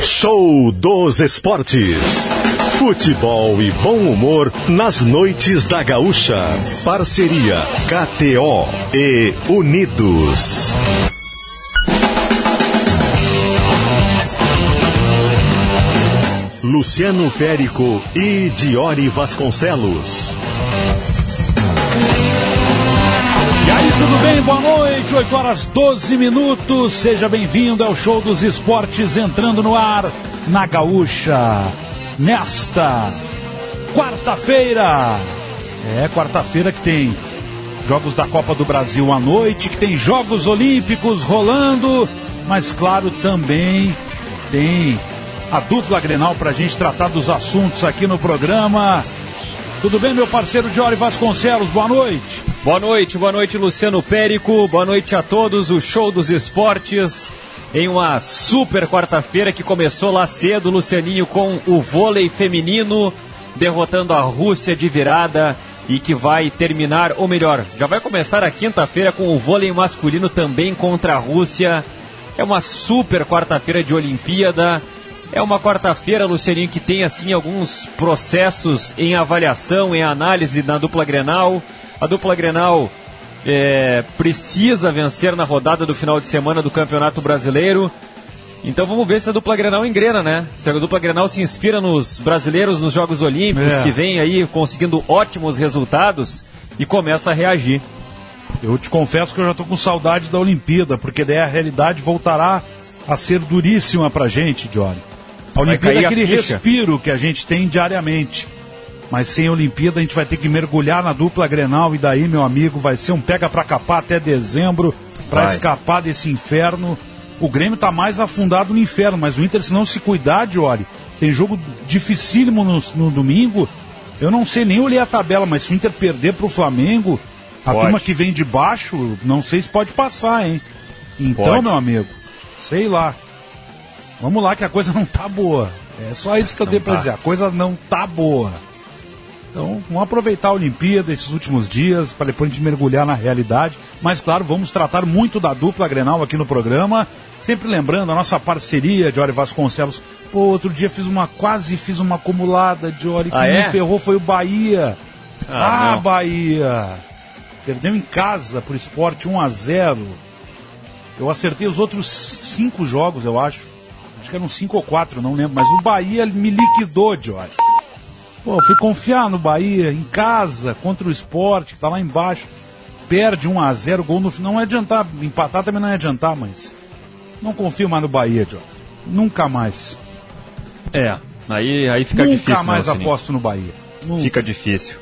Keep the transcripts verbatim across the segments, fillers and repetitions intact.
Show dos Esportes. Futebol e bom humor nas noites da Gaúcha. Parceria K T O e Unidos. Luciano Périco e Diori Vasconcelos. E aí, tudo bem? Boa noite, oito horas doze minutos. Seja bem-vindo ao Show dos Esportes, entrando no ar na Gaúcha. Nesta quarta-feira. É, quarta-feira que tem Jogos da Copa do Brasil à noite, que tem Jogos Olímpicos rolando, mas claro, também tem a dupla Grenal pra gente tratar dos assuntos aqui no programa. Tudo bem, meu parceiro Diori Vasconcelos? Boa noite. Boa noite, boa noite, Luciano Périco. Boa noite a todos. O Show dos Esportes em uma super quarta-feira que começou lá cedo, Lucianinho, com o vôlei feminino derrotando a Rússia de virada e que vai terminar, ou melhor, já vai começar a quinta-feira com o vôlei masculino também contra a Rússia. É uma super quarta-feira de Olimpíada. É uma quarta-feira, Lucianinho, que tem assim alguns processos em avaliação, em análise na dupla Grenal. A dupla Grenal é, precisa vencer na rodada do final de semana do Campeonato Brasileiro. Então vamos ver se a dupla Grenal engrena, né? Se a dupla Grenal se inspira nos brasileiros nos Jogos Olímpicos, é. que vem aí conseguindo ótimos resultados e começa a reagir. Eu te confesso que eu já tô com saudade da Olimpíada, porque daí a realidade voltará a ser duríssima pra gente, Diori. A Olimpíada é aquele respiro que a gente tem diariamente. Mas sem a Olimpíada a gente vai ter que mergulhar na dupla Grenal. E daí, meu amigo, vai ser um pega pra capar até dezembro pra vai. escapar desse inferno. O Grêmio tá mais afundado no inferno, mas o Inter, se não se cuidar, Diori, tem jogo dificílimo no, no domingo. Eu não sei, nem olhei a tabela, mas se o Inter perder pro Flamengo, a pode. turma que vem de baixo, não sei se pode passar, hein? Então, pode. meu amigo, sei lá. Vamos lá que a coisa não tá boa. É só isso que eu não tenho tá. pra dizer. A coisa não tá boa. Então, vamos aproveitar a Olimpíada, esses últimos dias, para depois a gente mergulhar na realidade. Mas, claro, vamos tratar muito da dupla Grenal aqui no programa. Sempre lembrando a nossa parceria, Diori Vasconcelos. Pô, outro dia fiz uma, quase fiz uma acumulada, Diori. Ah, Quem é? me ferrou foi o Bahia. Ah, ah Bahia. Perdeu em casa pro Sport um a zero. Eu acertei os outros cinco jogos, eu acho. Acho que eram cinco ou quatro, não lembro. Mas o Bahia me liquidou, Diori. Pô, eu fui confiar no Bahia, em casa, contra o Sport, que tá lá embaixo. Perde um a zero, gol no final. Não ia adiantar, empatar também não ia adiantar, mas não confio mais no Bahia, Diori. Nunca mais. É, aí, aí fica Nunca difícil. Nunca mais né, aposto no Bahia. Nunca. Fica difícil.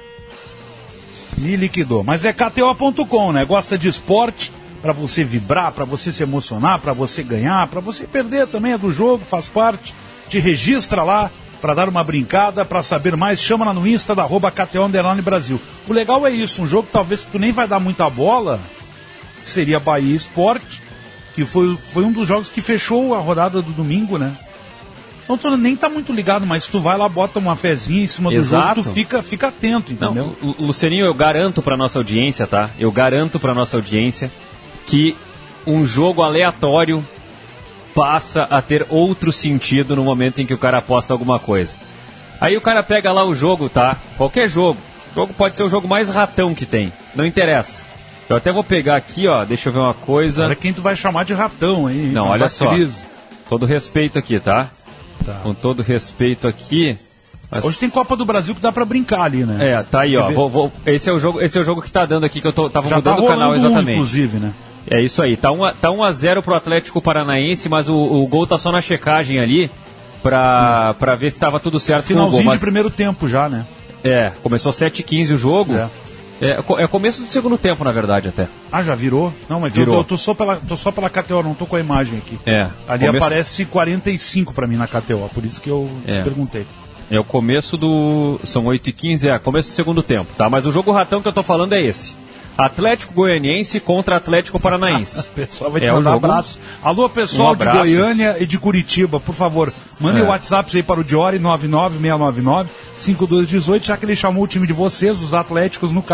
Me liquidou. Mas é K T O ponto com, né? Gosta de esporte, pra você vibrar, pra você se emocionar, pra você ganhar, pra você perder também, é do jogo, faz parte. Te registra lá pra dar uma brincada, pra saber mais, chama lá no Insta da arroba K T O Underline Brasil. O legal é isso, um jogo que talvez tu nem vai dar muita bola, que seria Bahia Sport, que foi, foi um dos jogos que fechou a rodada do domingo, né? Então tu nem tá muito ligado, mas tu vai lá, bota uma fezinha em cima Exato. do jogo, tu fica, fica atento, entendeu? Não, Lucianinho, eu garanto pra nossa audiência, tá? Eu garanto pra nossa audiência que um jogo aleatório passa a ter outro sentido no momento em que o cara aposta alguma coisa. Aí o cara pega lá o jogo, tá? Qualquer jogo. O jogo pode ser o jogo mais ratão que tem. Não interessa. Eu até vou pegar aqui, ó. Deixa eu ver uma coisa. Olha quem tu vai chamar de ratão, hein? Não, olha só. Crise. Todo respeito aqui, tá? Tá. Com todo respeito aqui. Mas... Hoje tem Copa do Brasil que dá pra brincar ali, né? É, tá aí, ó. Vou, vou... Esse, é o jogo, esse é o jogo que tá dando aqui, que eu tô, tava Já mudando tá o canal exatamente. Um, inclusive, né? É isso aí, tá um a, tá um a zero pro Atlético Paranaense, mas o, o gol tá só na checagem ali pra, pra ver se tava tudo certo. Finalzinho com o gol, mas... de primeiro tempo já, né? É, começou sete e quinze o jogo. É. É, é começo do segundo tempo, na verdade, até. Ah, já virou? Não, mas virou. Eu, eu tô, só pela, tô só pela K T O, não tô com a imagem aqui. É. Ali começo... aparece quarenta e cinco pra mim na K T O, por isso que eu é. perguntei. É o começo do... São oito e quinze, é, começo do segundo tempo, tá? Mas o jogo ratão que eu tô falando é esse. Atlético Goianiense contra Atlético Paranaense. O pessoal vai te é mandar um jogo... abraço. Alô, pessoal um de Goiânia e de Curitiba, por favor, mandem o é. WhatsApp aí para o Diori, nove nove seis nove nove cinco dois um oito, já que ele chamou o time de vocês, os Atléticos, no caso,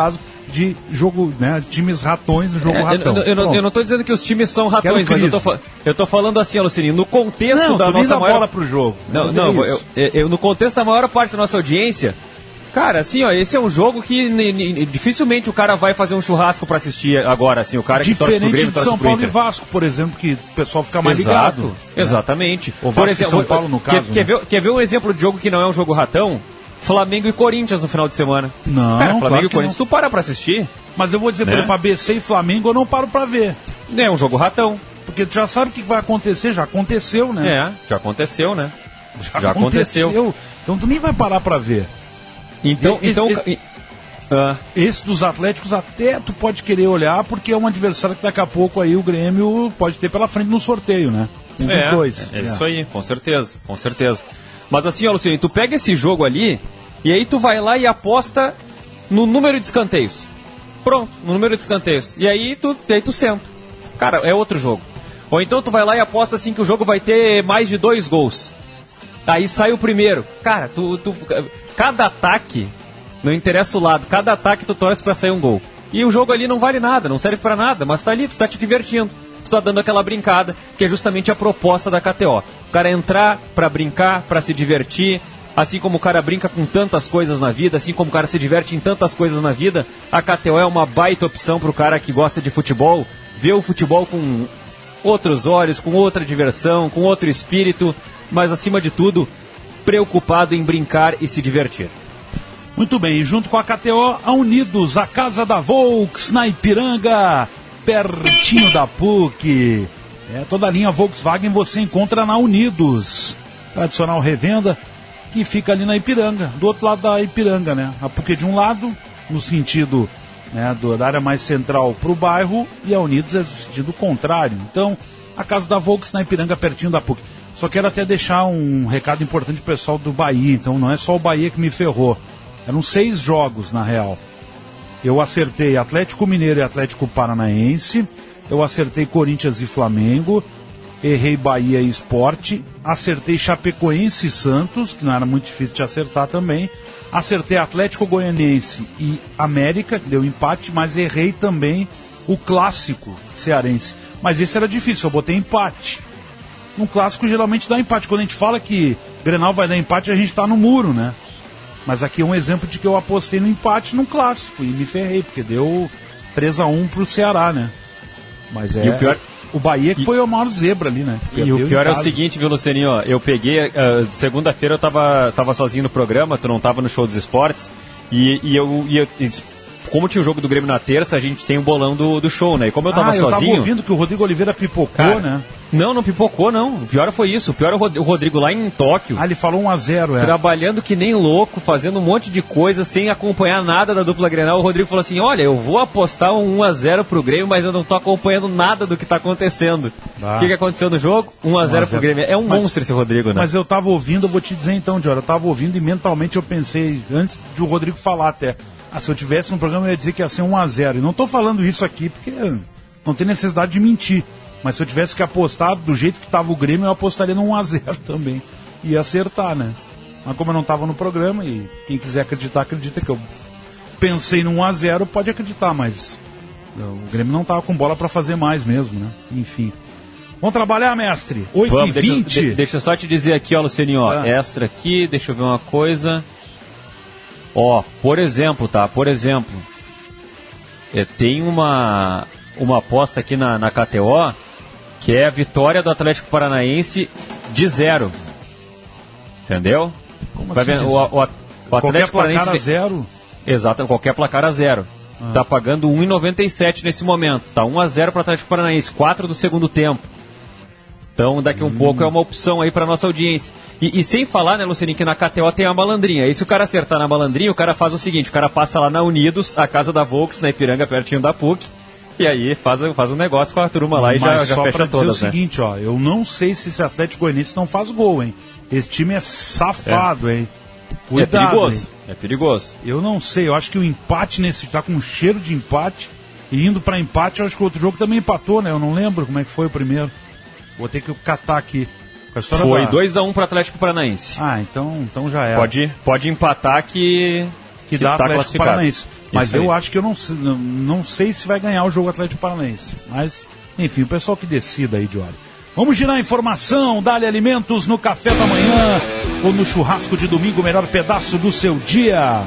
de jogo, né, times ratões no jogo é, ratão. Eu, eu, eu, eu não estou dizendo que os times são ratões, mas eu tô, eu tô falando assim, Lucininho, no contexto não, da nossa maior... bola pro jogo. Não, não, eu, eu, no contexto da maior parte da nossa audiência, cara, assim, ó, esse é um jogo que n- n- dificilmente o cara vai fazer um churrasco pra assistir agora, assim, o cara que torce pro Grêmio, torce pro Inter. Diferente de São Paulo e Vasco, por exemplo, que o pessoal fica mais Exato, ligado. Exatamente. Né? O Vasco por exemplo, e São Paulo, no caso. Quer, né? quer, ver, quer ver um exemplo de jogo que não é um jogo ratão? Flamengo e Corinthians no final de semana. Não, cara, Flamengo claro e Corinthians, não. Tu para pra assistir. Mas eu vou dizer, né? Por exemplo, A B C e Flamengo eu não paro pra ver. É um jogo ratão. Porque tu já sabe o que vai acontecer, já aconteceu, né? É, já aconteceu, né? Já, já aconteceu. aconteceu. Então tu nem vai parar pra ver. Então, esse, então esse, uh. esse dos Atléticos até tu pode querer olhar, porque é um adversário que daqui a pouco aí o Grêmio pode ter pela frente no sorteio, né? Um é, dos dois. É, é isso aí, com certeza, com certeza. Mas assim, ó, Luciano, tu pega esse jogo ali e aí tu vai lá e aposta no número de escanteios. Pronto, no número de escanteios. E aí tu, aí tu senta. Cara, é outro jogo. Ou então tu vai lá e aposta assim que o jogo vai ter mais de dois gols. Aí sai o primeiro. Cara, tu, tu cada ataque, não interessa o lado, cada ataque tu torce pra sair um gol. E o jogo ali não vale nada, não serve pra nada, mas tá ali, tu tá te divertindo. Tu tá dando aquela brincada, que é justamente a proposta da K T O. O cara entrar pra brincar, pra se divertir, assim como o cara brinca com tantas coisas na vida, assim como o cara se diverte em tantas coisas na vida, a K T O é uma baita opção pro cara que gosta de futebol, ver o futebol com outros olhos, com outra diversão, com outro espírito, mas acima de tudo, preocupado em brincar e se divertir. Muito bem, e junto com a K T O, a Unidos, a casa da Volks na Ipiranga, pertinho da P U C. É, toda a linha Volkswagen você encontra na Unidos. Tradicional revenda que fica ali na Ipiranga, do outro lado da Ipiranga, né? A P U C é de um lado, no sentido, né, do, da área mais central para o bairro, e a Unidos é no sentido contrário. Então, a casa da Volks na Ipiranga, pertinho da P U C. Só quero até deixar um recado importante pro pessoal do Bahia, então não é só o Bahia que me ferrou. Eram seis jogos, na real. Eu acertei Atlético Mineiro e Atlético Paranaense, eu acertei Corinthians e Flamengo, errei Bahia e Sport, acertei Chapecoense e Santos, que não era muito difícil de acertar também, acertei Atlético Goianiense e América, que deu empate, mas errei também o clássico cearense. Mas esse era difícil, eu botei empate. No clássico geralmente dá empate. Quando a gente fala que Grenal vai dar empate, a gente tá no muro, né? Mas aqui é um exemplo de que eu apostei no empate no clássico e me ferrei, porque deu três a um pro Ceará, né? Mas é... E o pior... O Bahia que e... foi o maior zebra ali, né? Perdeu e o pior é o seguinte, viu, Lucianinho? Ó, eu peguei... Uh, segunda-feira eu tava, tava sozinho no programa, tu não tava no Show dos Esportes, e, e eu... E eu e, como tinha o jogo do Grêmio na terça, a gente tem o bolão do, do show, né? E como eu tava ah, eu sozinho... eu tava ouvindo que o Rodrigo Oliveira pipocou, cara, né? Não, não pipocou, não. O pior foi isso. O pior é o Rodrigo lá em Tóquio. Ah, ele falou um a zero, é. Trabalhando que nem louco, fazendo um monte de coisa, sem acompanhar nada da dupla Grenal. O Rodrigo falou assim, olha, eu vou apostar um um a zero pro Grêmio, mas eu não tô acompanhando nada do que tá acontecendo. Ah. O que, que aconteceu no jogo? um a zero pro Grêmio. É um mas, monstro esse Rodrigo, né? Mas eu tava ouvindo, eu vou te dizer então, Diora, eu tava ouvindo e mentalmente eu pensei, antes de o Rodrigo falar até, ah, se eu tivesse no programa eu ia dizer que ia ser um a zero. E não tô falando isso aqui porque não tem necessidade de mentir. Mas se eu tivesse que apostar do jeito que estava o Grêmio, eu apostaria no um a zero também. Ia acertar, né? Mas como eu não estava no programa, e quem quiser acreditar, acredita que eu pensei no um a zero, pode acreditar, mas o Grêmio não estava com bola para fazer mais mesmo, né? Enfim. Vamos trabalhar, mestre? oito e vinte. Deixa, deixa eu só te dizer aqui, ó, Lucianinho, ó, ah. extra aqui, deixa eu ver uma coisa. Ó, por exemplo, tá? Por exemplo, é, tem uma, uma aposta aqui na, na K T O, que é a vitória do Atlético Paranaense de zero. Entendeu? Como Vai assim? ver, o, o, o Atlético Paranaense a zero? Exato, qualquer placar a zero. Ah. Tá pagando um real e noventa e sete nesse momento. Tá um a zero para o Atlético Paranaense, quatro do segundo tempo. Então, daqui um hum. pouco é uma opção aí para nossa audiência. E, e sem falar, né, Lucianinho, que na K T O tem a malandrinha. E se o cara acertar na malandrinha, o cara faz o seguinte, o cara passa lá na Unidos, a casa da Volks, na Ipiranga, pertinho da P U C, e aí faz, faz um negócio com a turma lá. Mas e já, já fecha todas, né? O seguinte, ó, eu não sei se esse Atlético Goianiense não faz gol, hein? Esse time é safado, é. hein? Cuidado, é perigoso, hein? é perigoso. Eu não sei, eu acho que o empate nesse tá com um cheiro de empate, e indo pra empate, eu acho que o outro jogo também empatou, né? Eu não lembro como é que foi o primeiro. Vou ter que catar aqui. Foi da... dois a um para o Atlético Paranaense. Ah, então, então já era. Pode, pode empatar que, que, que dá tá Atlético Paranaense. Mas eu acho que eu não, não sei se vai ganhar o jogo Atlético Paranaense. Mas, enfim, o pessoal que decida aí, Diori. Vamos girar a informação, Dali Alimentos no café da manhã ou no churrasco de domingo, o melhor pedaço do seu dia.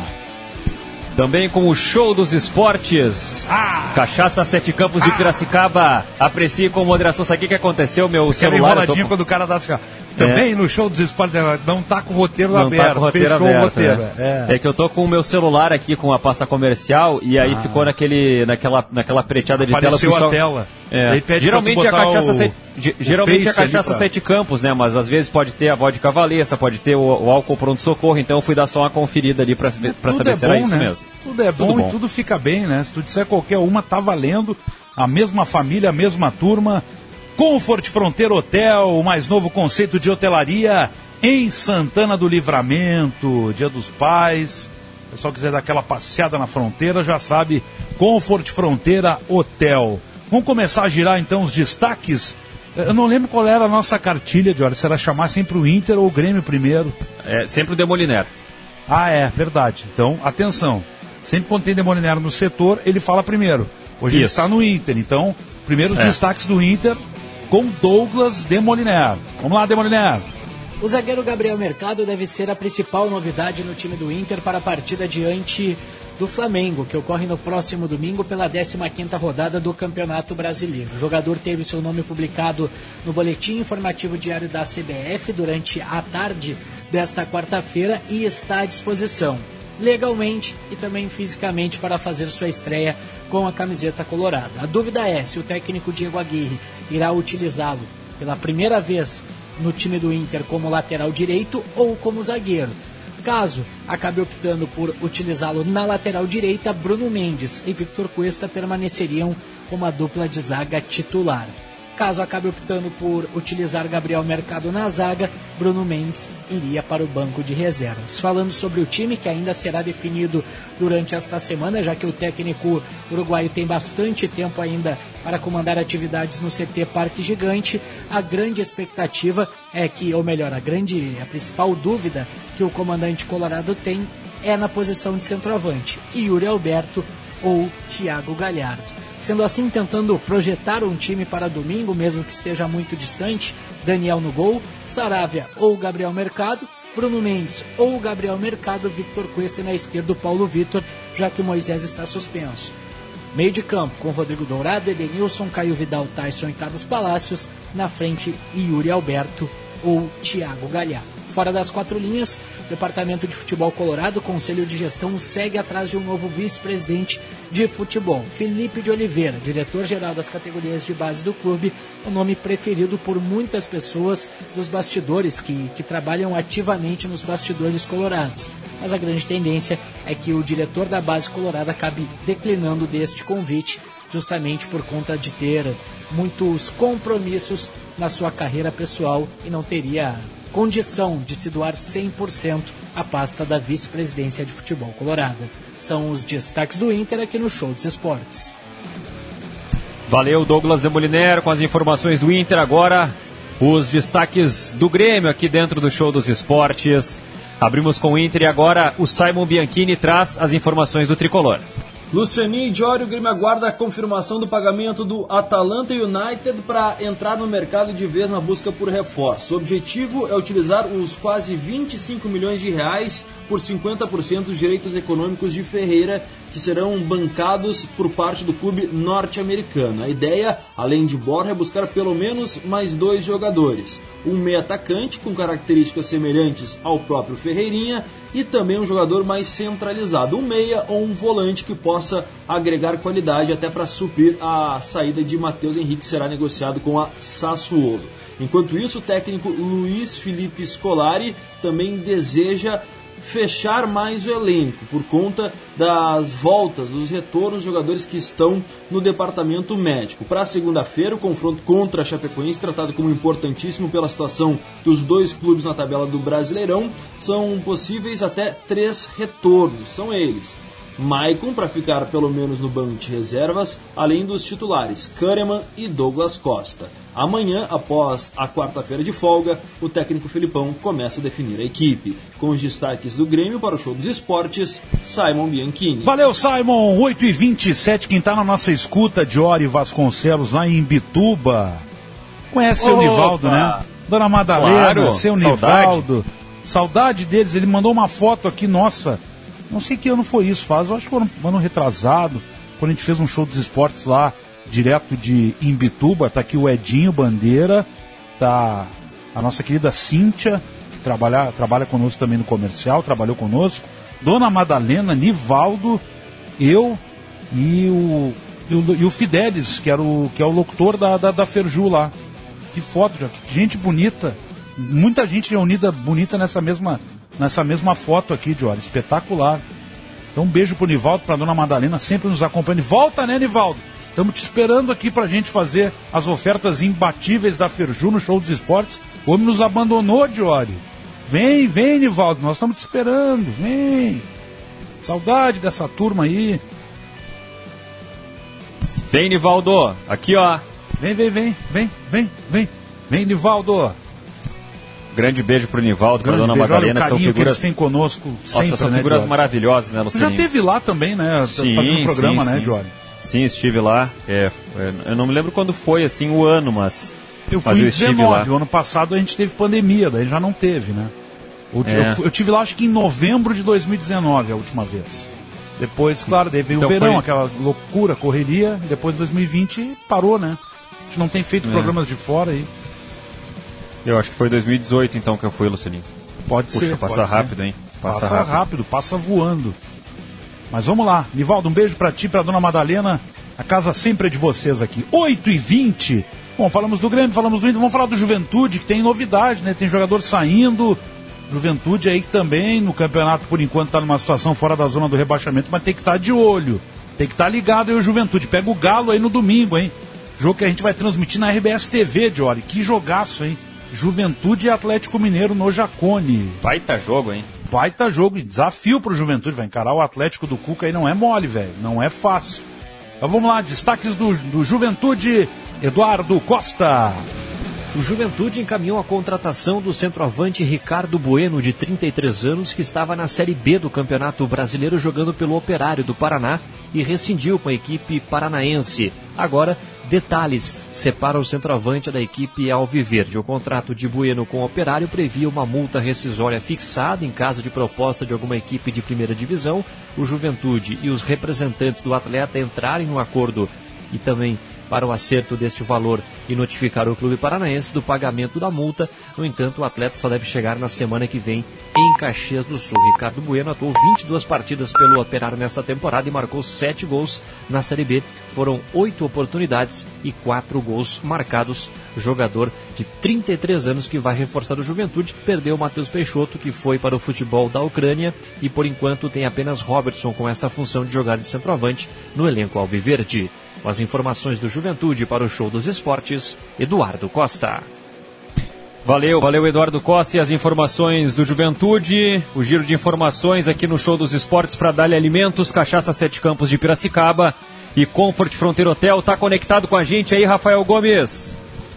Também com o show dos esportes. Ah! Cachaça Sete Campos de ah! Piracicaba. Aprecie com moderação. Sabe o que aconteceu? Meu celular... enroladinho com... quando o cara dá assim, ó. Também é. no show dos esportes, não tá com o roteiro não aberto. Tá com o roteiro fechou aberto, o roteiro. Né? É. é que eu tô com o meu celular aqui com a pasta comercial e aí ah. ficou naquele, naquela, naquela preteada de tela. Apareceu a tela. É. Geralmente a cachaça, o, sete, o geralmente a cachaça pra... Sete Campos, né? Mas às vezes pode ter a vodka Valessa, pode ter o, o álcool pronto-socorro, então eu fui dar só uma conferida ali pra, pra saber é se bom, era isso né? mesmo. Tudo é bom, tudo bom e tudo fica bem, né? Se tu disser qualquer uma, tá valendo. A mesma família, a mesma turma. Comfort Fronteira Hotel, o mais novo conceito de hotelaria em Santana do Livramento, Dia dos Pais. Se o pessoal quiser dar aquela passeada na fronteira, já sabe, Comfort Fronteira Hotel. Vamos começar a girar então os destaques. Eu não lembro qual era a nossa cartilha, Jorge, se era chamar sempre o Inter ou o Grêmio primeiro. É sempre o Demoliner. Ah, é, verdade. Então, atenção. Sempre quando tem Demoliner no setor, ele fala primeiro. Hoje Isso. ele está no Inter, então, primeiros é. destaques do Inter com Douglas Demoliner. Vamos lá, Demoliner. O zagueiro Gabriel Mercado deve ser a principal novidade no time do Inter para a partida diante do Flamengo, que ocorre no próximo domingo pela décima quinta rodada do Campeonato Brasileiro. O jogador teve seu nome publicado no Boletim Informativo Diário da C B F durante a tarde desta quarta-feira e está à disposição, legalmente e também fisicamente, para fazer sua estreia com a camiseta colorada. A dúvida é se o técnico Diego Aguirre irá utilizá-lo pela primeira vez no time do Inter como lateral direito ou como zagueiro. Caso acabe optando por utilizá-lo na lateral direita, Bruno Mendes e Victor Cuesta permaneceriam como a dupla de zaga titular. Caso acabe optando por utilizar Gabriel Mercado na zaga, Bruno Mendes iria para o banco de reservas. Falando sobre o time, que ainda será definido durante esta semana, já que o técnico uruguaio tem bastante tempo ainda para comandar atividades no C T Parque Gigante, a grande expectativa é que, ou melhor, a grande, a principal dúvida que o comandante colorado tem é na posição de centroavante, Yuri Alberto ou Thiago Galhardo. Sendo assim, tentando projetar um time para domingo, mesmo que esteja muito distante, Daniel no gol, Saravia ou Gabriel Mercado, Bruno Mendes ou Gabriel Mercado, Victor Cuesta e na esquerda o Paulo Vitor, já que o Moisés está suspenso. Meio de campo com Rodrigo Dourado, Edenilson, Caio Vidal, Tyson e Carlos Palácios, na frente Yuri Alberto ou Thiago Galhardo. Fora das quatro linhas, o Departamento de Futebol Colorado, Conselho de Gestão, segue atrás de um novo vice-presidente de futebol. Felipe de Oliveira, diretor-geral das categorias de base do clube, o nome preferido por muitas pessoas dos bastidores, que, que trabalham ativamente nos bastidores colorados. Mas a grande tendência é que o diretor da base colorada acabe declinando deste convite, justamente por conta de ter muitos compromissos na sua carreira pessoal e não teria condição de se doar cem por cento à pasta da vice-presidência de futebol colorada. São os destaques do Inter aqui no Show dos Esportes. Valeu, Douglas Demoliner, com as informações do Inter. Agora, os destaques do Grêmio aqui dentro do Show dos Esportes. Abrimos com o Inter e agora o Simon Bianchini traz as informações do Tricolor. Lucianinho e Diório, o Grêmio aguarda a confirmação do pagamento do Atalanta United para entrar no mercado de vez na busca por reforço. O objetivo é utilizar os quase vinte e cinco milhões de reais por cinquenta por cento dos direitos econômicos de Ferreira, que serão bancados por parte do clube norte-americano. A ideia, além de Borja, é buscar pelo menos mais dois jogadores. Um meio atacante com características semelhantes ao próprio Ferreirinha e também um jogador mais centralizado, um meia ou um volante que possa agregar qualidade até para suprir a saída de Matheus Henrique, que será negociado com a Sassuolo. Enquanto isso, o técnico Luiz Felipe Scolari também deseja fechar mais o elenco por conta das voltas, dos retornos dos jogadores que estão no departamento médico. Para segunda-feira, o confronto contra a Chapecoense, tratado como importantíssimo pela situação dos dois clubes na tabela do Brasileirão, são possíveis até três retornos. São eles: Maicon, para ficar pelo menos no banco de reservas, além dos titulares Kahneman e Douglas Costa. Amanhã, após a quarta-feira de folga, o técnico Felipão começa a definir a equipe. Com os destaques do Grêmio para o Show dos Esportes, Simon Bianchini. Valeu, Simon! oito e vinte e sete, quem está na nossa escuta, Diori Vasconcelos, lá em Bituba. Conhece seu Nivaldo, né? Dona Madalena, claro, seu Nivaldo. Saudade deles, ele mandou uma foto aqui, nossa, não sei que ano foi isso, faz, eu acho que foi um ano retrasado, quando a gente fez um Show dos Esportes lá, direto de Imbituba. Tá aqui o Edinho Bandeira, tá a nossa querida Cíntia, que trabalha, trabalha conosco também no comercial, trabalhou conosco, Dona Madalena, Nivaldo, eu e o, e o, e o Fidelis, que, era o, que é o locutor da, da, da Ferju lá. Que foto, gente bonita, muita gente reunida bonita nessa mesma, nessa mesma foto aqui, Diori, espetacular. Então um beijo pro Nivaldo, pra Dona Madalena, sempre nos acompanhando. Volta, né, Nivaldo? Estamos te esperando aqui pra gente fazer as ofertas imbatíveis da Ferju no Show dos Esportes. O homem nos abandonou, Diori. Vem, vem, Nivaldo, nós estamos te esperando, vem. Saudade dessa turma aí. Vem, Nivaldo, aqui ó. Vem, vem, vem, vem, vem, vem. Vem, Nivaldo. Grande beijo pro Nivaldo, pra Dona beijo. Madalena. Olha, são figuras que eles têm conosco sempre, Nossa, são né, figuras Diori? maravilhosas, né, Luciano? Você já esteve lá também, né? Sim, fazendo um programa, sim, né, sim. Diori? Sim, estive lá. É, eu não me lembro quando foi, assim, o ano, mas... Eu fui mas em eu estive dezenove, lá. o ano passado a gente teve pandemia, daí já não teve, né? Eu, É. eu, fui- eu tive lá acho que em novembro de dois mil e dezenove, a última vez. Depois, claro, daí veio Então o verão, foi- aquela loucura, correria, depois de dois mil e vinte parou, né? A gente não tem feito É. programas de fora aí. Eu acho que foi dois mil e dezoito, então, que eu fui, Lucianinho. Pode Puxa, ser. passa pode ser. rápido, hein? Passa, Passa rápido. rápido. passa voando. Mas vamos lá. Nivaldo, um beijo pra ti, pra Dona Madalena. A casa sempre é de vocês aqui. oito e vinte. Bom, falamos do Grêmio, falamos do Inter. Vamos falar do Juventude, que tem novidade, né? Tem jogador saindo. Juventude aí que também no campeonato, por enquanto, tá numa situação fora da zona do rebaixamento, mas tem que estar de olho. Tem que estar ligado aí o Juventude. Pega o Galo aí no domingo, hein? Jogo que a gente vai transmitir na R B S T V, Diori. Que jogaço, hein? Juventude e Atlético Mineiro no Jacone. Baita jogo, hein? Baita jogo e desafio pro Juventude. Vai encarar o Atlético do Cuca aí, não é mole, velho. Não é fácil. Então vamos lá, destaques do, do Juventude, Eduardo Costa. O Juventude encaminhou a contratação do centroavante Ricardo Bueno, de trinta e três anos, que estava na Série B do Campeonato Brasileiro jogando pelo Operário do Paraná e rescindiu com a equipe paranaense. Agora, detalhes separam o centroavante da equipe alviverde. O contrato de Bueno com o Operário previa uma multa rescisória fixada em caso de proposta de alguma equipe de primeira divisão. O Juventude e os representantes do atleta entrarem no acordo e também para o acerto deste valor e notificar o clube paranaense do pagamento da multa. No entanto, o atleta só deve chegar na semana que vem em Caxias do Sul. Ricardo Bueno atuou vinte e duas partidas pelo Operário nesta temporada e marcou sete gols na Série B. Foram oito oportunidades e quatro gols marcados. Jogador de trinta e três anos que vai reforçar o Juventude. Perdeu o Matheus Peixoto, que foi para o futebol da Ucrânia, e por enquanto tem apenas Robertson com esta função de jogar de centroavante no elenco alviverde. Com as informações do Juventude para o Show dos Esportes, Eduardo Costa. Valeu, valeu Eduardo Costa e as informações do Juventude. O giro de informações aqui no Show dos Esportes para Dália Alimentos, Cachaça Sete Campos de Piracicaba e Comfort Fronteira Hotel. Tá conectado com a gente aí, Rafael Gomes?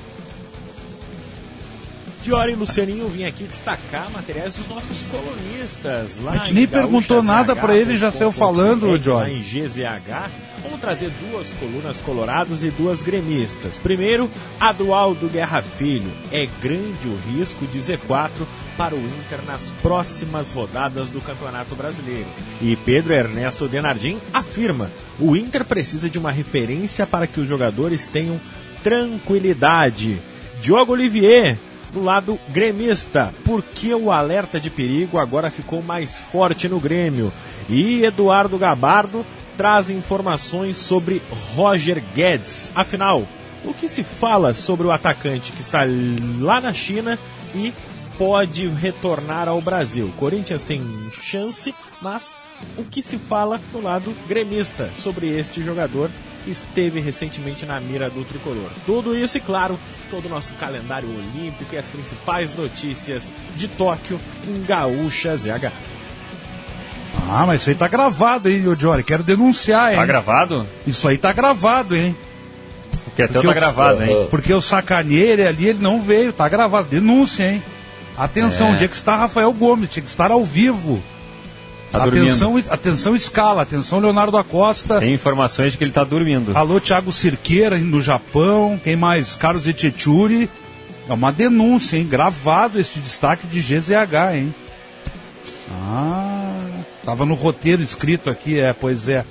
Diori e Lucianinho, vim aqui destacar materiais dos nossos colunistas. Lá A gente nem perguntou nada pra ele, já saiu falando, Diori. Lá em G Z H, vamos trazer duas colunas coloradas e duas gremistas. Primeiro, a do Aldo Guerra Filho. É grande o risco de Z quatro para o Inter nas próximas rodadas do Campeonato Brasileiro. E Pedro Ernesto Denardim afirma: o Inter precisa de uma referência para que os jogadores tenham tranquilidade. Diogo Olivier, do lado gremista, porque o alerta de perigo agora ficou mais forte no Grêmio. E Eduardo Gabardo traz informações sobre Roger Guedes. Afinal, o que se fala sobre o atacante que está lá na China e pode retornar ao Brasil? Corinthians tem chance, mas o que se fala do lado gremista sobre este jogador que esteve recentemente na mira do tricolor? Tudo isso e, claro, todo o nosso calendário olímpico e as principais notícias de Tóquio em Gaúcha Z H. Ah, mas isso aí tá gravado, hein, ô Diori? Quero denunciar, hein? Tá gravado? Isso aí tá gravado, hein? Porque até tá gravado, hein? Porque eu sacaneei ele ali, ele não veio, tá gravado. Denúncia, hein? Atenção, É. onde é que está Rafael Gomes? Tinha que estar ao vivo. Tá atenção, atenção Scala, atenção Leonardo da Costa. Tem informações de que ele tá dormindo. Alô, Thiago Cirqueira, no Japão. Quem mais? Carlos Echechuri. É uma denúncia, hein? Gravado este destaque de G Z H, hein? Ah, tava no roteiro escrito aqui, é, pois é.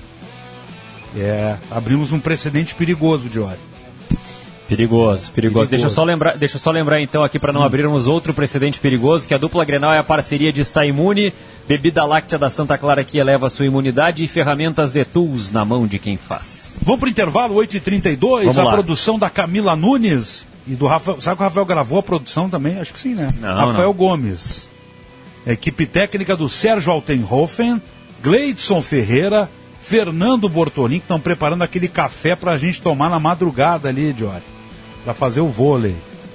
É, abrimos um precedente perigoso, Diori. Perigoso, perigoso. Perigoso. Deixa eu só lembrar, deixa eu só lembrar então aqui para não hum. abrirmos outro precedente perigoso, que a dupla Grenal é a parceria de Está Imune, bebida láctea da Santa Clara que eleva a sua imunidade e ferramentas de tools na mão de quem faz. Vamos pro intervalo, oito e trinta e dois, Vamos a lá. Produção da Camila Nunes e do Rafael. Sabe que o Rafael gravou a produção também? Acho que sim, né? Não, Rafael não. Gomes. A equipe técnica do Sérgio Altenhofen, Gleidson Ferreira, Fernando Bortolin, que estão preparando aquele café pra gente tomar na madrugada ali, Diori. Pra fazer o vôlei.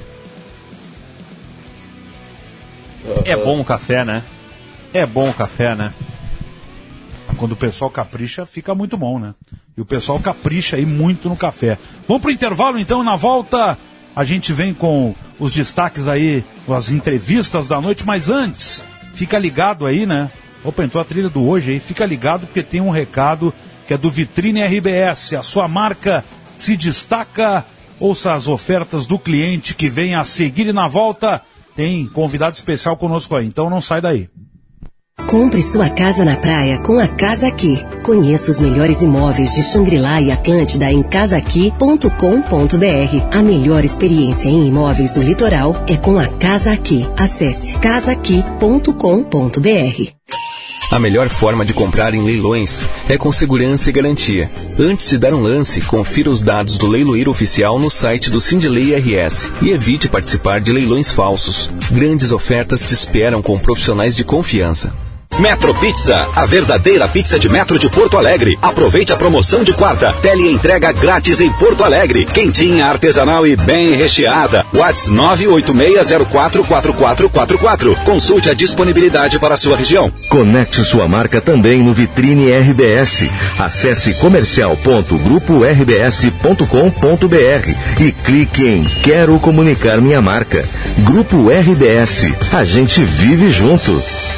É bom o café, né? É bom o café, né? Quando o pessoal capricha, fica muito bom, né? E o pessoal capricha aí muito no café. Vamos pro intervalo, então, na volta a gente vem com os destaques aí, as entrevistas da noite, mas antes, fica ligado aí, né? Opa, entrou a trilha do hoje aí, fica ligado porque tem um recado que é do Vitrine R B S. A sua marca se destaca. Ouça as ofertas do cliente que vem a seguir e na volta tem convidado especial conosco aí, então não sai daí. Compre sua casa na praia com a Casa Aqui. Conheça os melhores imóveis de Xangri-Lá e Atlântida em casa aqui ponto com ponto b r. A melhor experiência em imóveis do litoral é com a Casa Aqui. Acesse casa aqui ponto com ponto b r. A melhor forma de comprar em leilões é com segurança e garantia. Antes de dar um lance, confira os dados do leiloeiro oficial no site do Sindley R S e evite participar de leilões falsos. Grandes ofertas te esperam com profissionais de confiança. Metro Pizza, a verdadeira pizza de Metro de Porto Alegre. Aproveite a promoção de quarta. Teleentrega grátis em Porto Alegre. Quentinha, artesanal e bem recheada. WhatsApp nove oito seis zero quatro quatro quatro quatro quatro. Consulte a disponibilidade para a sua região. Conecte sua marca também no Vitrine R B S. Acesse comercial ponto grupo r b s ponto com ponto b r e clique em Quero comunicar minha marca. Grupo R B S. A gente vive junto.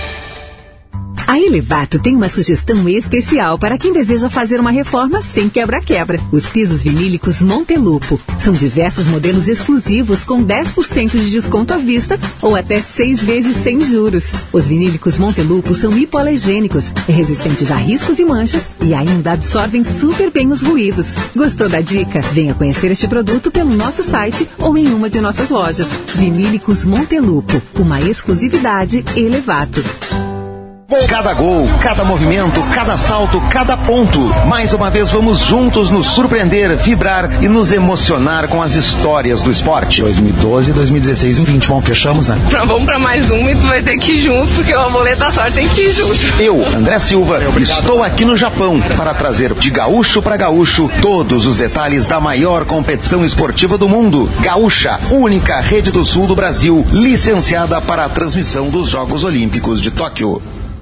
A Elevato tem uma sugestão especial para quem deseja fazer uma reforma sem quebra-quebra. Os pisos vinílicos Montelupo. São diversos modelos exclusivos com dez por cento de desconto à vista ou até seis vezes sem juros. Os vinílicos Montelupo são hipoalergênicos, resistentes a riscos e manchas e ainda absorvem super bem os ruídos. Gostou da dica? Venha conhecer este produto pelo nosso site ou em uma de nossas lojas. Vinílicos Montelupo. Uma exclusividade Elevato. Cada gol, cada movimento, cada salto, cada ponto. Mais uma vez vamos juntos nos surpreender, vibrar e nos emocionar com as histórias do esporte. dois mil e doze, dois mil e dezesseis e vinte, bom, fechamos, né? Vamos pra mais um e tu vai ter que ir junto, porque o Amuleto da Sorte tem que ir junto. Eu, André Silva, estou aqui no Japão para trazer de gaúcho para gaúcho todos os detalhes da maior competição esportiva do mundo. Gaúcha, única rede do sul do Brasil, licenciada para a transmissão dos Jogos Olímpicos de Tóquio.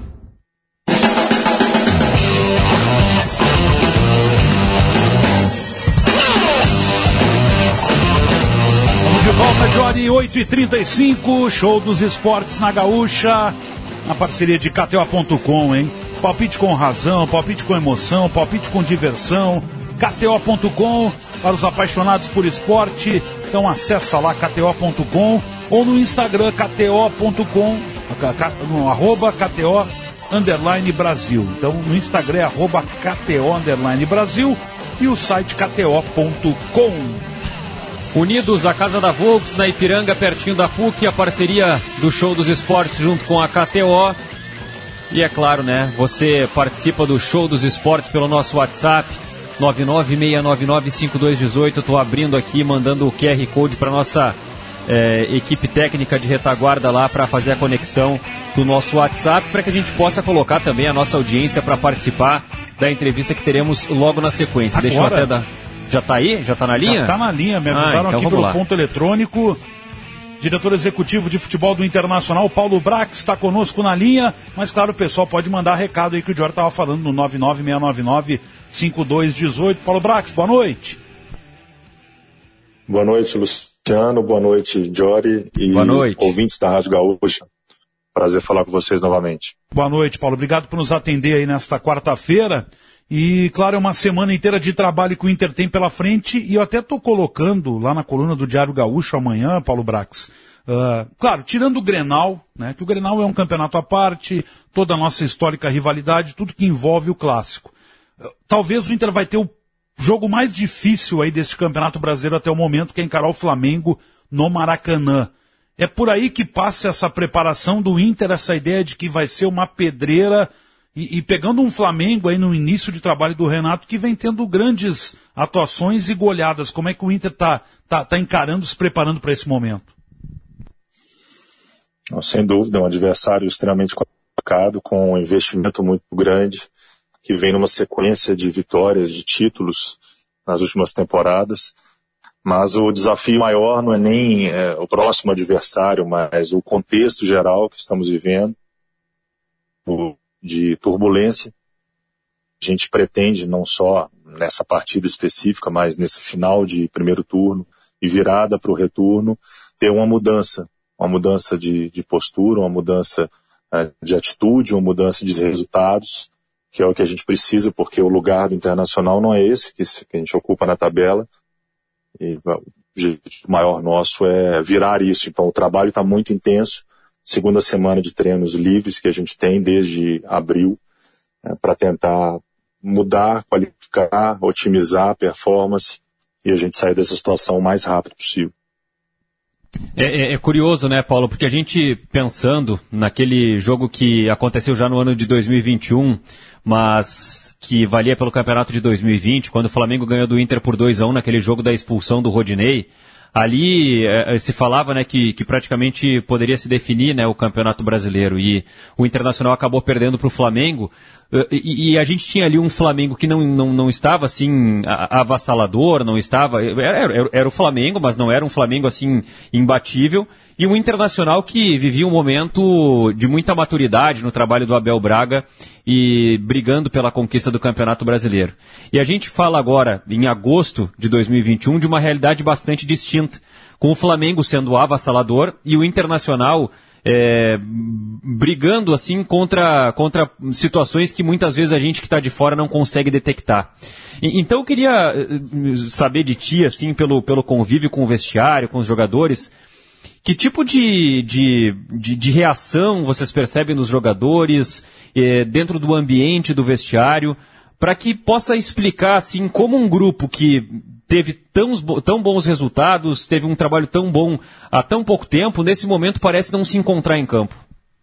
Volta, Johnny, oito e trinta e cinco, show dos esportes na Gaúcha, na parceria de K T O ponto com, hein? Palpite com razão, palpite com emoção, palpite com diversão, K T O ponto com, para os apaixonados por esporte, então acessa lá K T O ponto com ou no Instagram K T O ponto com, no arroba K T O underline Brasil, então no Instagram é arroba K T O underline Brasil e o site K T O ponto com. Unidos, a Casa da Volks, na Ipiranga, pertinho da P U C, a parceria do Show dos Esportes junto com a K T O. E é claro, né, você participa do Show dos Esportes pelo nosso WhatsApp, nove nove seis nove nove cinco dois um oito. Estou abrindo aqui, mandando o Q R Code para nossa é, equipe técnica de retaguarda lá para fazer a conexão do nosso WhatsApp, para que a gente possa colocar também a nossa audiência para participar da entrevista que teremos logo na sequência. Agora? Deixa eu até dar... Já está aí? Já está na linha? Já está na linha, me avisaram ah, então aqui pelo lá. ponto eletrônico. Diretor executivo de futebol do Internacional, Paulo Brax, está conosco na linha. Mas claro, o pessoal pode mandar recado aí que o Dior estava falando no nove nove seis nove nove cinco dois um oito. Paulo Brax, boa noite. Boa noite, Luciano. Boa noite, Jory e Boa noite. ouvintes da Rádio Gaúcha. Prazer falar com vocês novamente. Boa noite, Paulo. Obrigado por nos atender aí nesta quarta-feira. E, claro, é uma semana inteira de trabalho que o Inter tem pela frente, e eu até estou colocando lá na coluna do Diário Gaúcho amanhã, Paulo Brax, uh, claro, tirando o Grenal, né, que o Grenal é um campeonato à parte, toda a nossa histórica rivalidade, tudo que envolve o clássico. Uh, talvez o Inter vai ter o jogo mais difícil aí desse campeonato brasileiro até o momento, que é encarar o Flamengo no Maracanã. É por aí que passa essa preparação do Inter, essa ideia de que vai ser uma pedreira. E, e pegando um Flamengo aí no início de trabalho do Renato, que vem tendo grandes atuações e goleadas, como é que o Inter está tá, tá encarando, se preparando para esse momento? Sem dúvida, é um adversário extremamente qualificado, com um investimento muito grande, que vem numa sequência de vitórias, de títulos nas últimas temporadas. Mas o desafio maior não é nem é, o próximo adversário, mas o contexto geral que estamos vivendo, o de turbulência. A gente pretende, não só nessa partida específica, mas nesse final de primeiro turno e virada para o retorno, ter uma mudança, uma mudança de, de postura, uma mudança uh, de atitude, uma mudança de resultados, que é o que a gente precisa, porque o lugar do Internacional não é esse que, que a gente ocupa na tabela, e o objetivo maior nosso é virar isso. Então o trabalho está muito intenso. Segunda semana de treinos livres que a gente tem desde abril, é, para tentar mudar, qualificar, otimizar a performance e a gente sair dessa situação o mais rápido possível. É, é, é curioso, né, Paulo, porque a gente pensando naquele jogo que aconteceu já no ano de dois mil e vinte e um, mas que valia pelo campeonato de dois mil e vinte, quando o Flamengo ganhou do Inter por dois a um naquele jogo da expulsão do Rodinei. Ali eh, se falava, né, que, que praticamente poderia se definir, né, o Campeonato Brasileiro, e o Internacional acabou perdendo para o Flamengo, uh, e, e a gente tinha ali um Flamengo que não, não, não estava assim avassalador, não estava, era, era, era o Flamengo, mas não era um Flamengo assim imbatível, e um Internacional que vivia um momento de muita maturidade no trabalho do Abel Braga e brigando pela conquista do Campeonato Brasileiro. E a gente fala agora, em agosto de dois mil e vinte e um, de uma realidade bastante distinta, com o Flamengo sendo avassalador e o Internacional é, brigando assim contra, contra situações que muitas vezes a gente que está de fora não consegue detectar. E, então eu queria saber de ti, assim, pelo, pelo convívio com o vestiário, com os jogadores, que tipo de, de, de, de reação vocês percebem nos jogadores, eh, dentro do ambiente do vestiário, para que possa explicar assim, como um grupo que teve tão, tão bons resultados, teve um trabalho tão bom há tão pouco tempo, nesse momento parece não se encontrar em campo.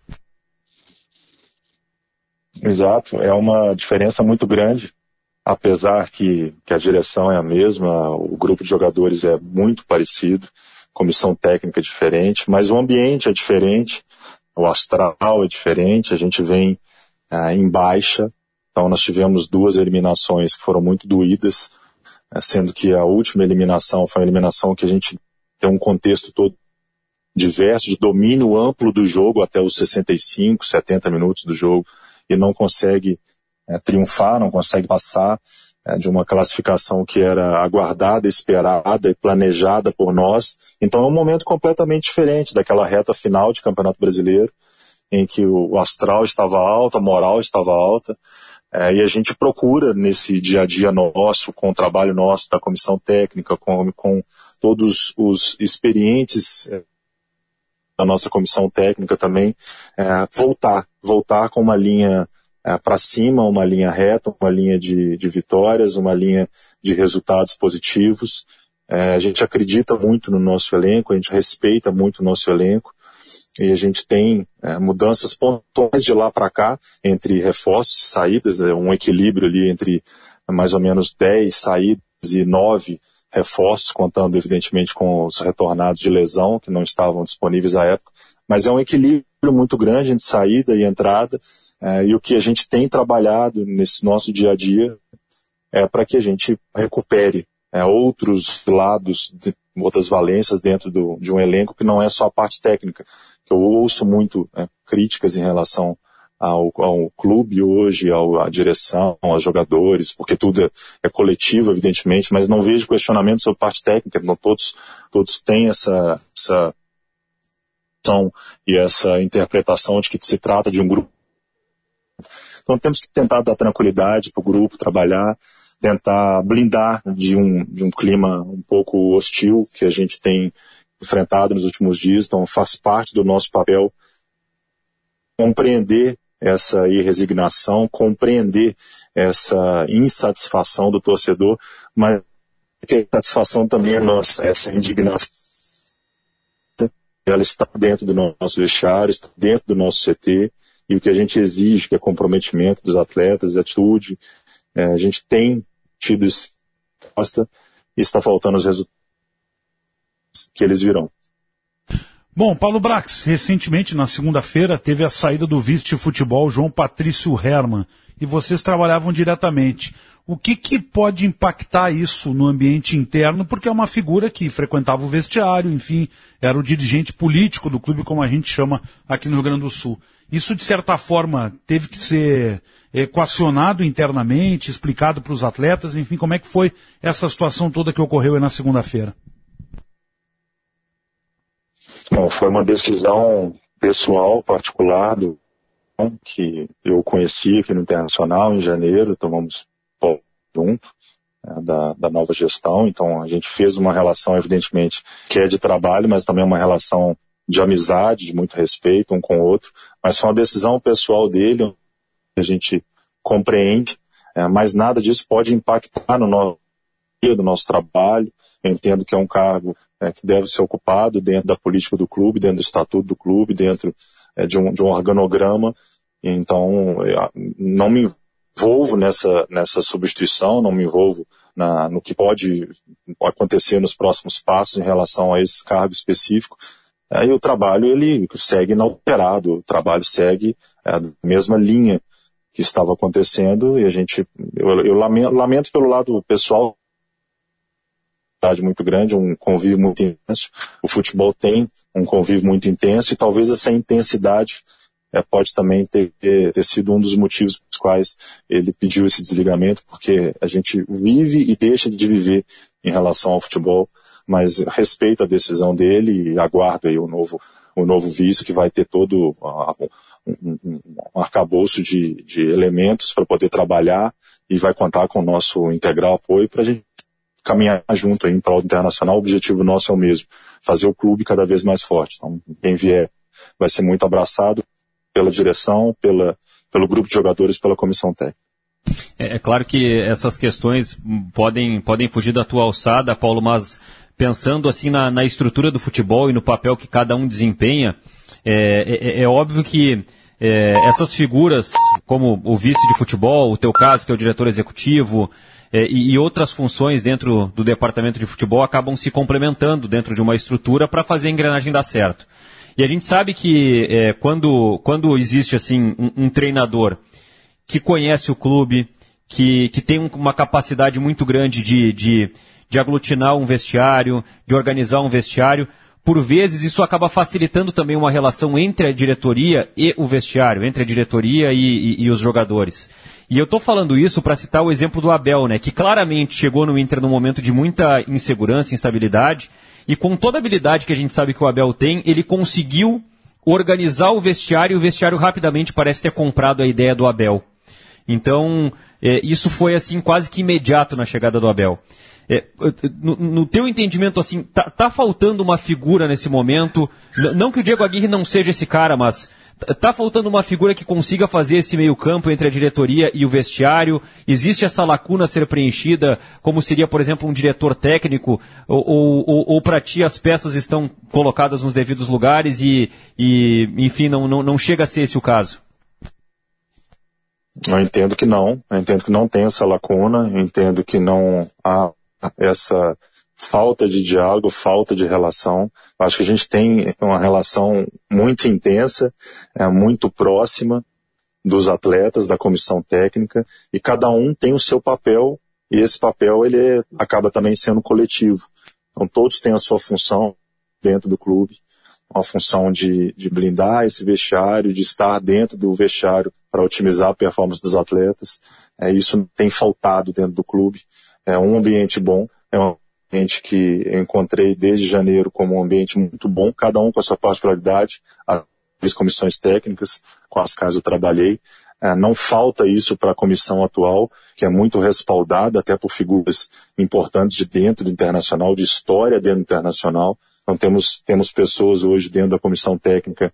Exato, é uma diferença muito grande, apesar que, que a direção é a mesma, o grupo de jogadores é muito parecido, comissão técnica é diferente, mas o ambiente é diferente, o astral é diferente, a gente vem ah, em baixa, então nós tivemos duas eliminações que foram muito doídas, ah, sendo que a última eliminação foi uma eliminação que a gente tem um contexto todo diverso, de domínio amplo do jogo até os sessenta e cinco, setenta minutos do jogo, e não consegue ah, triunfar, não consegue passar de uma classificação que era aguardada, esperada e planejada por nós. Então é um momento completamente diferente daquela reta final de Campeonato Brasileiro, em que o astral estava alto, a moral estava alta, é, e a gente procura nesse dia a dia nosso, com o trabalho nosso da comissão técnica, com, com todos os experientes é, da nossa comissão técnica também, é, voltar, voltar com uma linha É, para cima, uma linha reta, uma linha de, de vitórias, uma linha de resultados positivos. É, a gente acredita muito no nosso elenco, a gente respeita muito o nosso elenco e a gente tem é, mudanças pontuais de lá para cá, entre reforços e saídas, é, um equilíbrio ali entre mais ou menos dez saídas e nove reforços, contando evidentemente com os retornados de lesão, que não estavam disponíveis à época, mas é um equilíbrio muito grande entre saída e entrada. É, e o que a gente tem trabalhado nesse nosso dia a dia é para que a gente recupere é, outros lados, de, outras valências dentro do, de um elenco que não é só a parte técnica, que eu ouço muito é, críticas em relação ao, ao clube hoje, ao, à direção, aos jogadores, porque tudo é, é coletivo, evidentemente, mas não vejo questionamento sobre parte técnica, não, todos, todos têm essa, essa e essa interpretação de que se trata de um grupo. Então temos que tentar dar tranquilidade para o grupo, trabalhar, tentar blindar de um, de um clima um pouco hostil que a gente tem enfrentado nos últimos dias. Então faz parte do nosso papel compreender essa irresignação, compreender essa insatisfação do torcedor, mas a insatisfação também é nossa, essa indignação. Ela está dentro do nosso vestiário, está dentro do nosso C T, e o que a gente exige, que é comprometimento dos atletas, atitude, é, a gente tem tido resposta e está faltando os resultados que eles virão. Bom, Paulo Brax, recentemente, na segunda-feira, teve a saída do vice de futebol João Patrício Herman, e vocês trabalhavam diretamente. O que, que pode impactar isso no ambiente interno? Porque é uma figura que frequentava o vestiário, enfim, era o dirigente político do clube, como a gente chama aqui no Rio Grande do Sul. Isso, de certa forma, teve que ser equacionado internamente, explicado para os atletas, enfim, como é que foi essa situação toda que ocorreu aí na segunda-feira? Bom, foi uma decisão pessoal, particular, do que eu conheci aqui no Internacional em janeiro, tomamos junto né, da, da nova gestão, então a gente fez uma relação, evidentemente, que é de trabalho, mas também uma relação de amizade, de muito respeito um com o outro, mas foi uma decisão pessoal dele, a gente compreende, é, mas nada disso pode impactar no nosso dia, no nosso trabalho. Eu entendo que é um cargo é, que deve ser ocupado dentro da política do clube, dentro do estatuto do clube, dentro é, de, um, de um organograma, então eu não me envolvo nessa, nessa substituição, não me envolvo na, no que pode acontecer nos próximos passos em relação a esse cargo específico. Aí o trabalho ele segue inalterado, o trabalho segue é, a mesma linha que estava acontecendo e a gente, eu, eu lamento, lamento pelo lado pessoal, muito grande, um convívio muito intenso. O futebol tem um convívio muito intenso e talvez essa intensidade É, pode também ter, ter sido um dos motivos pelos quais ele pediu esse desligamento, porque a gente vive e deixa de viver em relação ao futebol, mas respeito a decisão dele e aguardo aí o novo, o novo vice que vai ter todo uh, um, um, um arcabouço de, de elementos para poder trabalhar e vai contar com o nosso integral apoio para a gente caminhar junto aí em prol do Internacional. O objetivo nosso é o mesmo, fazer o clube cada vez mais forte. Então, quem vier vai ser muito abraçado pela direção, pela, pelo grupo de jogadores, pela comissão técnica. É, é claro que essas questões podem, podem fugir da tua alçada, Paulo, mas pensando assim na, na estrutura do futebol e no papel que cada um desempenha, é, é, é óbvio que é, essas figuras, como o vice de futebol, o teu caso, que é o diretor executivo, é, e, e outras funções dentro do departamento de futebol acabam se complementando dentro de uma estrutura para fazer a engrenagem dar certo. E a gente sabe que é, quando, quando existe assim, um, um treinador que conhece o clube, que, que tem uma capacidade muito grande de, de, de aglutinar um vestiário, de organizar um vestiário, por vezes isso acaba facilitando também uma relação entre a diretoria e o vestiário, entre a diretoria e, e, e os jogadores. E eu estou falando isso para citar o exemplo do Abel, né, que claramente chegou no Inter num momento de muita insegurança, instabilidade, e com toda a habilidade que a gente sabe que o Abel tem, ele conseguiu organizar o vestiário, e o vestiário rapidamente parece ter comprado a ideia do Abel. Então, é, isso foi assim quase que imediato na chegada do Abel. É, no, no teu entendimento, assim, tá, tá faltando uma figura nesse momento, N- não que o Diego Aguirre não seja esse cara, mas tá faltando uma figura que consiga fazer esse meio campo entre a diretoria e o vestiário? Existe essa lacuna a ser preenchida, como seria, por exemplo, um diretor técnico, ou, ou, ou para ti as peças estão colocadas nos devidos lugares e, e enfim, não, não, não chega a ser esse o caso? Eu entendo que não, eu entendo que não tem essa lacuna, eu entendo que não há essa falta de diálogo, falta de relação. Acho que a gente tem uma relação muito intensa, é, muito próxima dos atletas, da comissão técnica, e cada um tem o seu papel, e esse papel ele é, acaba também sendo coletivo. Então todos têm a sua função dentro do clube. uma função de, de blindar esse vestiário, de estar dentro do vestiário para otimizar a performance dos atletas. É, isso tem faltado dentro do clube. É um ambiente bom, é um ambiente que eu encontrei desde janeiro como um ambiente muito bom, cada um com a sua particularidade, as comissões técnicas com as quais eu trabalhei. É, não falta isso para a comissão atual, que é muito respaldada até por figuras importantes de dentro do Internacional, de história dentro do Internacional. Então temos, temos pessoas hoje dentro da comissão técnica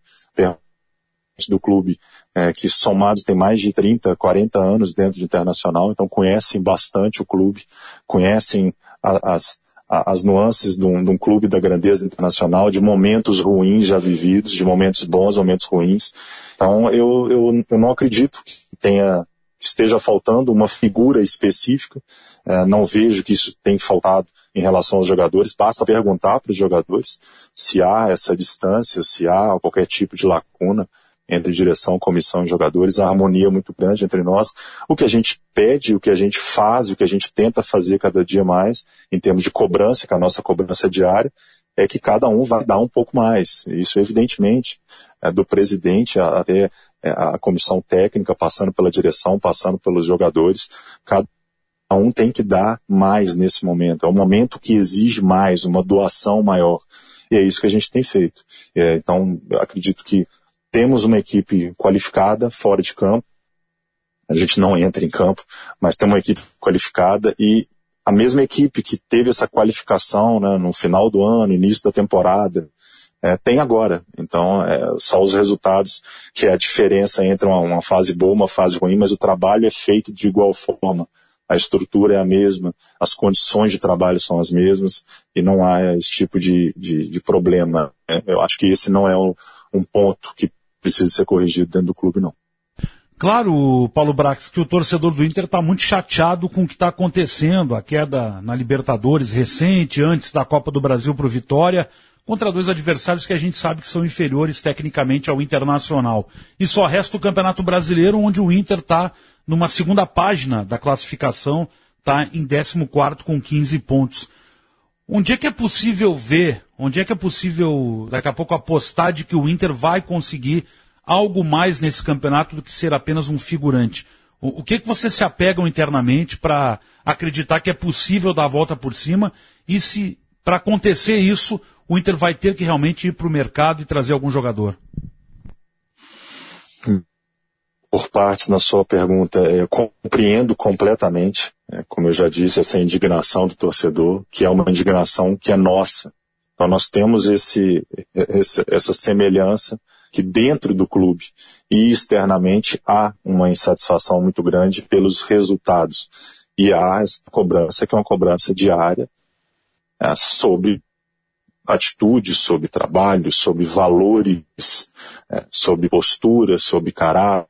do clube é, que somados têm mais de trinta, quarenta anos dentro do Internacional, então conhecem bastante o clube, conhecem a, as, a, as nuances de um, de um clube da grandeza internacional, de momentos ruins já vividos, de momentos bons, momentos ruins. Então eu, eu, eu não acredito que tenha, que esteja faltando uma figura específica, é, não vejo que isso tenha faltado em relação aos jogadores, basta perguntar para os jogadores se há essa distância, se há qualquer tipo de lacuna entre direção, comissão e jogadores, a harmonia muito grande entre nós. O que a gente pede, o que a gente faz, o que a gente tenta fazer cada dia mais, em termos de cobrança, que a nossa cobrança é diária, é que cada um vai dar um pouco mais. Isso, evidentemente, é do presidente até a comissão técnica, passando pela direção, passando pelos jogadores, cada um tem que dar mais nesse momento. É um momento que exige mais, uma doação maior. E é isso que a gente tem feito. É, então, eu acredito que temos uma equipe qualificada fora de campo, a gente não entra em campo, mas tem uma equipe qualificada e a mesma equipe que teve essa qualificação, né, no final do ano, início da temporada, é, tem agora. Então, é, só os resultados, que é a diferença entre uma, uma fase boa e uma fase ruim, mas o trabalho é feito de igual forma. A estrutura é a mesma, as condições de trabalho são as mesmas e não há esse tipo de, de, de problema. Né? Eu acho que esse não é um, um ponto que precisa ser corrigido dentro do clube, não. Claro, Paulo Brax, que o torcedor do Inter está muito chateado com o que está acontecendo, a queda na Libertadores recente, antes da Copa do Brasil para o Vitória, contra dois adversários que a gente sabe que são inferiores tecnicamente ao Internacional. E só resta o Campeonato Brasileiro, onde o Inter está numa segunda página da classificação, está em décimo quarto com quinze pontos. Onde é que é possível ver, onde é que é possível daqui a pouco apostar de que o Inter vai conseguir algo mais nesse campeonato do que ser apenas um figurante? O, o que é que vocês se apegam internamente para acreditar que é possível dar a volta por cima e se, para acontecer isso, o Inter vai ter que realmente ir para o mercado e trazer algum jogador? Por partes na sua pergunta, eu compreendo completamente, é, como eu já disse, essa indignação do torcedor, que é uma indignação que é nossa. Então nós temos esse, esse, essa semelhança que dentro do clube e externamente há uma insatisfação muito grande pelos resultados. E há essa cobrança, que é uma cobrança diária, é, sobre atitude, sobre trabalho, sobre valores, é, sobre postura, sobre caráter.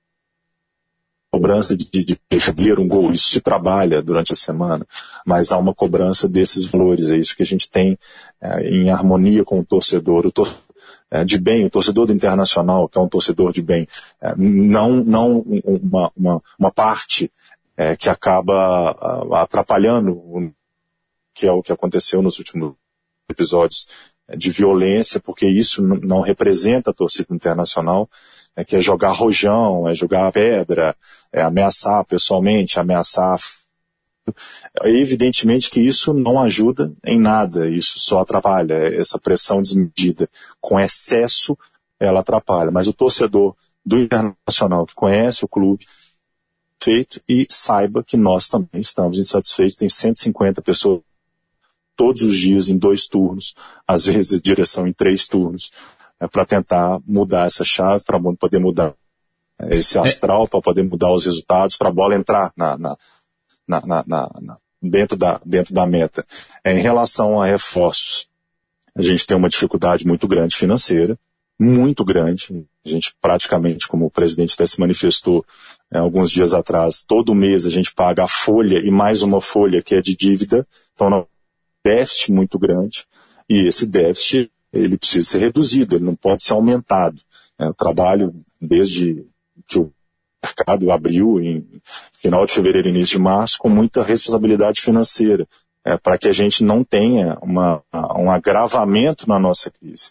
Cobrança de, de perder um gol, isso se trabalha durante a semana, mas há uma cobrança desses valores, é isso que a gente tem é, em harmonia com o torcedor, o tor é, de bem, o torcedor do Internacional, que é um torcedor de bem, é, não, não uma, uma, uma parte é, que acaba atrapalhando, o, que é o que aconteceu nos últimos episódios é, de violência, porque isso não representa a torcida internacional, é, que é jogar rojão, é jogar pedra, é ameaçar pessoalmente, ameaçar. Evidentemente que isso não ajuda em nada, isso só atrapalha, essa pressão desmedida. Com excesso, ela atrapalha. Mas o torcedor do Internacional, que conhece o clube, feito e saiba que nós também estamos insatisfeitos, tem cento e cinquenta pessoas todos os dias em dois turnos, às vezes a direção em três turnos, é, para tentar mudar essa chave, para poder mudar esse astral, para poder mudar os resultados, para a bola entrar na, na, na, na, na, dentro, da, dentro da meta. É, em relação a reforços, a gente tem uma dificuldade muito grande financeira, muito grande. A gente praticamente, como o presidente até se manifestou é, alguns dias atrás, todo mês a gente paga a folha e mais uma folha que é de dívida, então não déficit muito grande, e esse déficit ele precisa ser reduzido, ele não pode ser aumentado. É, eu trabalho desde que o mercado abriu em final de fevereiro, início de março, com muita responsabilidade financeira, é, para que a gente não tenha uma, um agravamento na nossa crise.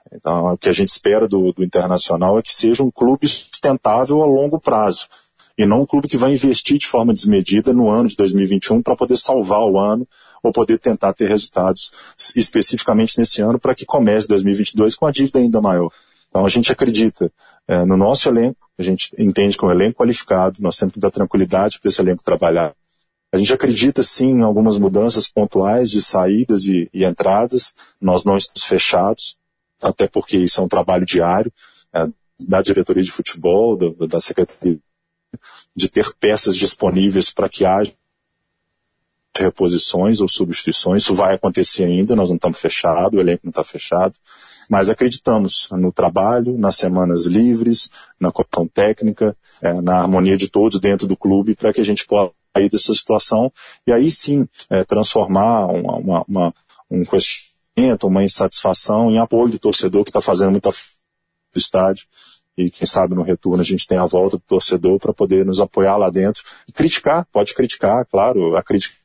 Então, o que a gente espera do, do Internacional é que seja um clube sustentável a longo prazo, e não um clube que vai investir de forma desmedida no ano de dois mil e vinte e um para poder salvar o ano ou poder tentar ter resultados especificamente nesse ano para que comece dois mil e vinte e dois com a dívida ainda maior. Então a gente acredita é, no nosso elenco, a gente entende que é um elenco qualificado, nós temos que dar tranquilidade para esse elenco trabalhar. A gente acredita sim em algumas mudanças pontuais de saídas e, e entradas, nós não estamos fechados, até porque isso é um trabalho diário é, da diretoria de futebol, da, da secretaria, de ter peças disponíveis para que haja reposições ou substituições. Isso vai acontecer ainda, nós não estamos fechados, o elenco não está fechado, mas acreditamos no trabalho, nas semanas livres, na comissão técnica, é, na harmonia de todos dentro do clube para que a gente possa sair dessa situação e aí sim é, transformar uma, uma, uma, um questionamento, uma insatisfação em apoio do torcedor que está fazendo muita falta do estádio. E quem sabe no retorno a gente tem a volta do torcedor para poder nos apoiar lá dentro e criticar, pode criticar, claro, a crítica,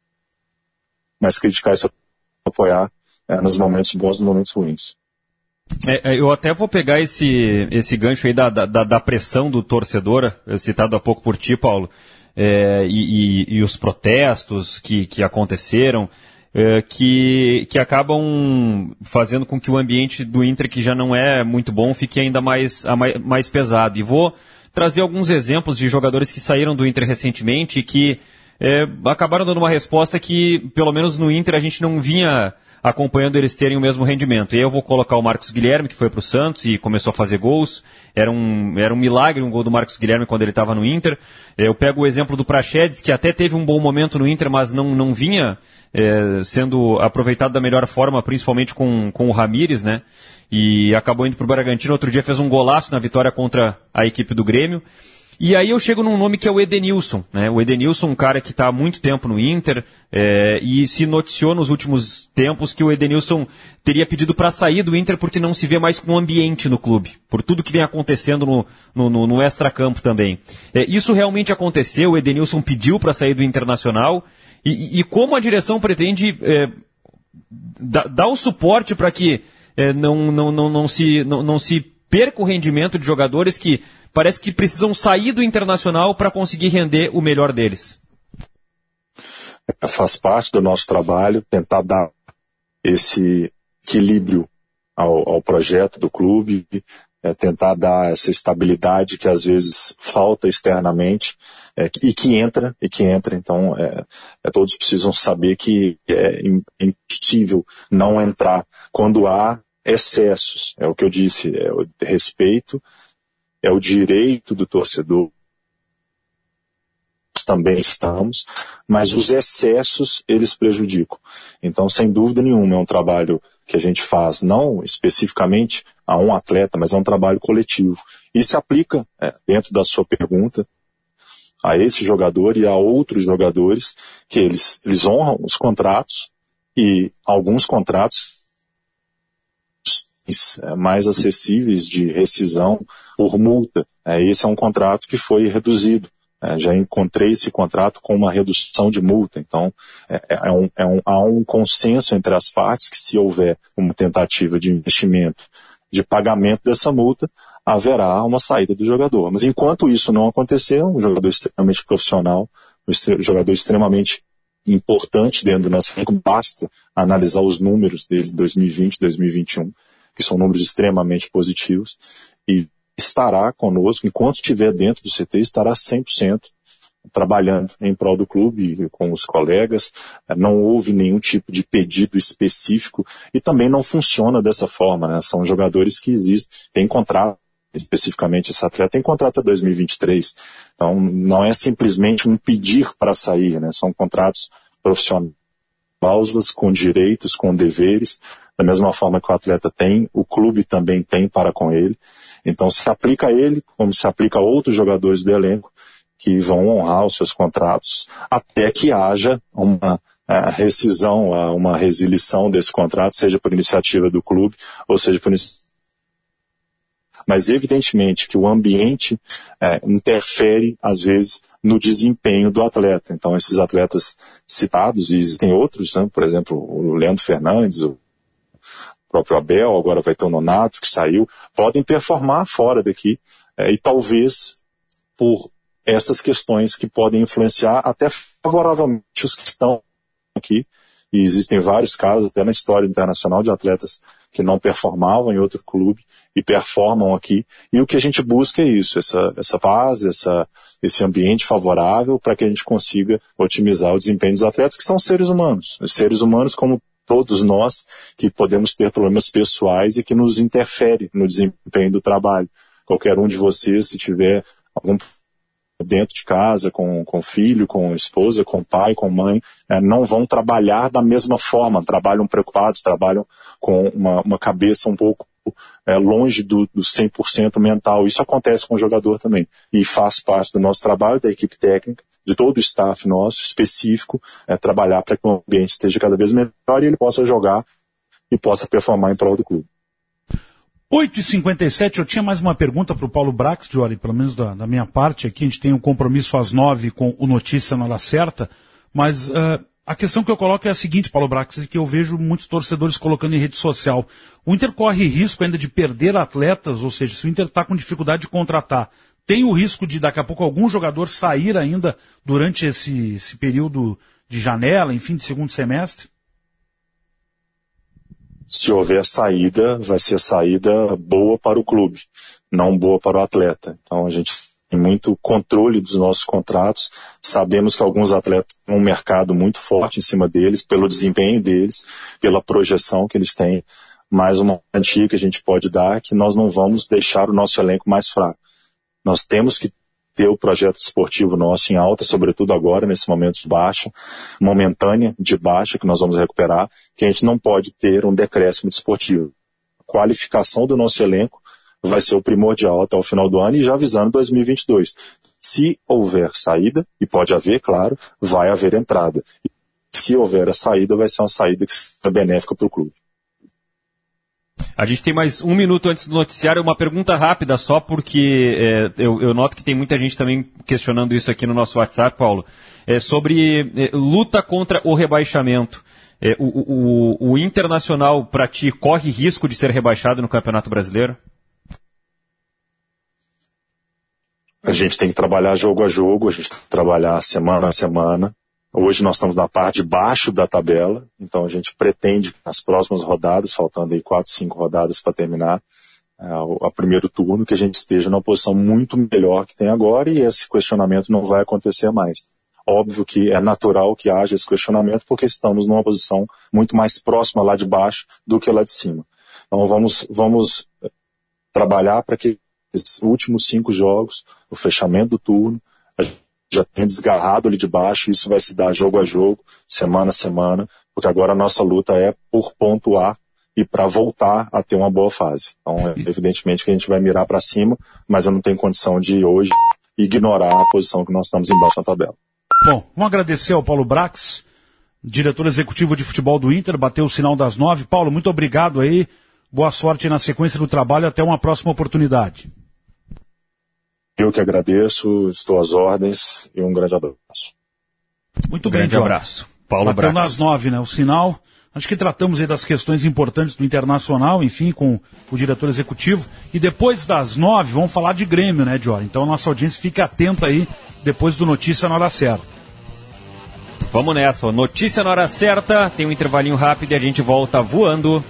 mas criticar isso, apoiar é, nos momentos bons e nos momentos ruins. É, eu até vou pegar esse, esse gancho aí da, da, da pressão do torcedor, citado há pouco por ti, Paulo, é, e, e, e os protestos que, que aconteceram, é, que, que acabam fazendo com que o ambiente do Inter, que já não é muito bom, fique ainda mais, mais pesado. E vou trazer alguns exemplos de jogadores que saíram do Inter recentemente e que é, acabaram dando uma resposta que, pelo menos no Inter, a gente não vinha acompanhando eles terem o mesmo rendimento. E aí eu vou colocar o Marcos Guilherme, que foi para o Santos e começou a fazer gols. Era um, era um milagre um gol do Marcos Guilherme quando ele estava no Inter. Eu pego o exemplo do Praxedes, que até teve um bom momento no Inter, mas não, não vinha é, sendo aproveitado da melhor forma, principalmente com, com o Ramires, né? E acabou indo para o Bragantino. Outro dia fez um golaço na vitória contra a equipe do Grêmio. E aí eu chego num nome que é o Edenilson, né? O Edenilson, um cara que está há muito tempo no Inter, é, e se noticiou nos últimos tempos que o Edenilson teria pedido para sair do Inter porque não se vê mais com o ambiente no clube, por tudo que vem acontecendo no, no, no, no extracampo também. É, isso realmente aconteceu, o Edenilson pediu para sair do Internacional, e, e como a direção pretende é, dar, dar o suporte para que é, não, não, não, não, se, não, não se perca o rendimento de jogadores que parece que precisam sair do Internacional para conseguir render o melhor deles. Faz parte do nosso trabalho tentar dar esse equilíbrio ao, ao projeto do clube, é, tentar dar essa estabilidade que às vezes falta externamente é, e que entra, e que entra. Então, é, é, todos precisam saber que é impossível não entrar quando há excessos. É o que eu disse, é o respeito, é o direito do torcedor, nós também estamos, mas os excessos, eles prejudicam. Então, sem dúvida nenhuma, é um trabalho que a gente faz, não especificamente a um atleta, mas é um trabalho coletivo. E se aplica, é, dentro da sua pergunta, a esse jogador e a outros jogadores, que eles, eles honram os contratos, e alguns contratos mais acessíveis de rescisão por multa. Esse é um contrato que foi reduzido. Já encontrei esse contrato com uma redução de multa. Então, é, é um, é um, há um consenso entre as partes que se houver uma tentativa de investimento, de pagamento dessa multa, haverá uma saída do jogador. Mas enquanto isso não acontecer, um jogador extremamente profissional, um jogador extremamente importante dentro do nosso elenco, basta analisar os números dele de dois mil e vinte, dois mil e vinte e um, que são números extremamente positivos, e estará conosco, enquanto estiver dentro do C T, estará cem por cento trabalhando em prol do clube, com os colegas. Não houve nenhum tipo de pedido específico, e também não funciona dessa forma, né? São jogadores que existem, tem contrato, especificamente esse atleta tem contrato até dois mil e vinte e três, então não é simplesmente um pedir para sair, né? São contratos profissionais, cláusulas, com direitos, com deveres, da mesma forma que o atleta tem, o clube também tem para com ele. Então se aplica a ele, como se aplica a outros jogadores do elenco, que vão honrar os seus contratos, até que haja uma uh, rescisão, uh, uma resilição desse contrato, seja por iniciativa do clube, ou seja por iniciativa. Mas evidentemente que o ambiente é, interfere, às vezes, no desempenho do atleta. Então esses atletas citados, e existem outros, né? Por exemplo, o Leandro Fernandes, o próprio Abel, agora vai ter o Nonato que saiu, podem performar fora daqui, é, e talvez por essas questões que podem influenciar até favoravelmente os que estão aqui, e existem vários casos até na história internacional de atletas que não performavam em outro clube e performam aqui, e o que a gente busca é isso, essa, essa paz, essa, esse ambiente favorável para que a gente consiga otimizar o desempenho dos atletas, que são seres humanos, seres humanos como todos nós, que podemos ter problemas pessoais e que nos interfere no desempenho do trabalho. Qualquer um de vocês, se tiver algum dentro de casa, com, com filho, com esposa, com pai, com mãe, é, não vão trabalhar da mesma forma, trabalham preocupados, trabalham com uma, uma cabeça um pouco é, longe do, do cem por cento mental. Isso acontece com o jogador também, e faz parte do nosso trabalho, da equipe técnica, de todo o staff nosso, específico, é, trabalhar para que o ambiente esteja cada vez melhor e ele possa jogar e possa performar em prol do clube. oito e cinquenta e sete, eu tinha mais uma pergunta para o Paulo Brax, Jory, pelo menos da, da minha parte aqui, a gente tem um compromisso às nove com o Notícia na Hora Certa, mas uh, a questão que eu coloco é a seguinte, Paulo Brax, é que eu vejo muitos torcedores colocando em rede social. O Inter corre risco ainda de perder atletas, ou seja, se o Inter está com dificuldade de contratar, tem o risco de daqui a pouco algum jogador sair ainda durante esse, esse período de janela, enfim, de segundo semestre? Se houver saída, vai ser saída boa para o clube, não boa para o atleta. Então a gente tem muito controle dos nossos contratos, sabemos que alguns atletas têm um mercado muito forte em cima deles, pelo desempenho deles, pela projeção que eles têm, mas uma garantia que a gente pode dar é que nós não vamos deixar o nosso elenco mais fraco. Nós temos que ter o projeto esportivo nosso em alta, sobretudo agora, nesse momento de baixa, momentânea de baixa, que nós vamos recuperar, que a gente não pode ter um decréscimo desportivo. A qualificação do nosso elenco vai ser o primordial até o final do ano e já visando dois mil e vinte e dois. Se houver saída, e pode haver, claro, vai haver entrada. E se houver a saída, vai ser uma saída que seja benéfica para o clube. A gente tem mais um minuto antes do noticiário, uma pergunta rápida só, porque é, eu, eu noto que tem muita gente também questionando isso aqui no nosso WhatsApp, Paulo, é, sobre é, luta contra o rebaixamento. É, o, o, o Internacional, para ti, corre risco de ser rebaixado no Campeonato Brasileiro? A gente tem que trabalhar jogo a jogo, a gente tem que trabalhar semana a semana. Hoje nós estamos na parte de baixo da tabela, então a gente pretende que nas próximas rodadas, faltando aí quatro, cinco rodadas para terminar uh, o primeiro turno, que a gente esteja numa posição muito melhor que tem agora e esse questionamento não vai acontecer mais. Óbvio que é natural que haja esse questionamento porque estamos numa posição muito mais próxima lá de baixo do que lá de cima. Então vamos, vamos trabalhar para que esses últimos cinco jogos, o fechamento do turno, a gente já tem desgarrado ali de baixo, isso vai se dar jogo a jogo, semana a semana, porque agora a nossa luta é por pontuar e para voltar a ter uma boa fase. Então, é, evidentemente que a gente vai mirar para cima, mas eu não tenho condição de hoje ignorar a posição que nós estamos embaixo na tabela. Bom, vamos agradecer ao Paulo Brax, diretor executivo de futebol do Inter, bateu o sinal das nove. Paulo, muito obrigado aí, boa sorte na sequência do trabalho, até uma próxima oportunidade. Eu que agradeço, estou às ordens e um grande abraço. Muito um bem, grande abraço. Paulo Batendo Brax. às nove, né? O sinal. Acho que tratamos aí das questões importantes do Internacional, enfim, com o diretor executivo. E depois das nove, vamos falar de Grêmio, né, Dior? Então a nossa audiência fica atenta aí, depois do Notícia na Hora Certa. Vamos nessa, Notícia na Hora Certa, tem um intervalinho rápido e a gente volta voando.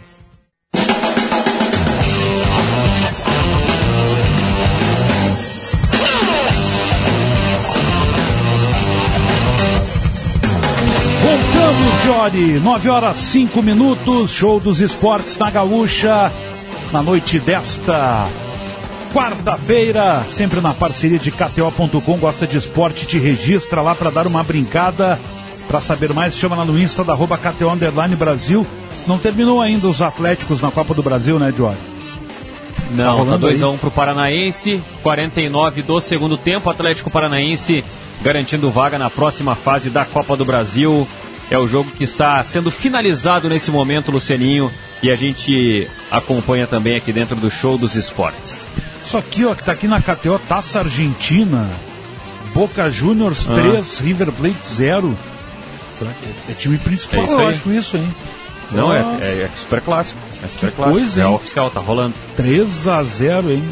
Voltamos, Jory, nove horas cinco minutos, show dos esportes na Gaúcha, na noite desta quarta-feira, sempre na parceria de K T O ponto com, gosta de esporte, te registra lá para dar uma brincada, para saber mais, chama lá no Insta da arroba K T O Underline Brasil. Não terminou ainda os Atléticos na Copa do Brasil, né, Jory? Não, tá dois a um pro Paranaense, quarenta e nove do segundo tempo, Atlético Paranaense garantindo vaga na próxima fase da Copa do Brasil. É o jogo que está sendo finalizado nesse momento, Lucianinho, e a gente acompanha também aqui dentro do Show dos Esportes. Isso aqui, ó, que tá aqui na K T O, Taça Argentina, Boca Juniors três, ah. River Plate zero. Será que é time principal? É isso Eu aí. acho isso, hein? Não, ah. é, é, é super clássico. É super clássico. Coisa, é hein? oficial, tá rolando. três a zero, hein?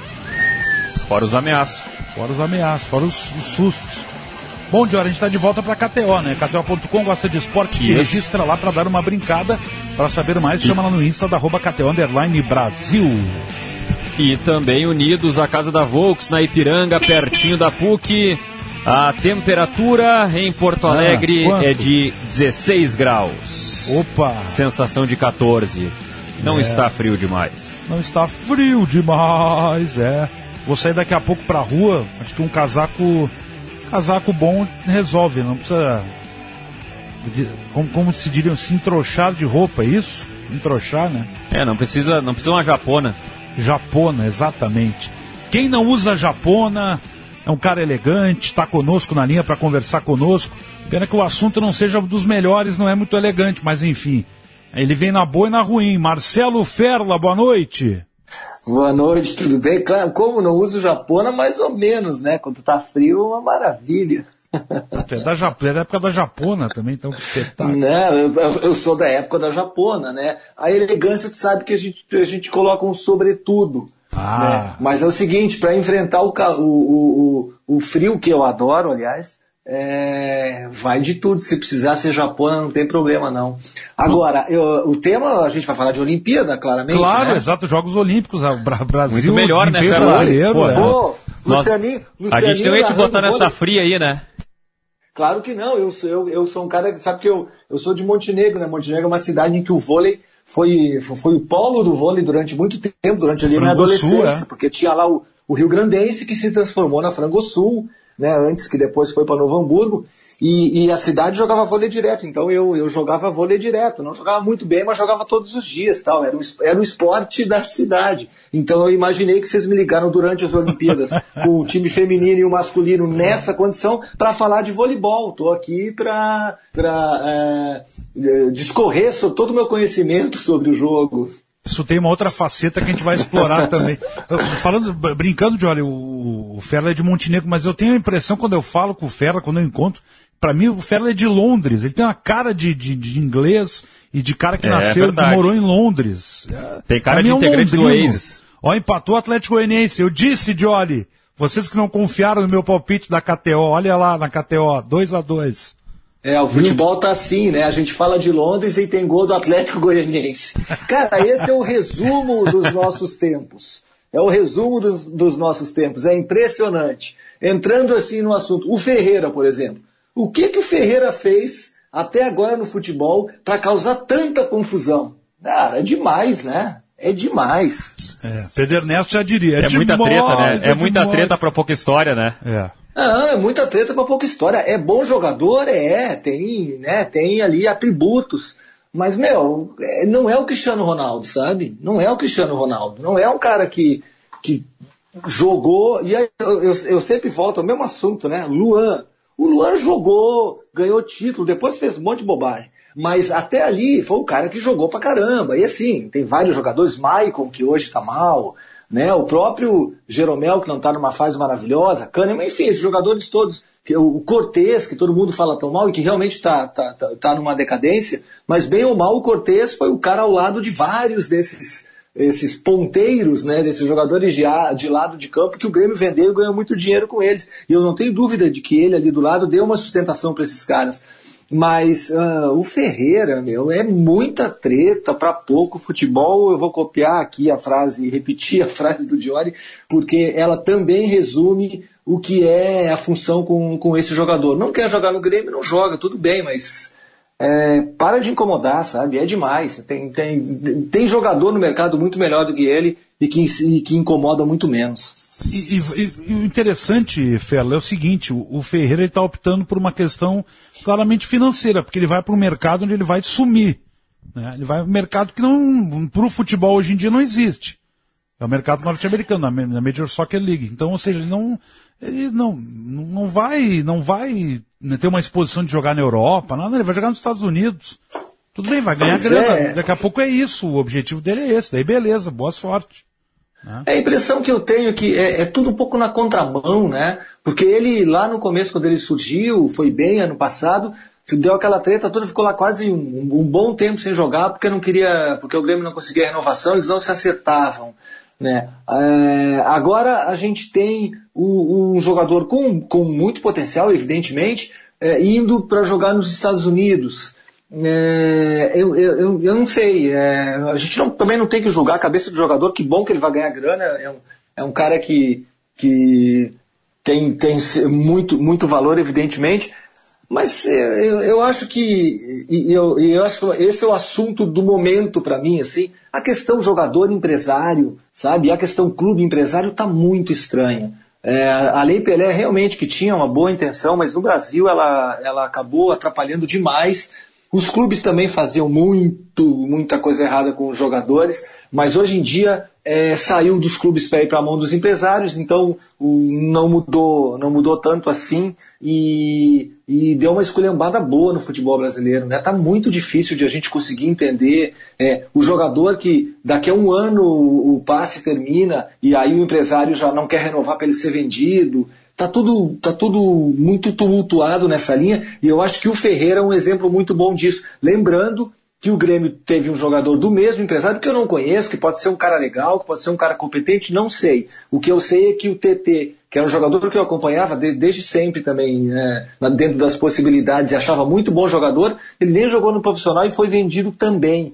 Fora os ameaços. Fora os ameaços, fora os, os sustos. Bom, Dior, a gente tá de volta pra K T O, né? K T O ponto com, gosta de esporte, te registra lá pra dar uma brincada. Pra saber mais, chama lá no Insta da arroba K T O Underline Brasil. E também unidos à Casa da Volks, na Ipiranga, pertinho da P U C. A temperatura em Porto Alegre ah, é de dezesseis graus. Opa! Sensação de catorze. Não é. está frio demais. Não está frio demais, é. Vou sair daqui a pouco pra rua, acho que um casaco... Casaco bom resolve, não precisa... Como, como se diriam, se entrochar de roupa, é isso? Entrochar, né? É, não precisa, não precisa uma japona. Japona, exatamente. Quem não usa japona é um cara elegante, está conosco na linha para conversar conosco. Pena que o assunto não seja dos melhores, não é muito elegante, mas enfim. Ele vem na boa e na ruim. Marcelo Ferla, boa noite. Boa noite, tudo bem? Claro, como não uso japona, mais ou menos, né? Quando tá frio, é uma maravilha. É da, é da época da japona também, então que espetáculo. Não, eu, eu sou da época da japona, né? A elegância, tu sabe que a gente, a gente coloca um sobretudo. Ah. Né? Mas é o seguinte, para enfrentar o, o, o, o frio, que eu adoro, aliás, é, vai de tudo. Se precisar ser japona, não tem problema, não. Agora, eu, o tema, a gente vai falar de Olimpíada, claramente. Claro, né? exato, Jogos Olímpicos, o Brasil. Muito melhor, né, brasileiro. Pô, é. Pô, Lucianinho, Lucianinho, a gente não ia te botar nessa vôlei. Fria aí, né? Claro que não, eu sou, eu, eu sou um cara, sabe que eu, eu sou de Montenegro, né? Montenegro é uma cidade em que o vôlei foi, foi o polo do vôlei durante muito tempo, durante ali a minha adolescência, é? Porque tinha lá o, o Rio Grandense que se transformou na Frangosul, né? Antes que depois foi para Novo Hamburgo, e, e a cidade jogava vôlei direto, então eu, eu jogava vôlei direto, não jogava muito bem, mas jogava todos os dias, tal. Era, o, era o esporte da cidade. Então eu imaginei que vocês me ligaram durante as Olimpíadas com o time feminino e o masculino nessa condição para falar de voleibol. Estou aqui para é, discorrer sobre todo o meu conhecimento sobre o jogo. Isso tem uma outra faceta que a gente vai explorar também. Falando, brincando de, olha, o, o Ferla é de Montenegro, mas eu tenho a impressão quando eu falo com o Ferla, quando eu encontro, pra mim o Ferla é de Londres. Ele tem uma cara de, de, de inglês e de cara que é, nasceu, é que morou em Londres. Tem cara de é um integrante do Oasis. Ó, empatou o Atlético Goianiense. Eu disse, Johnny, vocês que não confiaram no meu palpite da K T O, olha lá na K T O, dois a dois. É, o futebol tá assim, né? A gente fala de Londres e tem gol do Atlético Goianiense. Cara, esse é o resumo dos nossos tempos. É o resumo dos, dos nossos tempos. É impressionante. Entrando assim no assunto, o Ferreira, por exemplo. O que que o Ferreira fez até agora no futebol para causar tanta confusão? Cara, é demais, né? É demais. É, Pedro Ernesto já diria. É, é demais, muita treta, né? É, é muita demais. treta pra pouca história, né? É. Ah, é muita treta pra pouca história. É bom jogador? É. Tem, né, tem ali atributos. Mas, meu, não é o Cristiano Ronaldo, sabe? Não é o Cristiano Ronaldo. Não é um cara que, que jogou... E aí eu, eu, eu sempre volto ao mesmo assunto, né? Luan. O Luan jogou, ganhou título, depois fez um monte de bobagem. Mas até ali foi um cara que jogou pra caramba. E assim, tem vários jogadores. Maicon, que hoje tá mal... Né, o próprio Jeromel, que não está numa fase maravilhosa, Kahneman, enfim, esses jogadores todos, que, o Cortez, que todo mundo fala tão mal e que realmente está tá, tá, tá numa decadência, mas bem ou mal o Cortez foi o cara ao lado de vários desses esses ponteiros, né, desses jogadores de, de lado de campo que o Grêmio vendeu e ganhou muito dinheiro com eles. E eu não tenho dúvida de que ele ali do lado deu uma sustentação para esses caras. Mas uh, o Ferreira, meu, é muita treta para pouco futebol. Eu vou copiar aqui a frase e repetir a frase do Diori, porque ela também resume o que é a função com, com esse jogador. Não quer jogar no Grêmio, não joga, tudo bem, mas é, para de incomodar, sabe? É demais. Tem, tem, tem jogador no mercado muito melhor do que ele e que, e que incomoda muito menos. E, e, e o interessante, Ferla, é o seguinte, o, o Ferreira está optando por uma questão claramente financeira, porque ele vai para um mercado onde ele vai sumir. Né? Ele vai para um mercado que não, para o futebol hoje em dia não existe. É o mercado norte-americano, na, na Major Soccer League. Então, ou seja, ele não, ele não, não vai, não vai né, ter uma exposição de jogar na Europa, nada, ele vai jogar nos Estados Unidos. Tudo bem, vai ganhar pois grana. É. Daqui a pouco é isso, o objetivo dele é esse. Daí beleza, boa sorte. É a impressão que eu tenho que é, é tudo um pouco na contramão, né? Porque ele, lá no começo, quando ele surgiu, foi bem ano passado, deu aquela treta toda, ficou lá quase um, um bom tempo sem jogar, porque não queria, porque o Grêmio não conseguia renovação, eles não se acertavam, né? É, agora a gente tem um, um jogador com, com muito potencial, evidentemente, é, indo para jogar nos Estados Unidos. É, eu, eu, eu não sei, é, a gente não, também não tem que julgar a cabeça do jogador, que bom que ele vai ganhar grana, é um, é um cara que, que tem, tem muito, muito valor, evidentemente, mas eu, eu acho que eu, eu acho que esse é o assunto do momento para mim, assim, a questão jogador-empresário, sabe, a questão clube-empresário está muito estranha. É, a Lei Pelé realmente que tinha uma boa intenção, mas no Brasil ela, ela acabou atrapalhando demais. Os clubes também faziam muito, muita coisa errada com os jogadores, mas hoje em dia é, saiu dos clubes para ir para a mão dos empresários, então o, não, mudou, não mudou tanto assim e, e deu uma esculhambada boa no futebol brasileiro, né? Tá muito difícil de a gente conseguir entender é, o jogador que daqui a um ano o, o passe termina e aí o empresário já não quer renovar para ele ser vendido. Tá tudo, tá tudo muito tumultuado nessa linha e eu acho que o Ferreira é um exemplo muito bom disso. Lembrando que o Grêmio teve um jogador do mesmo empresário que eu não conheço, que pode ser um cara legal, que pode ser um cara competente, não sei. O que eu sei é que o T T, que era um jogador que eu acompanhava de, desde sempre também, né, dentro das possibilidades, e achava muito bom jogador, ele nem jogou no profissional e foi vendido também.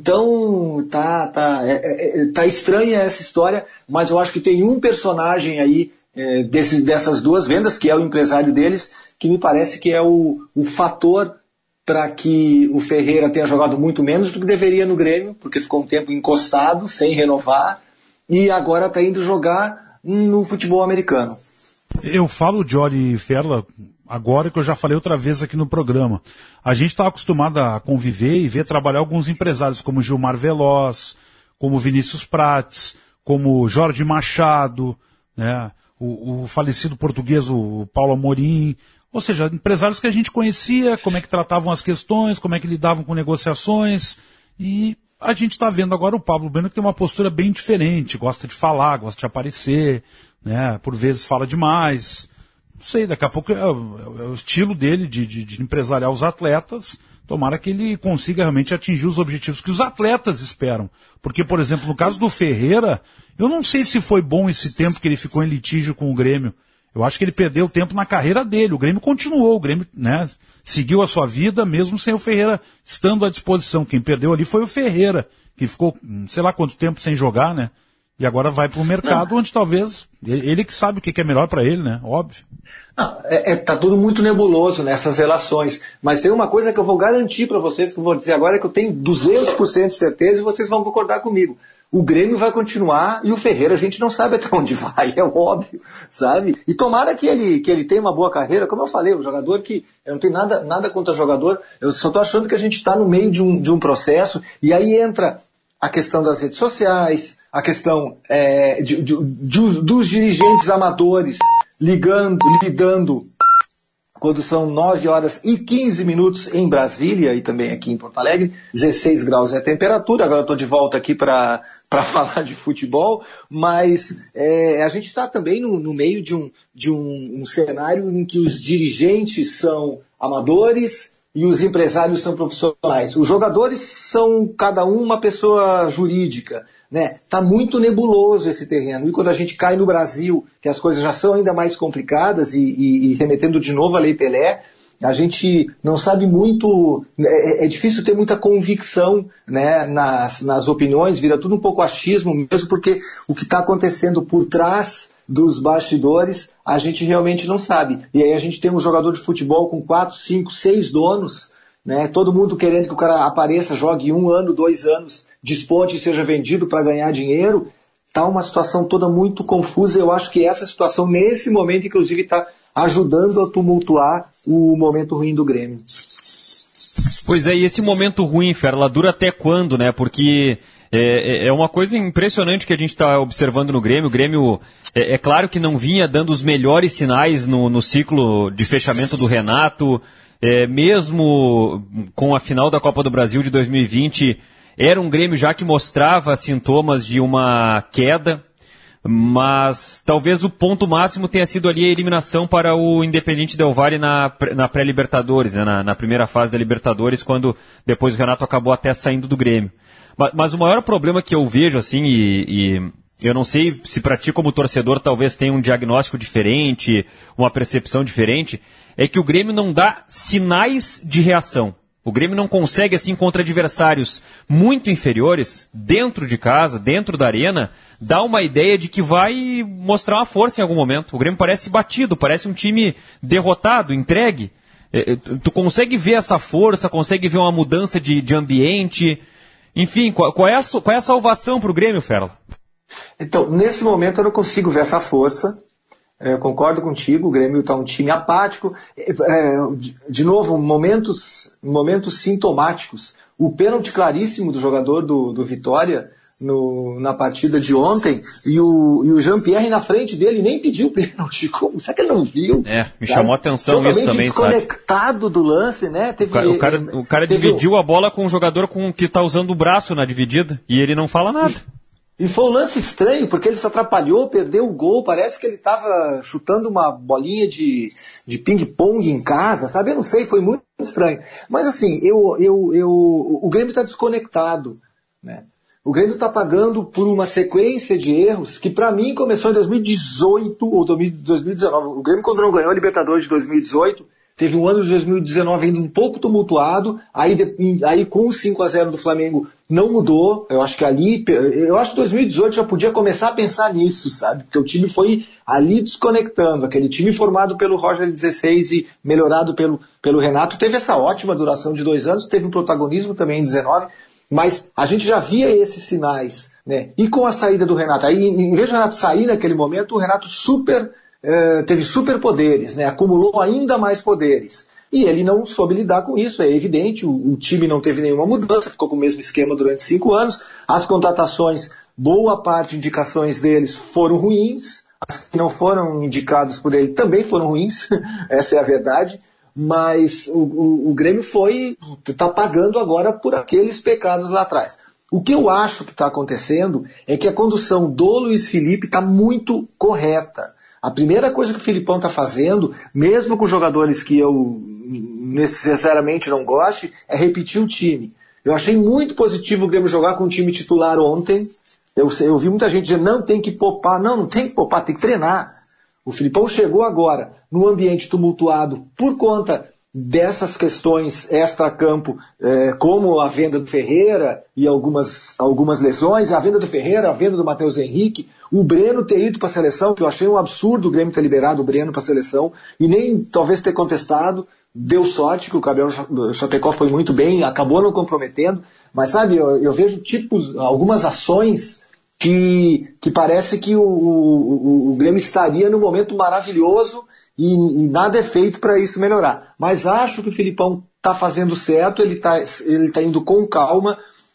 Então tá, tá, é, é, tá estranha essa história, mas eu acho que tem um personagem aí É, desses, dessas duas vendas, que é o empresário deles, que me parece que é o, o fator para que o Ferreira tenha jogado muito menos do que deveria no Grêmio, porque ficou um tempo encostado, sem renovar, e agora está indo jogar no futebol americano. Eu falo, Jory Ferla, agora que eu já falei outra vez aqui no programa. A gente está acostumado a conviver e ver trabalhar alguns empresários, como Gilmar Veloz, como Vinícius Prates, como Jorge Machado, né? O, o falecido português, o Paulo Amorim, ou seja, empresários que a gente conhecia, como é que tratavam as questões, como é que lidavam com negociações, e a gente está vendo agora o Pablo Bueno que tem uma postura bem diferente, gosta de falar, gosta de aparecer, né, por vezes fala demais, não sei, daqui a pouco é, é, é o estilo dele de, de, de empresariar os atletas. Tomara que ele consiga realmente atingir os objetivos que os atletas esperam. Porque, por exemplo, no caso do Ferreira, eu não sei se foi bom esse tempo que ele ficou em litígio com o Grêmio. Eu acho que ele perdeu tempo na carreira dele. O Grêmio continuou, o Grêmio, né, seguiu a sua vida mesmo sem o Ferreira estando à disposição. Quem perdeu ali foi o Ferreira, que ficou sei lá quanto tempo sem jogar, né? E agora vai para o mercado onde talvez, ele que sabe o que é melhor para ele, né? Óbvio. Não, é, é, tá tudo muito nebuloso nessas relações, mas tem uma coisa que eu vou garantir para vocês, que eu vou dizer agora, que eu tenho duzentos por cento de certeza e vocês vão concordar comigo. O Grêmio vai continuar e o Ferreira a gente não sabe até onde vai, é óbvio, sabe? E tomara que ele, que ele tenha uma boa carreira, como eu falei, um jogador que, eu não tenho nada, nada contra jogador, eu só tô achando que a gente está no meio de um, de um processo, e aí entra a questão das redes sociais, a questão é, de, de, de, dos dirigentes amadores ligando, lidando quando são nove horas e quinze minutos em Brasília e também aqui em Porto Alegre, dezesseis graus é a temperatura. Agora eu estou de volta aqui para para falar de futebol, mas é, a gente está também no, no meio de, um, de um, um cenário em que os dirigentes são amadores e os empresários são profissionais. Os jogadores são cada um uma pessoa jurídica, né? Tá muito nebuloso esse terreno. E quando a gente cai no Brasil, que as coisas já são ainda mais complicadas, e, e, e remetendo de novo à Lei Pelé, a gente não sabe muito, é, é difícil ter muita convicção, né, nas, nas opiniões, vira tudo um pouco achismo mesmo, porque o que está acontecendo por trás dos bastidores, a gente realmente não sabe. E aí a gente tem um jogador de futebol com quatro, cinco, seis donos, né? Todo mundo querendo que o cara apareça, jogue um ano, dois anos, desponte e seja vendido para ganhar dinheiro. Está uma situação toda muito confusa. Eu acho que essa situação, nesse momento, inclusive, está ajudando a tumultuar o momento ruim do Grêmio. Pois é, e esse momento ruim, Ferla, dura até quando, né? Porque é, é uma coisa impressionante que a gente está observando no Grêmio. O Grêmio, é, é claro que não vinha dando os melhores sinais no, no ciclo de fechamento do Renato. É, mesmo com a final da Copa do Brasil de dois mil e vinte, era um Grêmio já que mostrava sintomas de uma queda. mas talvez o ponto máximo tenha sido ali a eliminação para o Independiente Del Valle na, na pré-Libertadores, né, na, na primeira fase da Libertadores, quando depois o Renato acabou até saindo do Grêmio. Mas, mas o maior problema que eu vejo, assim, e, e eu não sei se para ti como torcedor talvez tenha um diagnóstico diferente, uma percepção diferente, é que o Grêmio não dá sinais de reação. O Grêmio não consegue, assim, contra adversários muito inferiores, dentro de casa, dentro da arena, dar uma ideia de que vai mostrar uma força em algum momento. O Grêmio parece batido, parece um time derrotado, entregue. Tu consegue ver essa força, consegue ver uma mudança de, de ambiente. Enfim, qual, qual, é a, qual é a salvação para o Grêmio, Ferla? Então, nesse momento eu não consigo ver essa força. Eu concordo contigo, o Grêmio está um time apático. É, de novo, momentos, momentos sintomáticos. O pênalti claríssimo do jogador do, do Vitória no, na partida de ontem, e o, e o Jean-Pierre na frente dele nem pediu pênalti. Como? Será que ele não viu? É, me sabe? Chamou a atenção Totalmente isso também, desconectado sabe? do lance, né? Teve, o cara, o cara, o cara teve... dividiu a bola com um jogador com, que está usando o braço na dividida, e ele não fala nada. E foi um lance estranho, porque ele se atrapalhou, perdeu o gol, parece que ele estava chutando uma bolinha de, de ping-pong em casa, sabe? Eu não sei, foi muito estranho. Mas assim, eu, eu, eu, o Grêmio está desconectado, né? O Grêmio está pagando por uma sequência de erros que para mim começou em dois mil e dezoito ou dois mil e dezenove. O Grêmio, quando não ganhou a Libertadores de dois mil e dezoito, teve um ano de dois mil e dezenove ainda um pouco tumultuado, aí, aí com o cinco a zero do Flamengo não mudou. Eu acho que ali, eu acho que dois mil e dezoito já podia começar a pensar nisso, sabe? Porque o time foi ali desconectando, aquele time formado pelo Roger dezesseis e melhorado pelo, pelo Renato, teve essa ótima duração de dois anos, teve um protagonismo também em dezenove, mas a gente já via esses sinais, né? E com a saída do Renato, aí em vez do Renato sair naquele momento, o Renato super... Uh, teve superpoderes, né? Acumulou ainda mais poderes. E ele não soube lidar com isso, é evidente, o, o time não teve nenhuma mudança, ficou com o mesmo esquema durante cinco anos, as contratações, boa parte de indicações deles foram ruins, as que não foram indicadas por ele também foram ruins, essa é a verdade, mas o, o, o Grêmio foi, está pagando agora por aqueles pecados lá atrás. O que eu acho que está acontecendo é que a condução do Luiz Felipe está muito correta. A primeira coisa que o Filipão está fazendo, mesmo com jogadores que eu necessariamente não goste, é repetir o time. Eu achei muito positivo o Grêmio jogar com o time titular ontem. Eu, eu vi muita gente dizendo, não, tem que poupar. Não, não tem que poupar, tem que treinar. O Filipão chegou agora num ambiente tumultuado por conta dessas questões extra-campo, é, como a venda do Ferreira e algumas, algumas lesões, a venda do Ferreira, a venda do Matheus Henrique, o Breno ter ido para a seleção, que eu achei um absurdo o Grêmio ter liberado o Breno para a seleção, e nem talvez ter contestado, deu sorte que o Gabriel Chapecó foi muito bem, acabou não comprometendo, mas sabe, eu, eu vejo tipos, algumas ações que, que parece que o, o, o Grêmio estaria num momento maravilhoso e, e nada é feito para isso melhorar. Mas acho que o Filipão está fazendo certo, ele está ele tá indo com calma,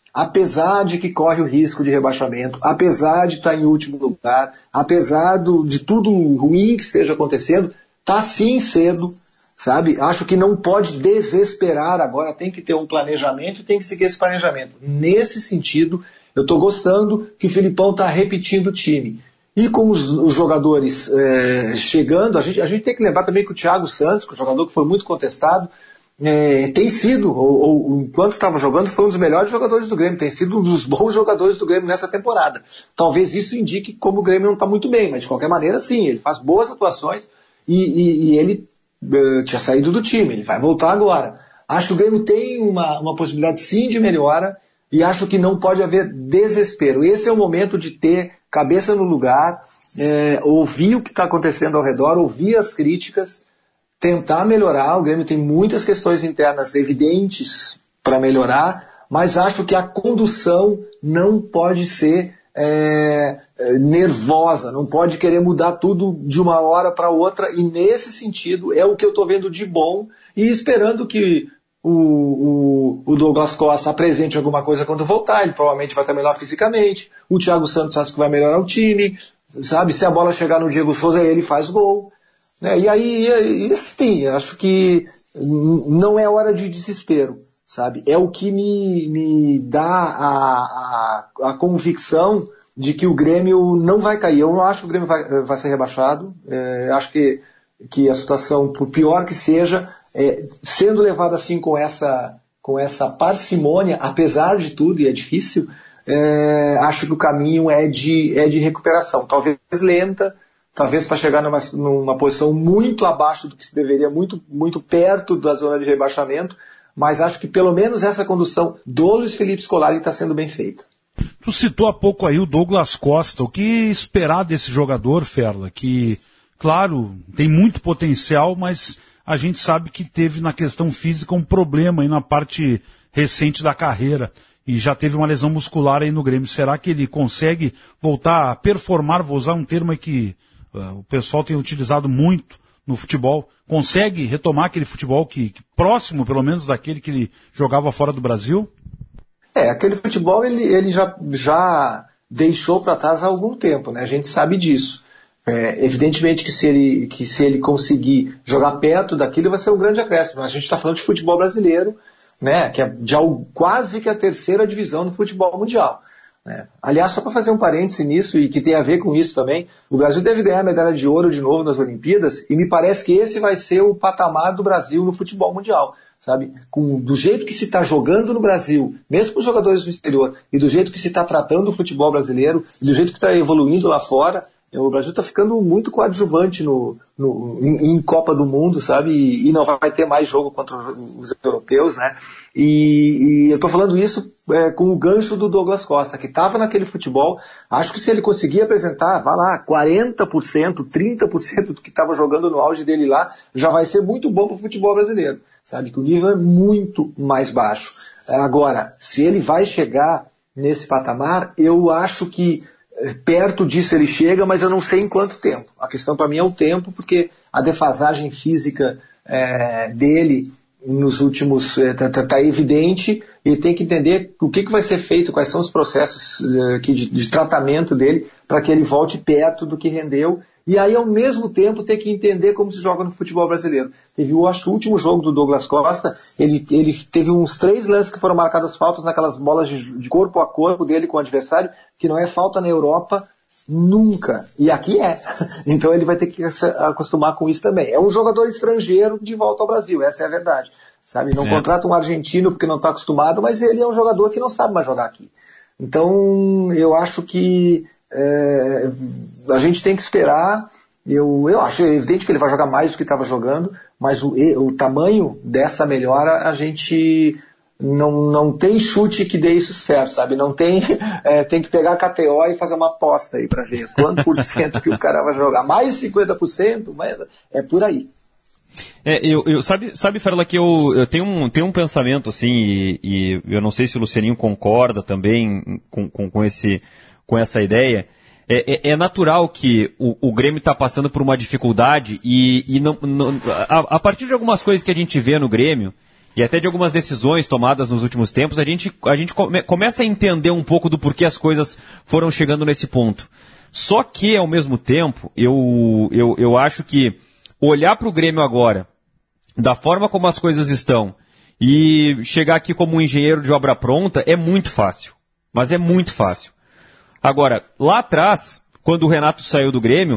apesar de que corre o risco de rebaixamento, apesar de estar em último lugar, apesar do, de tudo ruim que esteja acontecendo, está sim cedo, sabe? Acho que não pode desesperar agora, tem que ter um planejamento e tem que seguir esse planejamento. Nesse sentido, eu estou gostando que o Filipão está repetindo o time. E com os, os jogadores é, chegando, a gente, a gente tem que lembrar também que o Thiago Santos, que é um jogador que foi muito contestado, É, tem sido, ou, ou enquanto estava jogando, foi um dos melhores jogadores do Grêmio, tem sido um dos bons jogadores do Grêmio nessa temporada. Talvez isso indique como o Grêmio não está muito bem, mas de qualquer maneira sim, ele faz boas atuações e, e, e ele uh, tinha saído do time, ele vai voltar agora. Acho que o Grêmio tem uma, uma possibilidade sim de melhora e acho que não pode haver desespero. Esse é o momento de ter cabeça no lugar, é, ouvir o que está acontecendo ao redor, ouvir as críticas, tentar melhorar. O Grêmio tem muitas questões internas evidentes para melhorar, mas acho que a condução não pode ser é, nervosa, não pode querer mudar tudo de uma hora para outra, e nesse sentido é o que eu estou vendo de bom, e esperando que o, o, o Douglas Costa apresente alguma coisa quando voltar. Ele provavelmente vai estar melhor fisicamente, o Thiago Santos acho que vai melhorar o time, sabe? Se a bola chegar no Diego Souza, ele faz gol. É, e aí, e, e, sim, acho que não é hora de desespero, sabe? É o que me, me dá a, a, a convicção de que o Grêmio não vai cair. Eu não acho que o Grêmio vai, vai ser rebaixado. É, acho que, que a situação, por pior que seja, é, sendo levada assim com essa, com essa parcimônia, apesar de tudo, e é difícil, é, acho que o caminho é de, é de recuperação. Talvez lenta, talvez para chegar numa, numa posição muito abaixo do que se deveria, muito, muito perto da zona de rebaixamento, mas acho que pelo menos essa condução do Luiz Felipe Scolari está sendo bem feita. Tu citou há pouco aí o Douglas Costa. O que esperar desse jogador, Ferla? Que, claro, tem muito potencial, mas a gente sabe que teve na questão física um problema aí na parte recente da carreira e já teve uma lesão muscular aí no Grêmio. Será que ele consegue voltar a performar? Vou usar um termo aí que uh, o pessoal tem utilizado muito no futebol. Consegue retomar aquele futebol que, que próximo, pelo menos, daquele que ele jogava fora do Brasil? É, aquele futebol ele, ele já, já deixou para trás há algum tempo, né? A gente sabe disso. É, evidentemente que se, ele, que se ele conseguir jogar perto daquilo vai ser um grande acréscimo. A gente está falando de futebol brasileiro, né? Que é de algo, quase que a terceira divisão do futebol mundial. Né? Aliás, só para fazer um parêntese nisso, e que tem a ver com isso também, o Brasil deve ganhar a medalha de ouro de novo nas Olimpíadas, e me parece que esse vai ser o patamar do Brasil no futebol mundial. Sabe, com, do jeito que se está jogando no Brasil, mesmo com os jogadores do exterior, e do jeito que se está tratando o futebol brasileiro, e do jeito que está evoluindo lá fora, o Brasil está ficando muito coadjuvante no, no, em, em Copa do Mundo, sabe, e, e não vai ter mais jogo contra os europeus, né, e, e eu estou falando isso é, com o gancho do Douglas Costa, que estava naquele futebol. Acho que se ele conseguir apresentar, vai lá, quarenta por cento, trinta por cento do que estava jogando no auge dele lá, já vai ser muito bom para o futebol brasileiro. Sabe, que o nível é muito mais baixo. Agora, se ele vai chegar nesse patamar, eu acho que perto disso ele chega, mas eu não sei em quanto tempo. A questão para mim é o tempo, porque a defasagem física é, dele nos últimos está é, tá, tá evidente, e tem que entender o que, que vai ser feito, quais são os processos é, que de, de tratamento dele para que ele volte perto do que rendeu. E aí, ao mesmo tempo, ter que entender como se joga no futebol brasileiro. Teve, eu acho que o último jogo do Douglas Costa, ele, ele teve uns três lances que foram marcadas faltas naquelas bolas de, de corpo a corpo dele com o adversário, que não é falta na Europa nunca. E aqui é. Então ele vai ter que se acostumar com isso também. É um jogador estrangeiro de volta ao Brasil, essa é a verdade. Sabe? Não é. Contrata um argentino porque não está acostumado, mas ele é um jogador que não sabe mais jogar aqui. Então, eu acho que É, a gente tem que esperar. Eu, eu acho evidente que ele vai jogar mais do que estava jogando, mas o, o tamanho dessa melhora a gente não, não tem chute que dê isso certo, sabe? Não tem, é, tem que pegar a K T O e fazer uma aposta aí para ver quanto por cento que o cara vai jogar. Mais cinquenta por cento, mas é por aí. É, eu, eu, sabe, sabe, Ferla, que eu, eu tenho, um, tenho um pensamento assim, e, e eu não sei se o Lucianinho concorda também com, com, com esse... com essa ideia. É, é, é natural que o, o Grêmio está passando por uma dificuldade e, e não, não, a, a partir de algumas coisas que a gente vê no Grêmio e até de algumas decisões tomadas nos últimos tempos, a gente, a gente come, começa a entender um pouco do porquê as coisas foram chegando nesse ponto. Só que, ao mesmo tempo, eu, eu, eu acho que olhar para o Grêmio agora, da forma como as coisas estão, e chegar aqui como um engenheiro de obra pronta é muito fácil. Mas é muito fácil. Agora, lá atrás, quando o Renato saiu do Grêmio,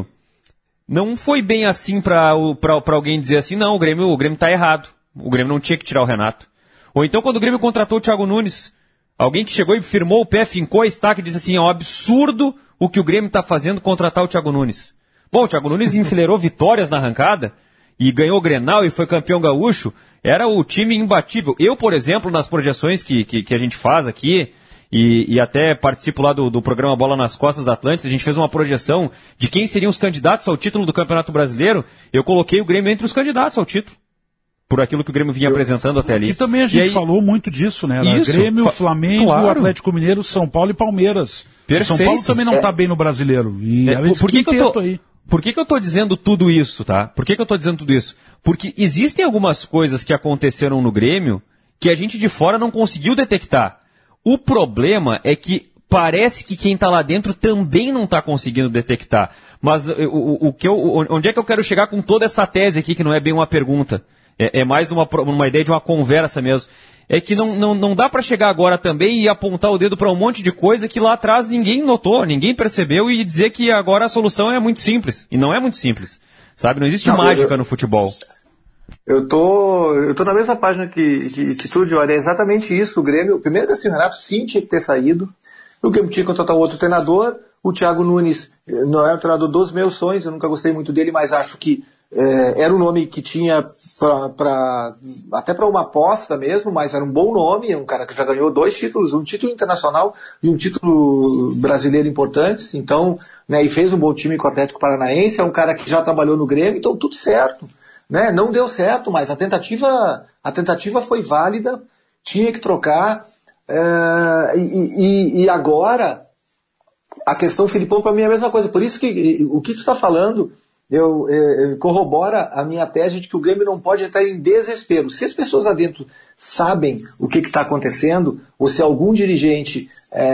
não foi bem assim para alguém dizer assim, não, o Grêmio o Grêmio está errado, o Grêmio não tinha que tirar o Renato. Ou então quando o Grêmio contratou o Thiago Nunes, alguém que chegou e firmou o pé, fincou a estaca e disse assim, é um absurdo o que o Grêmio está fazendo contratar o Thiago Nunes. Bom, o Thiago Nunes enfileirou vitórias na arrancada e ganhou o Grenal e foi campeão gaúcho, era o time imbatível. Eu, por exemplo, nas projeções que, que, que a gente faz aqui, E, e até participo lá do, do programa Bola nas Costas da Atlântida, a gente fez uma projeção de quem seriam os candidatos ao título do Campeonato Brasileiro. Eu coloquei o Grêmio entre os candidatos ao título, por aquilo que o Grêmio vinha Eu, apresentando até ali. E também a gente aí, falou muito disso, né? Isso, Grêmio, Flamengo, claro. Atlético Mineiro, São Paulo e Palmeiras. Perfeito. São Paulo também não está é. bem no Brasileiro. E é, por, por que, que eu tô, aí. Por que, que eu estou dizendo tudo isso, tá? Por que, que eu estou dizendo tudo isso? Porque existem algumas coisas que aconteceram no Grêmio que a gente de fora não conseguiu detectar. O problema é que parece que quem está lá dentro também não está conseguindo detectar. Mas o, o, o que eu, onde é que eu quero chegar com toda essa tese aqui, que não é bem uma pergunta? É, é mais uma, uma ideia de uma conversa mesmo. É que não, não, não dá para chegar agora também e apontar o dedo para um monte de coisa que lá atrás ninguém notou, ninguém percebeu e dizer que agora a solução é muito simples. E não é muito simples, sabe? Não existe não, mágica eu, no futebol. Eu tô, eu tô na mesma página que, que, que tu, Diori. É exatamente isso. O Grêmio, primeiro que assim, o Renato sim tinha que ter saído. O Grêmio tinha que contratar outro treinador. O Thiago Nunes não é o treinador dos meus sonhos, eu nunca gostei muito dele, mas acho que É, era um nome que tinha pra, pra, até para uma aposta mesmo, mas era um bom nome, um cara que já ganhou dois títulos, um título internacional e um título brasileiro importantes, então, né, e fez um bom time com o Atlético Paranaense, é um cara que já trabalhou no Grêmio, então tudo certo, né? Não deu certo, mas a tentativa, a tentativa foi válida, tinha que trocar, é, e, e, e agora a questão Filipão para mim é a mesma coisa, por isso que o que tu está falando Eu, eu, corrobora a minha tese de que o Grêmio não pode entrar em desespero. Se as pessoas lá dentro sabem o que está acontecendo, ou se algum dirigente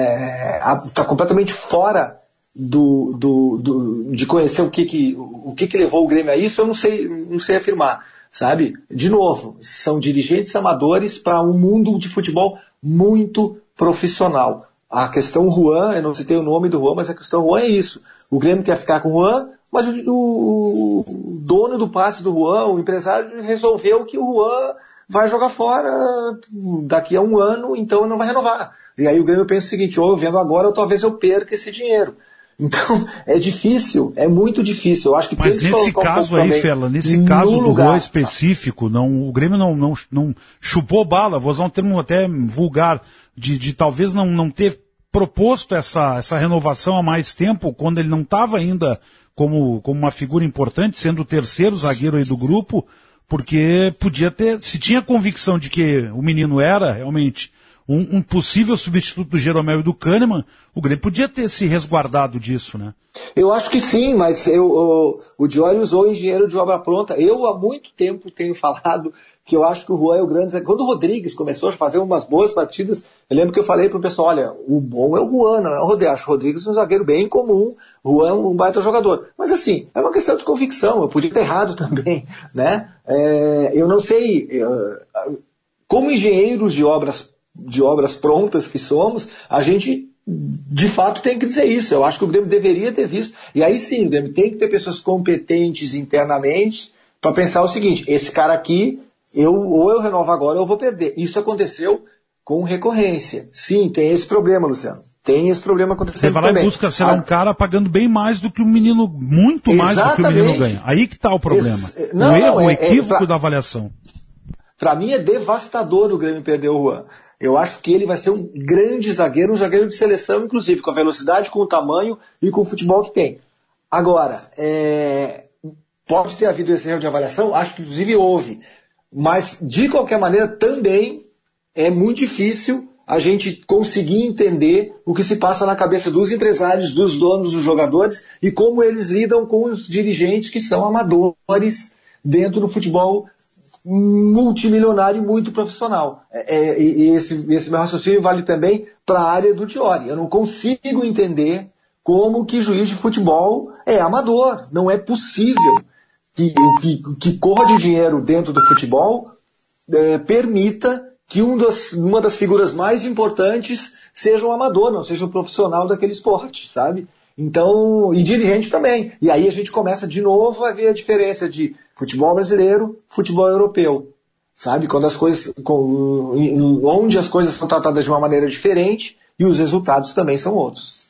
está é, completamente fora do, do, do, de conhecer o, que, que, o que, que levou o Grêmio a isso, eu não sei, não sei afirmar. Sabe? De novo, são dirigentes amadores para um mundo de futebol muito profissional. A questão Juan, eu não citei o nome do Juan, mas a questão Juan é isso. O Grêmio quer ficar com o Juan, mas o, o, o dono do passe do Juan, o empresário, resolveu que o Juan vai jogar fora daqui a um ano, então não vai renovar. E aí o Grêmio pensa o seguinte, ou eu vendo agora, ou talvez eu perca esse dinheiro. Então, é difícil, é muito difícil. Eu acho que Mas tem que nesse caso um aí, Fela, nesse caso do Juan específico, não, o Grêmio não, não, não chupou bala, vou usar um termo até vulgar, de, de talvez não, não ter proposto essa, essa renovação há mais tempo, quando ele não estava ainda como, como uma figura importante, sendo o terceiro zagueiro aí do grupo, porque podia ter, se tinha convicção de que o menino era realmente um, um possível substituto do Jeromel e do Kahneman, o Grêmio podia ter se resguardado disso, né? Eu acho que sim, mas eu, o, o Diori usou engenheiro de obra pronta. Eu há muito tempo tenho falado que eu acho que o Juan é o grande zagueiro. Quando o Rodrigues começou a fazer umas boas partidas, eu lembro que eu falei pro pessoal, olha, o bom é o Juan, não é o Rodrigues. Acho o Rodrigues um zagueiro bem comum, o Juan é um baita jogador. Mas assim, é uma questão de convicção, eu podia ter errado também, né? É, eu não sei, eu, como engenheiros de obras, de obras prontas que somos, a gente de fato tem que dizer isso. Eu acho que o Grêmio deveria ter visto, e aí sim, o Grêmio tem que ter pessoas competentes internamente para pensar o seguinte, esse cara aqui, eu, ou eu renovo agora ou eu vou perder. Isso aconteceu com recorrência. Sim, tem esse problema, Luciano. Tem esse problema acontecendo também. Você vai lá e busca, será ah, um cara pagando bem mais do que o menino, muito mais do que o menino ganha. Aí que está o problema. Esse, não, o erro, não, é, o equívoco é, pra, da avaliação. Para mim é devastador o Grêmio perder o Juan. Eu acho que ele vai ser um grande zagueiro, um zagueiro de seleção, inclusive, com a velocidade, com o tamanho e com o futebol que tem. Agora, é, pode ter havido esse erro de avaliação? Acho que inclusive houve. Mas, de qualquer maneira, também é muito difícil a gente conseguir entender o que se passa na cabeça dos empresários, dos donos, dos jogadores e como eles lidam com os dirigentes que são amadores dentro do futebol multimilionário e muito profissional. É, e esse, esse meu raciocínio vale também para a área do Diori. Eu não consigo entender como que juiz de futebol é amador. Não é possível que o que, que corra de dinheiro dentro do futebol é, permita que um dos, uma das figuras mais importantes seja um amador, não seja um profissional daquele esporte, sabe? Então, e dirigente também. E aí a gente começa de novo a ver a diferença de futebol brasileiro, futebol europeu, sabe? Quando as coisas, onde as coisas são tratadas de uma maneira diferente e os resultados também são outros.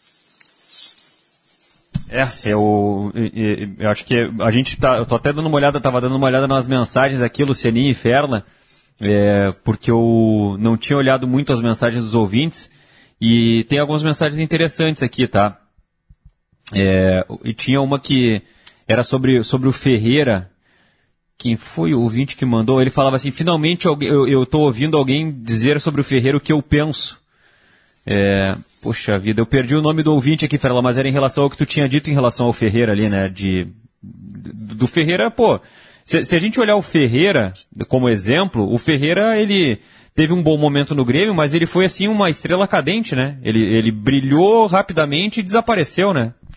É, eu, eu, eu acho que a gente tá, eu tô até dando uma olhada, tava dando uma olhada nas mensagens aqui, Lucianinho e Ferla, é, porque eu não tinha olhado muito as mensagens dos ouvintes, e tem algumas mensagens interessantes aqui, tá? É, e tinha uma que era sobre, sobre o Ferreira. Quem foi o ouvinte que mandou? Ele falava assim, finalmente eu, eu tô ouvindo alguém dizer sobre o Ferreira o que eu penso. É, poxa vida, eu perdi o nome do ouvinte aqui, Ferla, mas era em relação ao que tu tinha dito em relação ao Ferreira ali, né? De, do, do Ferreira, pô, se, se a gente olhar o Ferreira como exemplo, o Ferreira, ele teve um bom momento no Grêmio, mas ele foi assim uma estrela cadente, né? Ele, ele brilhou rapidamente e desapareceu, né?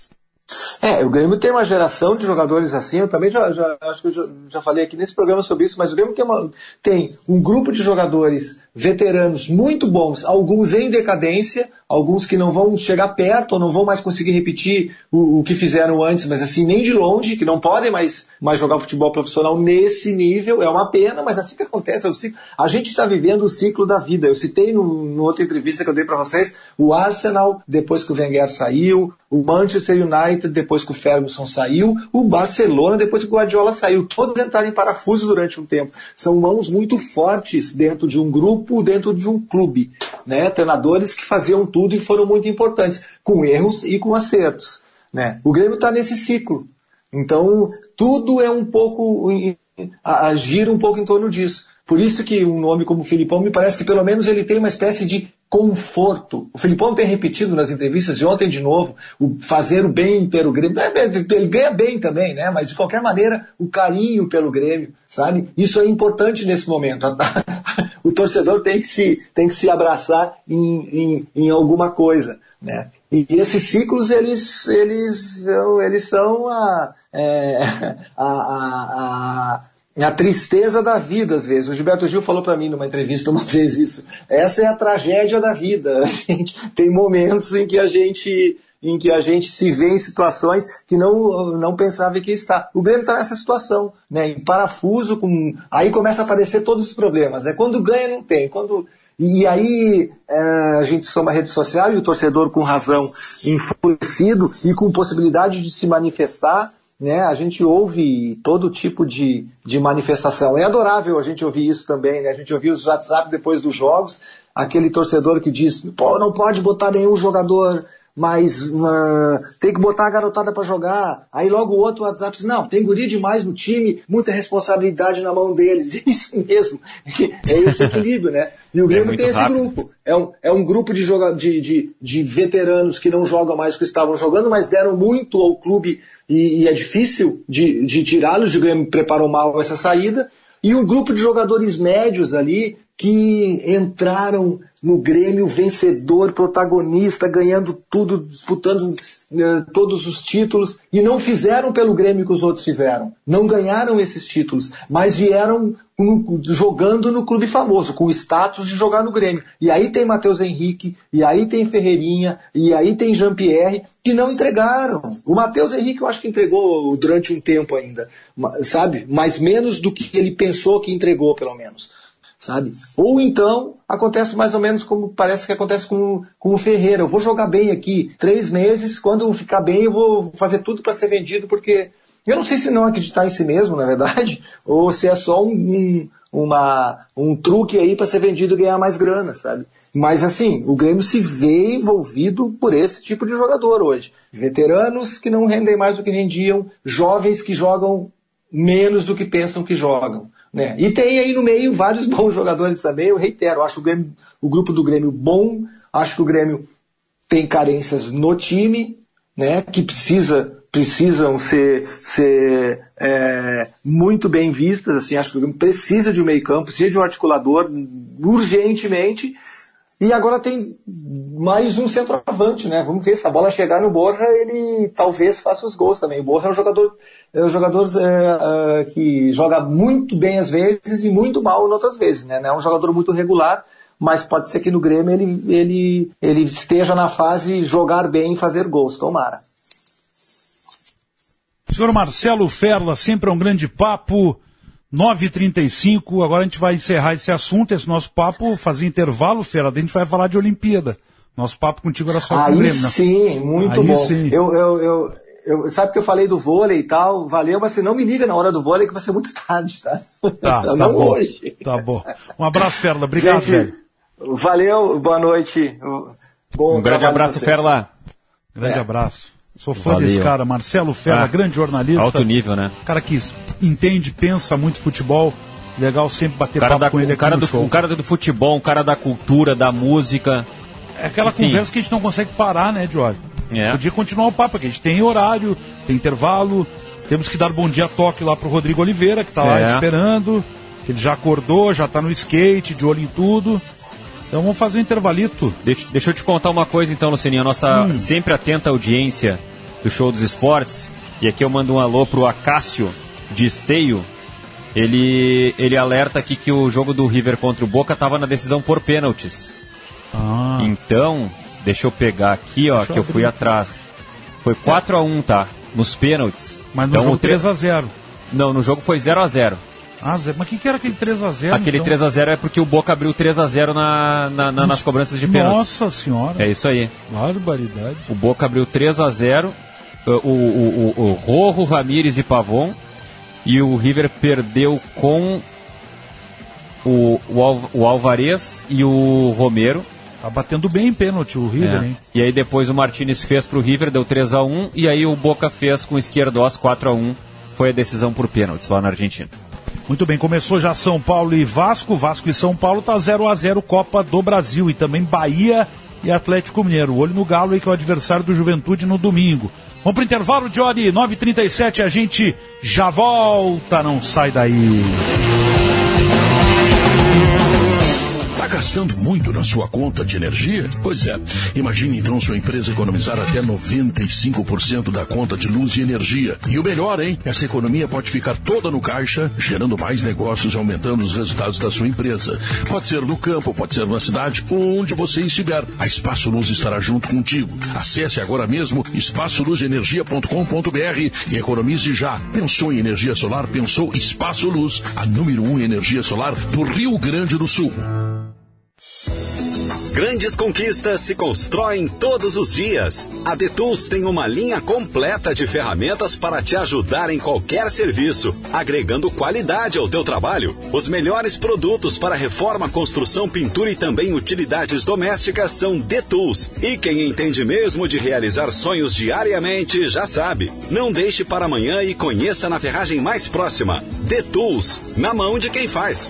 É, o Grêmio tem uma geração de jogadores assim, eu também já, já acho que eu já, já falei aqui nesse programa sobre isso, mas o Grêmio tem, uma, tem um grupo de jogadores veteranos muito bons, alguns em decadência, alguns que não vão chegar perto ou não vão mais conseguir repetir o, o que fizeram antes, mas assim, nem de longe, que não podem mais, mais jogar futebol profissional nesse nível, é uma pena, mas assim que acontece, é o ciclo. A gente está vivendo o ciclo da vida. Eu citei no, no outra entrevista que eu dei para vocês, o Arsenal, depois que o Wenger saiu, o Manchester United, depois que o Ferguson saiu, o Barcelona, depois que o Guardiola saiu, todos entraram em parafuso durante um tempo. São mãos muito fortes dentro de um grupo, dentro de um clube, né? Treinadores que faziam tudo e foram muito importantes, com erros e com acertos, né? O Grêmio está nesse ciclo. Então, tudo é um pouco, a, a, gira um pouco em torno disso. Por isso que um nome como o Filipão, me parece que pelo menos ele tem uma espécie de conforto. O Filipão tem repetido nas entrevistas de ontem de novo, o fazer o bem pelo Grêmio. Ele ganha bem também, né? Mas de qualquer maneira, o carinho pelo Grêmio, sabe? Isso é importante nesse momento. O torcedor tem que se, tem que se abraçar em, em, em alguma coisa, né? E esses ciclos, eles, eles, eles são a, é, a, a, a, a tristeza da vida, às vezes. O Gilberto Gil falou para mim numa entrevista uma vez isso. Essa é a tragédia da vida. A gente, tem momentos em que a gente, em que a gente se vê em situações que não, não pensava que está. O Grêmio está nessa situação, né? Em parafuso, com, aí começa a aparecer todos os problemas. É quando ganha, não tem. Quando... E aí é, a gente soma a rede social e o torcedor com razão enfurecido e com possibilidade de se manifestar, né? A gente ouve todo tipo de, de manifestação. É adorável a gente ouvir isso também, né? A gente ouviu os WhatsApp depois dos jogos, aquele torcedor que diz, pô, não pode botar nenhum jogador, mas uh, tem que botar a garotada para jogar. Aí logo o outro WhatsApp diz, não, tem guri demais no time, muita responsabilidade na mão deles. Isso mesmo, é esse equilíbrio, né? E o Grêmio é tem esse rápido. grupo. É um, é um grupo de, joga, de, de, de veteranos que não jogam mais o que estavam jogando, mas deram muito ao clube e, e é difícil de, de tirá-los. O Grêmio preparou mal essa saída. E um grupo de jogadores médios ali que entraram no Grêmio vencedor, protagonista, ganhando tudo, disputando uh, todos os títulos, e não fizeram pelo Grêmio que os outros fizeram. Não ganharam esses títulos, mas vieram no, jogando no clube famoso, com o status de jogar no Grêmio. E aí tem Matheus Henrique, e aí tem Ferreirinha, e aí tem Jean-Pierre, que não entregaram. O Matheus Henrique eu acho que entregou durante um tempo ainda, sabe? Mas menos do que ele pensou que entregou, pelo menos. Sabe? Ou então acontece mais ou menos como parece que acontece com, com o Ferreira. Eu vou jogar bem aqui três meses, quando ficar bem eu vou fazer tudo para ser vendido, porque eu não sei se não acreditar em si mesmo, na verdade, ou se é só um, um, uma, um truque aí para ser vendido e ganhar mais grana, sabe? Mas assim, o Grêmio se vê envolvido por esse tipo de jogador hoje. Veteranos que não rendem mais do que rendiam, jovens que jogam menos do que pensam que jogam. Né? E tem aí no meio vários bons jogadores também, eu reitero, eu acho o, Grêmio, o grupo do Grêmio bom, acho que o Grêmio tem carências no time, né, que precisa, precisam ser, ser é, muito bem vistas, assim, acho que o Grêmio precisa de um meio campo, precisa de um articulador urgentemente, e agora tem mais um centroavante, né? Vamos ver, se a bola chegar no Borja, ele talvez faça os gols também. O Borja é um jogador, é um jogador é, é, que joga muito bem às vezes e muito mal em outras vezes, né? Não é um jogador muito regular, mas pode ser que no Grêmio ele, ele, ele esteja na fase jogar bem e fazer gols. Tomara. Senhor Marcelo Ferla, sempre é um grande papo. nove e trinta e cinco, agora a gente vai encerrar esse assunto, esse nosso papo, fazer intervalo, Ferla, daí a gente vai falar de Olimpíada. Nosso papo contigo era só com o Grêmio, né? Sim, muito Aí bom. Sim. Eu, eu, eu, eu, sabe que eu falei do vôlei e tal, valeu, mas você não me liga na hora do vôlei que vai ser muito tarde, tá? Tá, tá não bom. Hoje. Tá bom. Um abraço, Ferla, obrigado, gente, velho. Valeu, boa noite. Bom um grande abraço, Ferla. Grande é. abraço. Sou fã Valeu. desse cara, Marcelo Ferla, ah, grande jornalista. Alto nível, né? Cara que entende, pensa muito futebol. Legal sempre bater papo da, com ele aqui cara no do, show. Um cara do futebol, um cara da cultura, da música. É aquela Enfim. conversa que a gente não consegue parar, né, Diório? É. Podia continuar o papo, porque a gente tem horário, tem intervalo. Temos que dar bom dia a toque lá pro Rodrigo Oliveira, que tá é. lá esperando. Ele já acordou, já tá no skate, de olho em tudo. Então vamos fazer um intervalito. Deixa, deixa eu te contar uma coisa então, Lucininho. A nossa hum. sempre atenta audiência do Show dos Esportes. E aqui eu mando um alô pro Acácio de Esteio. Ele, ele alerta aqui que o jogo do River contra o Boca estava na decisão por pênaltis. Ah. Então, deixa eu pegar aqui, ó, deixa que eu fui atrás. Foi quatro a um, tá? Nos pênaltis. Mas no então, jogo três a zero. Não, no jogo foi zero a zero. Ah, Zé, mas o que, que era aquele três a zero? Aquele então? três a zero é porque o Boca abriu três a zero na, na, na, nas cobranças de pênaltis. Nossa senhora. É isso aí. Barbaridade. O Boca abriu três a zero. O, o, o, o Rojo, Ramírez e Pavon. E o River perdeu com o, o, Al, o Alvarez e o Romero. Tá batendo bem em pênalti o River, é. hein? E aí depois o Martínez fez pro River, deu três a um. E aí o Boca fez com o Izquierdoz quatro a um. Foi a decisão por pênaltis lá na Argentina. Muito bem, começou já São Paulo e Vasco. Vasco e São Paulo tá zero a zero Copa do Brasil. E também Bahia e Atlético Mineiro. Olho no Galo aí, que é o adversário do Juventude no domingo. Vamos pro intervalo, Johnny. nove e trinta e sete, a gente já volta. Não sai daí. Está gastando muito na sua conta de energia? Pois é. Imagine então sua empresa economizar até noventa e cinco por cento da conta de luz e energia. E o melhor, hein? Essa economia pode ficar toda no caixa, gerando mais negócios e aumentando os resultados da sua empresa. Pode ser no campo, pode ser na cidade, onde você estiver. A Espaço Luz estará junto contigo. Acesse agora mesmo espaço luz energia ponto com ponto b r e economize já. Pensou em energia solar? Pensou Espaço Luz, a número um em energia solar do Rio Grande do Sul. Grandes conquistas se constroem todos os dias. A Detools tem uma linha completa de ferramentas para te ajudar em qualquer serviço, agregando qualidade ao teu trabalho. Os melhores produtos para reforma, construção, pintura e também utilidades domésticas são Detools. E quem entende mesmo de realizar sonhos diariamente já sabe. Não deixe para amanhã e conheça na ferragem mais próxima. Detools, na mão de quem faz.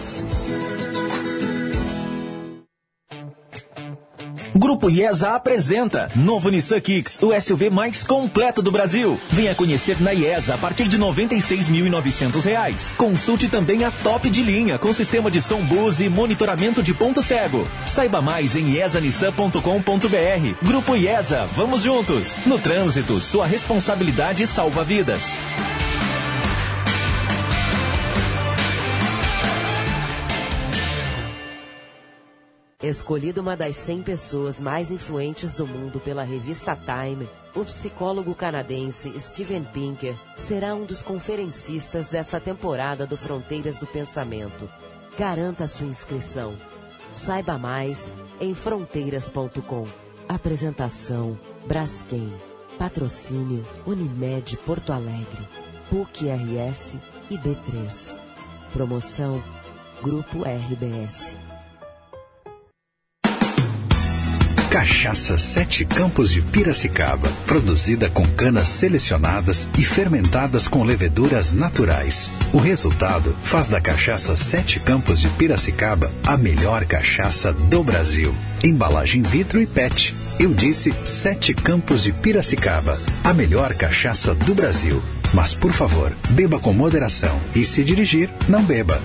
Grupo IESA apresenta novo Nissan Kicks, o S U V mais completo do Brasil. Venha conhecer na IESA a partir de noventa e seis mil e novecentos reais. Consulte também a top de linha com sistema de som Bose e monitoramento de ponto cego. Saiba mais em iesa nissan ponto com ponto b r. Grupo IESA, vamos juntos. No trânsito, sua responsabilidade salva vidas. Escolhido uma das cem pessoas mais influentes do mundo pela revista Time, o psicólogo canadense Steven Pinker será um dos conferencistas dessa temporada do Fronteiras do Pensamento. Garanta sua inscrição. Saiba mais em fronteiras ponto com. Apresentação Braskem. Patrocínio Unimed Porto Alegre, P U C R S e B três. Promoção Grupo R B S. Cachaça Sete Campos de Piracicaba, produzida com canas selecionadas e fermentadas com leveduras naturais. O resultado faz da Cachaça Sete Campos de Piracicaba a melhor cachaça do Brasil. Embalagem vidro e P E T. Eu disse Sete Campos de Piracicaba, a melhor cachaça do Brasil. Mas, por favor, beba com moderação e, se dirigir, não beba.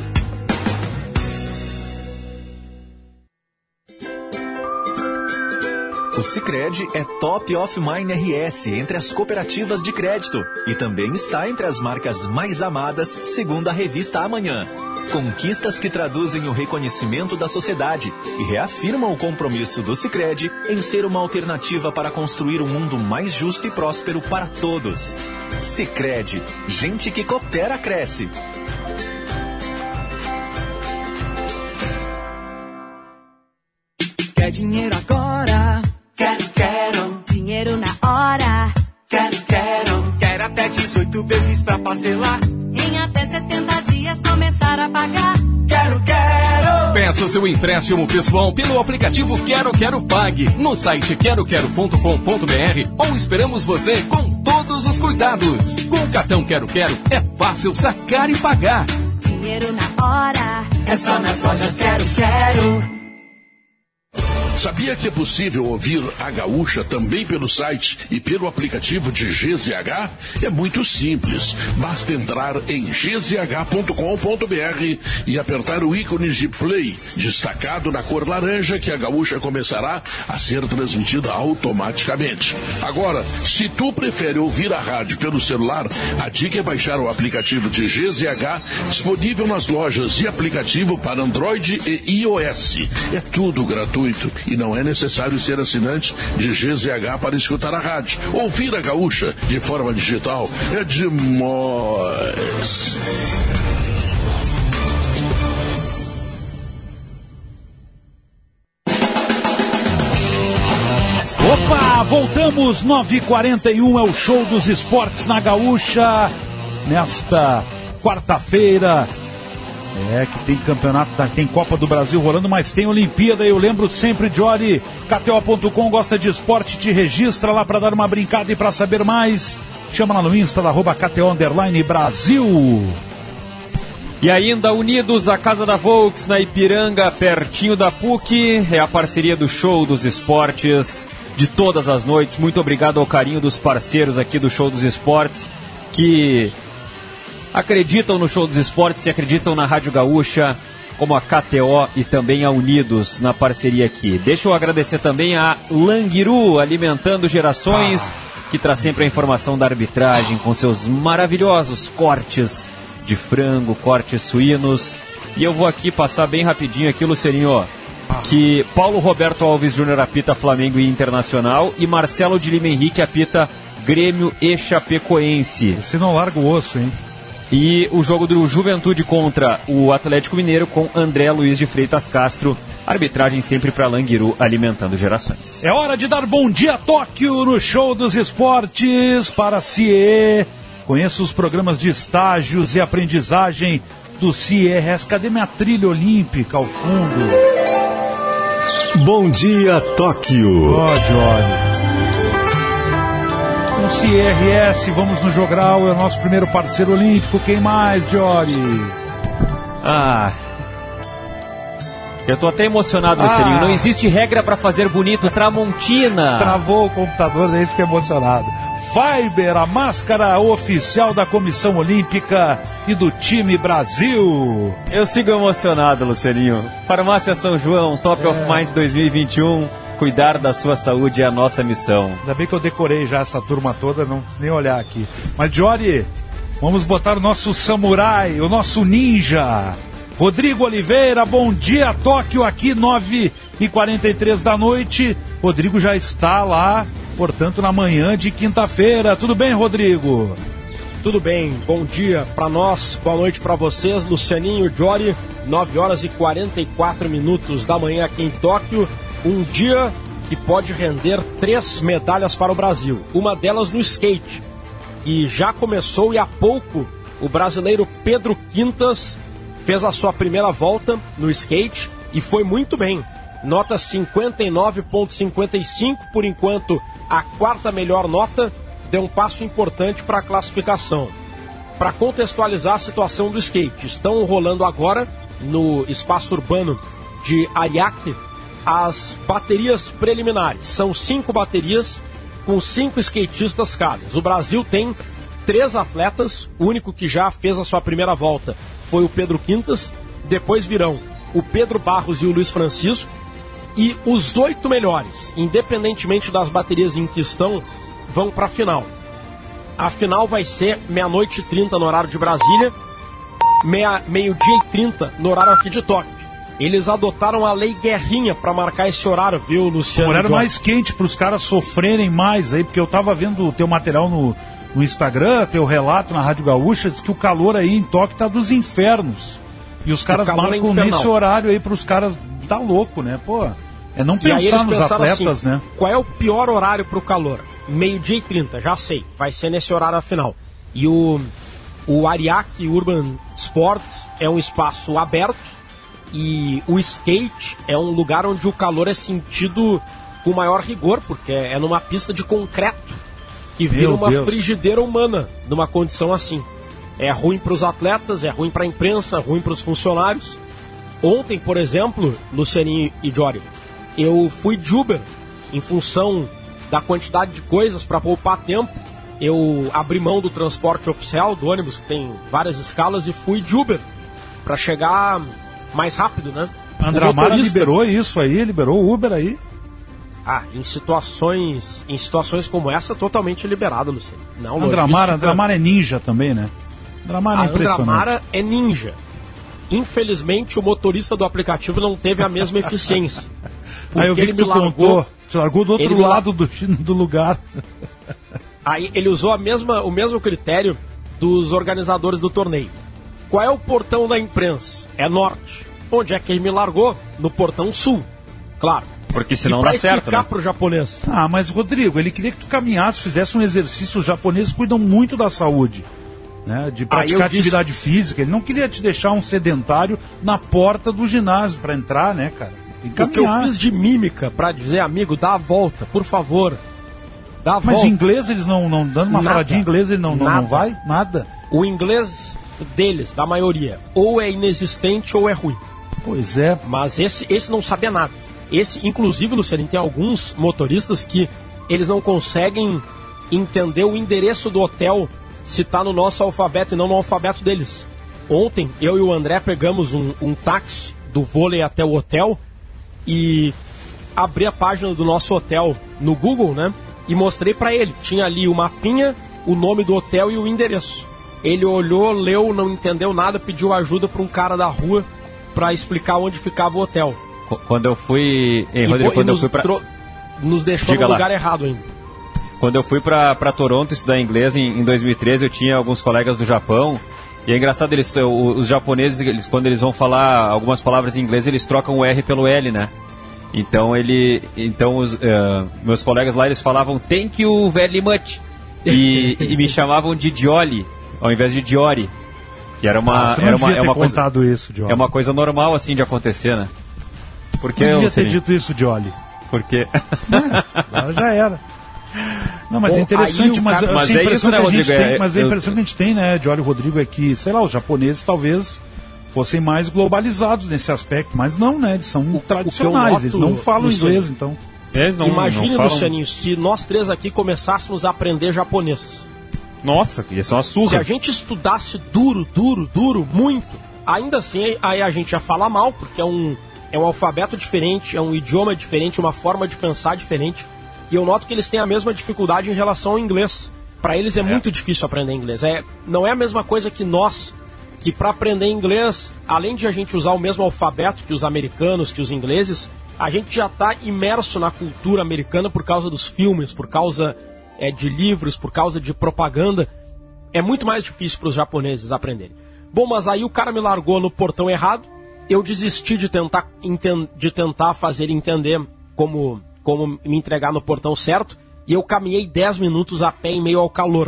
O Sicredi é Top of Mind R S entre as cooperativas de crédito e também está entre as marcas mais amadas, segundo a revista Amanhã. Conquistas que traduzem o reconhecimento da sociedade e reafirmam o compromisso do Sicredi em ser uma alternativa para construir um mundo mais justo e próspero para todos. Sicredi, gente que coopera cresce. Quer dinheiro agora? Quero, quero. Dinheiro na hora? Quero, quero. Quero até dezoito vezes pra parcelar. Em até setenta dias começar a pagar. Quero, quero. Peça seu empréstimo pessoal pelo aplicativo Quero Quero Pague no site quero quero ponto com ponto b r ou esperamos você com todos os cuidados. Com o cartão Quero Quero é fácil sacar e pagar. Dinheiro na hora? É só nas lojas Quero Quero. Sabia que é possível ouvir a Gaúcha também pelo site e pelo aplicativo de G Z H? É muito simples. Basta entrar em g z h ponto com ponto b r e apertar o ícone de play, destacado na cor laranja, que a Gaúcha começará a ser transmitida automaticamente. Agora, se tu prefere ouvir a rádio pelo celular, a dica é baixar o aplicativo de G Z H, disponível nas lojas e aplicativo para Android e iOS. É tudo gratuito e não é necessário ser assinante de G Z H para escutar a rádio. Ouvir a Gaúcha de forma digital é demais. Opa, voltamos, nove e quarenta e um, é o Show dos Esportes na Gaúcha, nesta quarta-feira. É que tem campeonato, tem Copa do Brasil rolando, mas tem Olimpíada. Eu lembro sempre, Jory, K T O ponto com, gosta de esporte, te registra lá para dar uma brincada e para saber mais. Chama lá no Insta, da arroba K T O underline Brasil. E ainda Unidos, a Casa da Volks, na Ipiranga, pertinho da P U C. É a parceria do Show dos Esportes de todas as noites. Muito obrigado ao carinho dos parceiros aqui do Show dos Esportes, que acreditam no Show dos Esportes e acreditam na Rádio Gaúcha, como a K T O e também a Unidos na parceria aqui. Deixa eu agradecer também a Languiru, alimentando gerações, ah. que traz sempre a informação da arbitragem com seus maravilhosos cortes de frango, cortes suínos. E eu vou aqui passar bem rapidinho aqui, Lucianinho, ah. que Paulo Roberto Alves Júnior apita Flamengo e Internacional e Marcelo de Lima Henrique apita Grêmio e Chapecoense. Você não larga o osso, hein? E o jogo do Juventude contra o Atlético Mineiro com André Luiz de Freitas Castro. Arbitragem sempre para Languiru, alimentando gerações. É hora de dar bom dia, Tóquio, no Show dos Esportes para C I E. Conheça os programas de estágios e aprendizagem do C I R S. Cadê minha trilha olímpica ao fundo? Bom dia, Tóquio. Ó, oh, Johnny. Com C I R S, vamos no Jogral, é o nosso primeiro parceiro olímpico. Quem mais, Jory? Ah, eu tô até emocionado, Lucianinho. Ah. Não existe regra pra fazer bonito, Tramontina. Travou o computador, daí fica emocionado. Fiber, a máscara oficial da Comissão Olímpica e do time Brasil. Eu sigo emocionado, Lucianinho. Farmácia São João, Top é. of Mind dois mil e vinte e um. Cuidar da sua saúde é a nossa missão. Ainda bem que eu decorei já essa turma toda, não preciso nem olhar aqui. Mas, Jory, vamos botar o nosso samurai, o nosso ninja. Rodrigo Oliveira, bom dia, Tóquio, aqui, nove e quarenta e três da noite. Rodrigo já está lá, portanto, na manhã de quinta-feira. Tudo bem, Rodrigo? Tudo bem, bom dia para nós, boa noite para vocês, Lucianinho, Jory. nove horas e quarenta e quatro minutos da manhã aqui em Tóquio. Um dia que pode render três medalhas para o Brasil. Uma delas no skate, que já começou e há pouco o brasileiro Pedro Quintas fez a sua primeira volta no skate e foi muito bem. Nota cinquenta e nove vírgula cinquenta e cinco, por enquanto a quarta melhor nota, deu um passo importante para a classificação. Para contextualizar a situação do skate, estão rolando agora no espaço urbano de Ariake as baterias preliminares. São cinco baterias com cinco skatistas cada. O Brasil tem três atletas, o único que já fez a sua primeira volta foi o Pedro Quintas, depois virão o Pedro Barros e o Luiz Francisco, e os oito melhores, independentemente das baterias em que estão, vão para a final. A final vai ser meia-noite e trinta no horário de Brasília, meia, meio-dia e trinta no horário aqui de Tóquio. Eles adotaram a lei Guerrinha para marcar esse horário, viu, Luciano? Um horário mais quente para os caras sofrerem mais aí, porque eu tava vendo o teu material no, no Instagram, teu relato na Rádio Gaúcha, diz que o calor aí em Tóquio tá dos infernos. E os caras marcam é nesse horário aí para os caras, tá louco, né? Pô, é não pensar nos atletas, assim, né? Qual é o pior horário para o calor? Meio-dia e trinta, já sei, vai ser nesse horário final. E o, o Ariake Urban Sports é um espaço aberto, e o skate é um lugar onde o calor é sentido com maior rigor, porque é numa pista de concreto que vira Meu uma Deus. frigideira humana numa condição assim. É ruim para os atletas, é ruim para a imprensa, é ruim para os funcionários. Ontem, por exemplo, Lucianinho e Jory, eu fui de Uber, em função da quantidade de coisas para poupar tempo. Eu abri mão do transporte oficial, do ônibus, que tem várias escalas, e fui de Uber, para chegar mais rápido, né? Andramara liberou isso aí, liberou o Uber aí. Ah, em situações, em situações como essa, totalmente liberado, Luciano. Não, Andramara, logística... Andramara é ninja também, né? Andramara é impressionante. Andramara é ninja. Infelizmente, o motorista do aplicativo não teve a mesma eficiência. Aí eu vi que tu largou, contou, te largou do outro lado do, do lugar. Aí ele usou a mesma, o mesmo critério dos organizadores do torneio. Qual é o portão da imprensa? É norte. Onde é que ele me largou? No portão sul. Claro. Porque senão dá certo, né? Pro japonês. Ah, mas Rodrigo, ele queria que tu caminhasse, fizesse um exercício. Os japoneses cuidam muito da saúde, né? De praticar atividade disse... física. Ele não queria te deixar um sedentário na porta do ginásio para entrar, né, cara? Tem que caminhar. O que eu fiz de mímica para dizer, amigo, dá a volta, por favor. Dá a mas volta. Mas em inglês eles não, não dando uma faladinha em inglês, ele não, não, não vai? Nada. O inglês deles, da maioria, ou é inexistente ou é ruim. Pois é. Mas esse, esse não sabia nada. Esse, inclusive, Luciano, tem alguns motoristas que eles não conseguem entender o endereço do hotel se está no nosso alfabeto e não no alfabeto deles. Ontem, eu e o André pegamos um, um táxi do vôlei até o hotel e abri a página do nosso hotel no Google, né? E mostrei para ele. Tinha ali o mapinha, o nome do hotel e o endereço. Ele olhou, leu, não entendeu nada, pediu ajuda para um cara da rua para explicar onde ficava o hotel. Quando eu fui... Hein, Rodrigo, e, quando e eu fui pra... Tro... Nos deixou Diga no lá. lugar errado ainda. Quando eu fui pra, pra Toronto estudar inglês em, em dois mil e treze, eu tinha alguns colegas do Japão. E é engraçado, eles, os japoneses, eles, quando eles vão falar algumas palavras em inglês, eles trocam o R pelo L, né? Então, ele, então os, uh, meus colegas lá, eles falavam thank you very much. E, e me chamavam de Jolly, ao invés de Diori. Que era uma, ah, era uma, é uma coisa, isso, é uma coisa normal, assim, de acontecer, né? Porque não devia eu, ter dito isso, Jolly. Porque... É, já era. Não, mas Bom, é interessante, mas, cara, mas, é isso, né, Rodrigo? Tem, é, mas a impressão eu... que a gente tem, né, Jolly e Rodrigo, é que, sei lá, os japoneses talvez fossem mais globalizados nesse aspecto, mas não, né? Eles são o, tradicionais, o noto, eles não falam Luciano, inglês, então. Eles não, Imagine, não falam... Lucianinho, se nós três aqui começássemos a aprender japonês. Nossa, ia ser uma surra. Se a gente estudasse duro, duro, duro, muito, ainda assim aí a gente ia falar mal, porque é um, é um alfabeto diferente, é um idioma diferente, uma forma de pensar diferente. E eu noto que eles têm a mesma dificuldade em relação ao inglês. Para eles é, é muito difícil aprender inglês. É, não é a mesma coisa que nós, que para aprender inglês, além de a gente usar o mesmo alfabeto que os americanos, que os ingleses, a gente já está imerso na cultura americana por causa dos filmes, por causa é, de livros, por causa de propaganda. É muito mais difícil para os japoneses aprenderem. Bom, mas aí o cara me largou no portão errado, eu desisti de tentar, de tentar fazer entender como... como me entregar no portão certo, e eu caminhei dez minutos a pé em meio ao calor.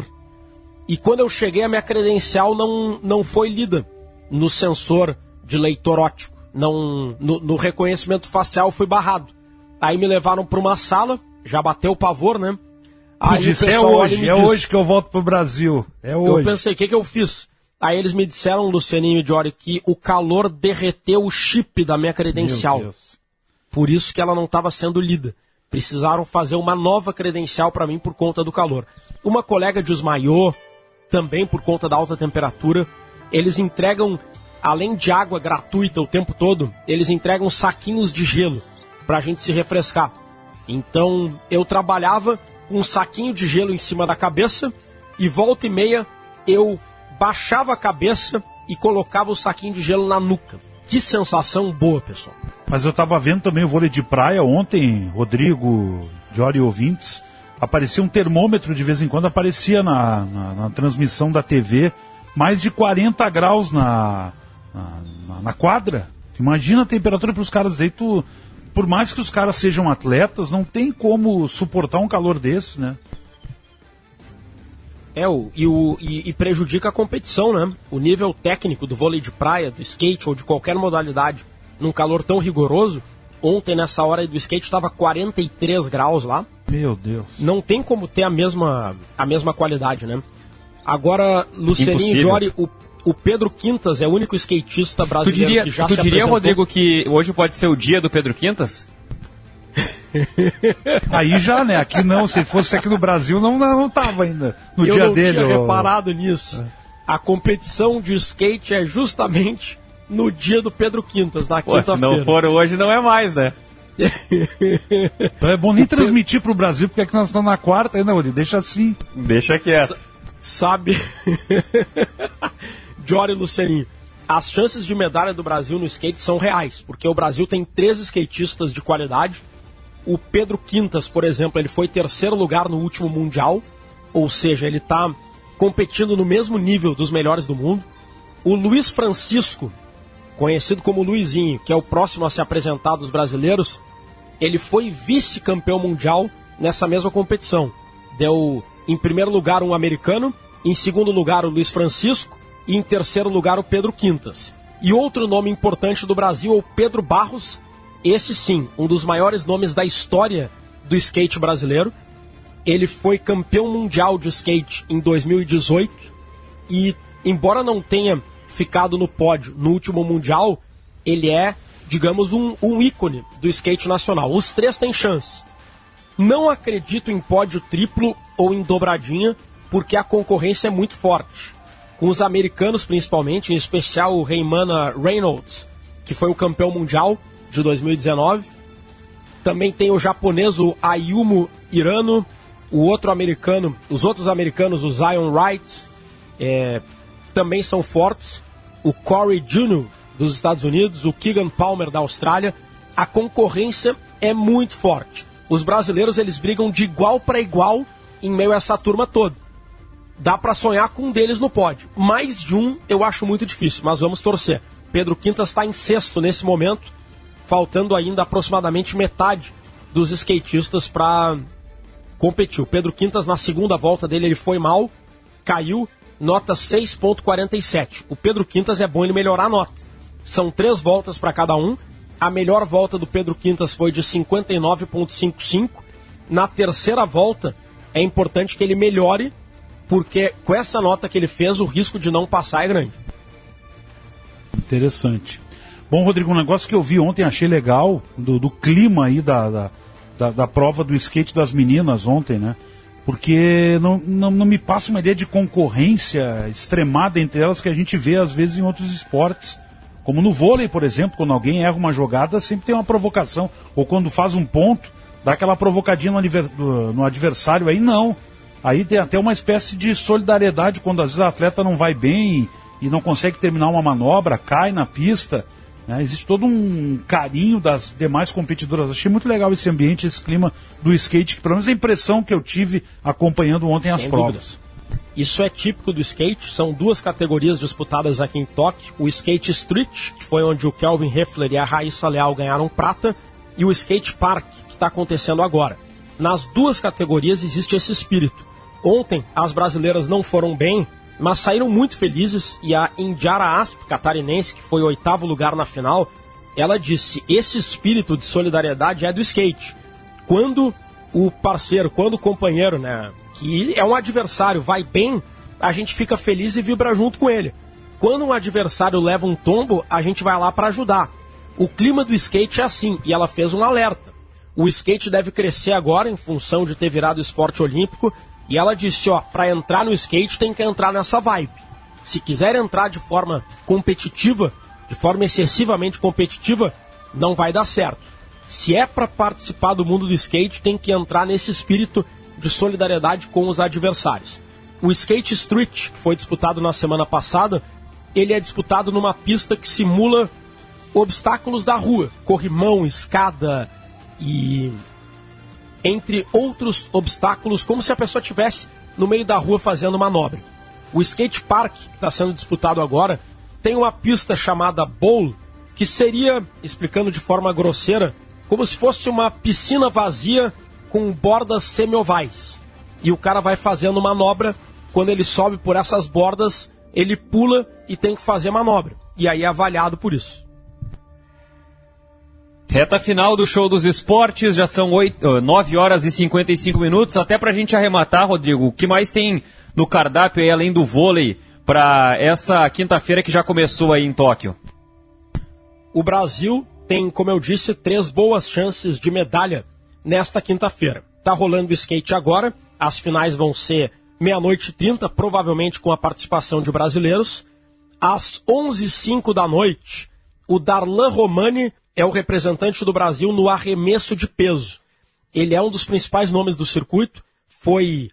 E quando eu cheguei, a minha credencial não, não foi lida no sensor de leitor óptico. Não, no, no reconhecimento facial fui barrado. Aí me levaram para uma sala, já bateu o pavor, né? Aí disse, é hoje, é disse, hoje que eu volto pro Brasil. É hoje. Eu pensei, o que, que eu fiz? Aí eles me disseram, Lucianinho e Diori, que o calor derreteu o chip da minha credencial. Meu Deus. Por isso que ela não estava sendo lida. Precisaram fazer uma nova credencial para mim por conta do calor. Uma colega desmaiou, também por conta da alta temperatura. Eles entregam, além de água gratuita o tempo todo, eles entregam saquinhos de gelo para a gente se refrescar. Então, eu trabalhava com um saquinho de gelo em cima da cabeça e volta e meia eu baixava a cabeça e colocava o saquinho de gelo na nuca. Que sensação boa, pessoal. Mas eu estava vendo também o vôlei de praia ontem, Rodrigo, Diori e ouvintes, aparecia um termômetro de vez em quando, aparecia na, na, na transmissão da T V, mais de quarenta graus na, na, na quadra. Imagina a temperatura para os caras aí, tu, por mais que os caras sejam atletas, não tem como suportar um calor desse, né? É, o, e, o, e, e prejudica a competição, né? O nível técnico do vôlei de praia, do skate ou de qualquer modalidade, num calor tão rigoroso. Ontem, nessa hora do skate, estava quarenta e três graus lá. Meu Deus. Não tem como ter a mesma, a mesma qualidade, né? Agora, Lucianinho e Diori, o, o Pedro Quintas é o único skatista brasileiro tu diria, que já tu se diria, apresentou. Rodrigo, que hoje pode ser o dia do Pedro Quintas? Aí já, né? Aqui não, se fosse aqui no Brasil, não, não tava ainda no eu dia não dele. Eu tinha ó. reparado nisso. É. A competição de skate é justamente no dia do Pedro Quintas, na quinta-feira. Se não for hoje, não é mais, né? Então é bom nem transmitir pro Brasil, porque é que nós estamos na quarta ainda, Uri. Deixa assim. Deixa quieto. S- sabe, Jory e Lucianinho, as chances de medalha do Brasil no skate são reais, porque o Brasil tem três skatistas de qualidade. O Pedro Quintas, por exemplo, ele foi terceiro lugar no último Mundial, ou seja, ele está competindo no mesmo nível dos melhores do mundo. O Luiz Francisco, conhecido como Luizinho, que é o próximo a se apresentar dos brasileiros, ele foi vice-campeão mundial nessa mesma competição. Deu, em primeiro lugar, um americano, em segundo lugar, o Luiz Francisco, e em terceiro lugar, o Pedro Quintas. E outro nome importante do Brasil é o Pedro Barros, esse sim, um dos maiores nomes da história do skate brasileiro. Ele foi campeão mundial de skate em dois mil e dezoito e, embora não tenha ficado no pódio no último mundial, ele é, digamos, um, um ícone do skate nacional. Os três têm chance. Não acredito em pódio triplo ou em dobradinha, porque a concorrência é muito forte. Com os americanos, principalmente, em especial o Reimana Reynolds, que foi o campeão mundial de dois mil e dezenove. Também tem o japonês, o Ayumu Hirano, o outro americano, os outros americanos, o Zion Wright, é, também são fortes. O Corey Júnior dos Estados Unidos, o Keegan Palmer da Austrália. A concorrência é muito forte. Os brasileiros, eles brigam de igual para igual em meio a essa turma toda. Dá para sonhar com um deles no pódio. Mais de um eu acho muito difícil, mas vamos torcer. Pedro Quintas está em sexto nesse momento, faltando ainda aproximadamente metade dos skatistas para competir. O Pedro Quintas, na segunda volta dele, ele foi mal, caiu, nota seis ponto quarenta e sete. O Pedro Quintas é bom ele melhorar a nota. São três voltas para cada um. A melhor volta do Pedro Quintas foi de cinquenta e nove ponto cinquenta e cinco. Na terceira volta, é importante que ele melhore, porque com essa nota que ele fez, o risco de não passar é grande. Interessante. Bom, Rodrigo, um negócio que eu vi ontem, achei legal, do, do clima aí da, da, da, da prova do skate das meninas ontem, né? Porque não, não, não me passa uma ideia de concorrência extremada entre elas que a gente vê às vezes em outros esportes. Como no vôlei, por exemplo, quando alguém erra uma jogada, sempre tem uma provocação. Ou quando faz um ponto, dá aquela provocadinha no, aniver, no adversário, aí não. Aí tem até uma espécie de solidariedade quando às vezes o atleta não vai bem e, e não consegue terminar uma manobra, cai na pista. Né? Existe todo um carinho das demais competidoras. Achei muito legal esse ambiente, esse clima do skate, que pelo menos a impressão que eu tive acompanhando ontem as Sem provas. dúvida. Isso é típico do skate, são duas categorias disputadas aqui em Tóquio, o skate street, que foi onde o Kelvin Heffler e a Raíssa Leal ganharam prata, e o skate park, que está acontecendo agora. Nas duas categorias existe esse espírito. Ontem as brasileiras não foram bem, mas saíram muito felizes, e a Indiara Asp, catarinense, que foi o oitavo lugar na final, ela disse, esse espírito de solidariedade é do skate. Quando o parceiro, quando o companheiro, né, que é um adversário, vai bem, a gente fica feliz e vibra junto com ele. Quando um adversário leva um tombo, a gente vai lá para ajudar. O clima do skate é assim, e ela fez um alerta. O skate deve crescer agora em função de ter virado esporte olímpico, e ela disse, ó, para entrar no skate tem que entrar nessa vibe. Se quiser entrar de forma competitiva, de forma excessivamente competitiva, não vai dar certo. Se é para participar do mundo do skate, tem que entrar nesse espírito de solidariedade com os adversários. O skate street, que foi disputado na semana passada, ele é disputado numa pista que simula obstáculos da rua, corrimão, escada e entre outros obstáculos, como se a pessoa estivesse no meio da rua fazendo manobra. O skate park, que está sendo disputado agora, tem uma pista chamada bowl, que seria, explicando de forma grosseira, como se fosse uma piscina vazia com bordas semi-ovais. E o cara vai fazendo manobra, quando ele sobe por essas bordas, ele pula e tem que fazer manobra. E aí é avaliado por isso. Reta final do Show dos Esportes, já são oito, nove horas e cinquenta e cinco minutos. Até pra gente arrematar, Rodrigo, o que mais tem no cardápio aí, além do vôlei, para essa quinta-feira que já começou aí em Tóquio? O Brasil tem, como eu disse, três boas chances de medalha nesta quinta-feira. Tá rolando o skate agora, as finais vão ser meia-noite e trinta, provavelmente com a participação de brasileiros. Às onze e cinco da noite, o Darlan Romani é o representante do Brasil no arremesso de peso. Ele é um dos principais nomes do circuito, foi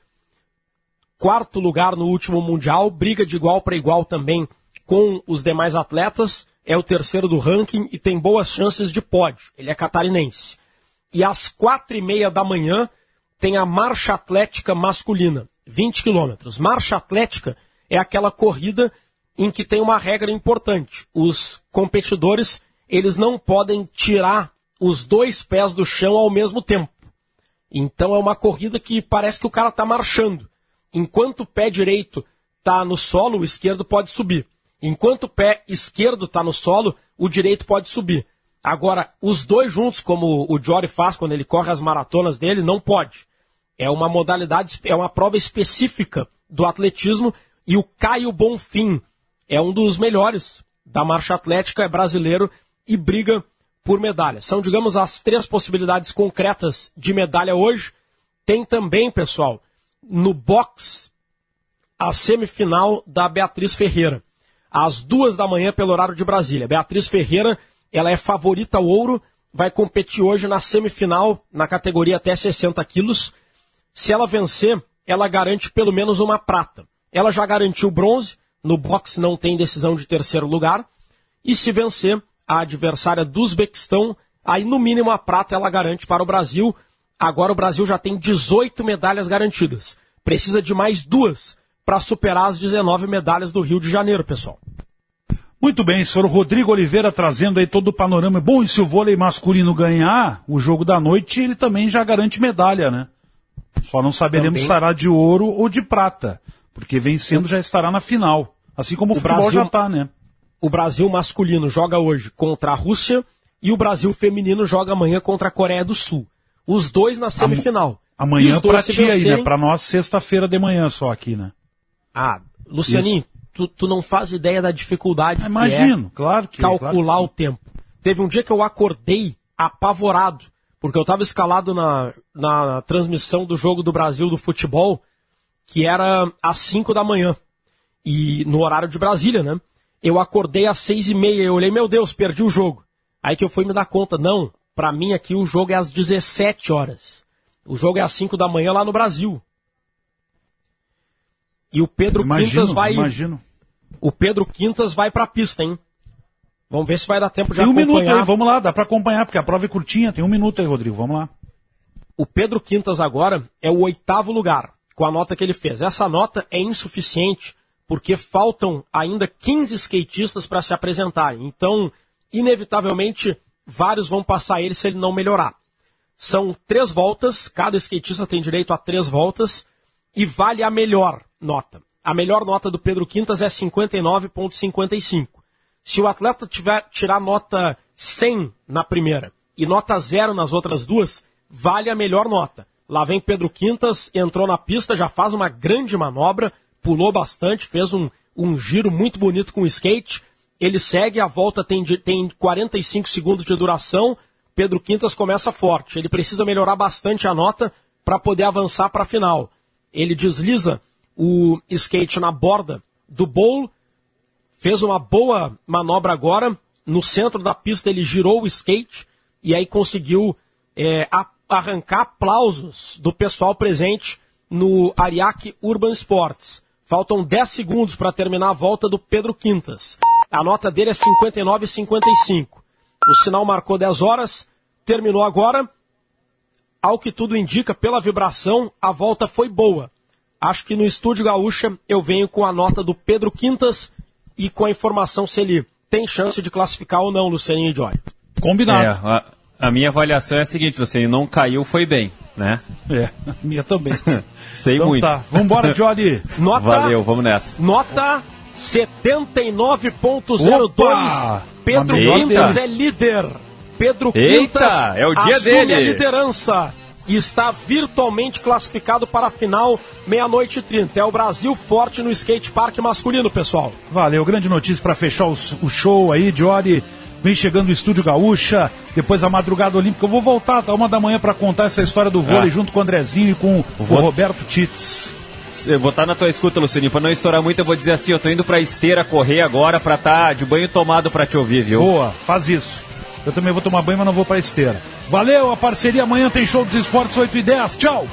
quarto lugar no último Mundial, briga de igual para igual também com os demais atletas, é o terceiro do ranking e tem boas chances de pódio. Ele é catarinense. E às quatro e meia da manhã tem a marcha atlética masculina, vinte quilômetros. Marcha atlética é aquela corrida em que tem uma regra importante. Os competidores, eles não podem tirar os dois pés do chão ao mesmo tempo. Então é uma corrida que parece que o cara está marchando. Enquanto o pé direito está no solo, o esquerdo pode subir. Enquanto o pé esquerdo está no solo, o direito pode subir. Agora, os dois juntos, como o Jory faz quando ele corre as maratonas dele, não pode. É uma modalidade, é uma prova específica do atletismo, e o Caio Bonfim é um dos melhores da marcha atlética, é brasileiro e briga por medalha. São, digamos, as três possibilidades concretas de medalha hoje. Tem também, pessoal, no boxe, a semifinal da Beatriz Ferreira. Às duas da manhã, pelo horário de Brasília. Beatriz Ferreira, ela é favorita ao ouro, vai competir hoje na semifinal, na categoria até sessenta quilos. Se ela vencer, ela garante pelo menos uma prata. Ela já garantiu bronze, no boxe não tem decisão de terceiro lugar. E se vencer a adversária do Uzbequistão, aí no mínimo a prata ela garante para o Brasil. Agora o Brasil já tem dezoito medalhas garantidas. Precisa de mais duas para superar as dezenove medalhas do Rio de Janeiro, pessoal. Muito bem, senhor Rodrigo Oliveira trazendo aí todo o panorama. Bom, e se o vôlei masculino ganhar o jogo da noite, ele também já garante medalha, né? Só não saberemos se será de ouro ou de prata, porque vencendo já estará na final. Assim como o, o futebol Brasil, já está, né? O Brasil masculino joga hoje contra a Rússia e o Brasil feminino joga amanhã contra a Coreia do Sul. Os dois na semifinal. Amanhã pra ti aí, né? Pra nós, sexta-feira de manhã só aqui, né? Ah, Lucianinho, tu, tu não faz ideia da dificuldade ah, imagino, que é claro que, calcular claro que o tempo. Teve um dia que eu acordei apavorado, porque eu estava escalado na, na transmissão do jogo do Brasil do futebol, que era às cinco da manhã, e no horário de Brasília, né? Eu acordei às seis e meia, eu olhei, meu Deus, perdi o jogo. Aí que eu fui me dar conta, não, pra mim aqui o jogo é às dezessete horas. O jogo é às cinco da manhã lá no Brasil. E o Pedro imagino, Quintas vai... Imagino. O Pedro Quintas vai pra pista, hein? Vamos ver se vai dar tempo de tem um acompanhar. Minuto aí, vamos lá, dá pra acompanhar, porque a prova é curtinha. Tem um minuto aí, Rodrigo, vamos lá. O Pedro Quintas agora é o oitavo lugar, com a nota que ele fez. Essa nota é insuficiente, porque faltam ainda quinze skatistas para se apresentarem. Então, inevitavelmente, vários vão passar ele se ele não melhorar. São três voltas, cada skatista tem direito a três voltas, e vale a melhor nota. A melhor nota do Pedro Quintas é cinquenta e nove vírgula cinquenta e cinco. Se o atleta tiver tirar nota cem na primeira e nota zero nas outras duas, vale a melhor nota. Lá vem Pedro Quintas, entrou na pista, já faz uma grande manobra, pulou bastante, fez um, um giro muito bonito com o skate. Ele segue, a volta tem, tem quarenta e cinco segundos de duração. Pedro Quintas começa forte. Ele precisa melhorar bastante a nota para poder avançar para a final. Ele desliza o skate na borda do bowl, fez uma boa manobra agora. No centro da pista ele girou o skate e aí conseguiu é, a, arrancar aplausos do pessoal presente no Ariake Urban Sports. Faltam dez segundos para terminar a volta do Pedro Quintas. A nota dele é cinquenta e nove vírgula cinquenta e cinco. O sinal marcou dez horas, terminou agora. Ao que tudo indica, pela vibração, a volta foi boa. Acho que no Estúdio Gaúcha eu venho com a nota do Pedro Quintas e com a informação se ele tem chance de classificar ou não, Lucianinho e Joy. Combinado. É, a, a minha avaliação é a seguinte, Lucianinho, não caiu, foi bem, né? É, a minha também. Sei então muito. Tá, vambora, Jory. Nota, Valeu, vamos nessa. Nota setenta e nove vírgula zero dois. Pedro Quintas é líder. Pedro Eita, Quintas é o dia assume dele. a liderança e está virtualmente classificado para a final meia-noite e trinta. É o Brasil forte no skate park masculino, pessoal. Valeu, grande notícia para fechar o, o show aí, Jory. Vem chegando o Estúdio Gaúcha, depois a Madrugada Olímpica. Eu vou voltar até uma da manhã para contar essa história do vôlei, ah. junto com o Andrezinho e com o vou... Roberto Tits. Eu vou estar na tua escuta, Lucininho. Pra não estourar muito, eu vou dizer assim, eu tô indo pra esteira correr agora pra estar tá de banho tomado pra te ouvir, viu? Boa, faz isso. Eu também vou tomar banho, mas não vou pra esteira. Valeu, a parceria. Amanhã tem Show dos Esportes, oito e dez. Tchau!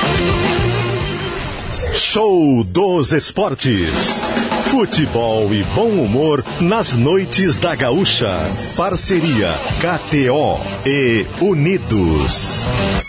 Show dos Esportes. Futebol e bom humor nas noites da Gaúcha. Parceria K T O e Unidos.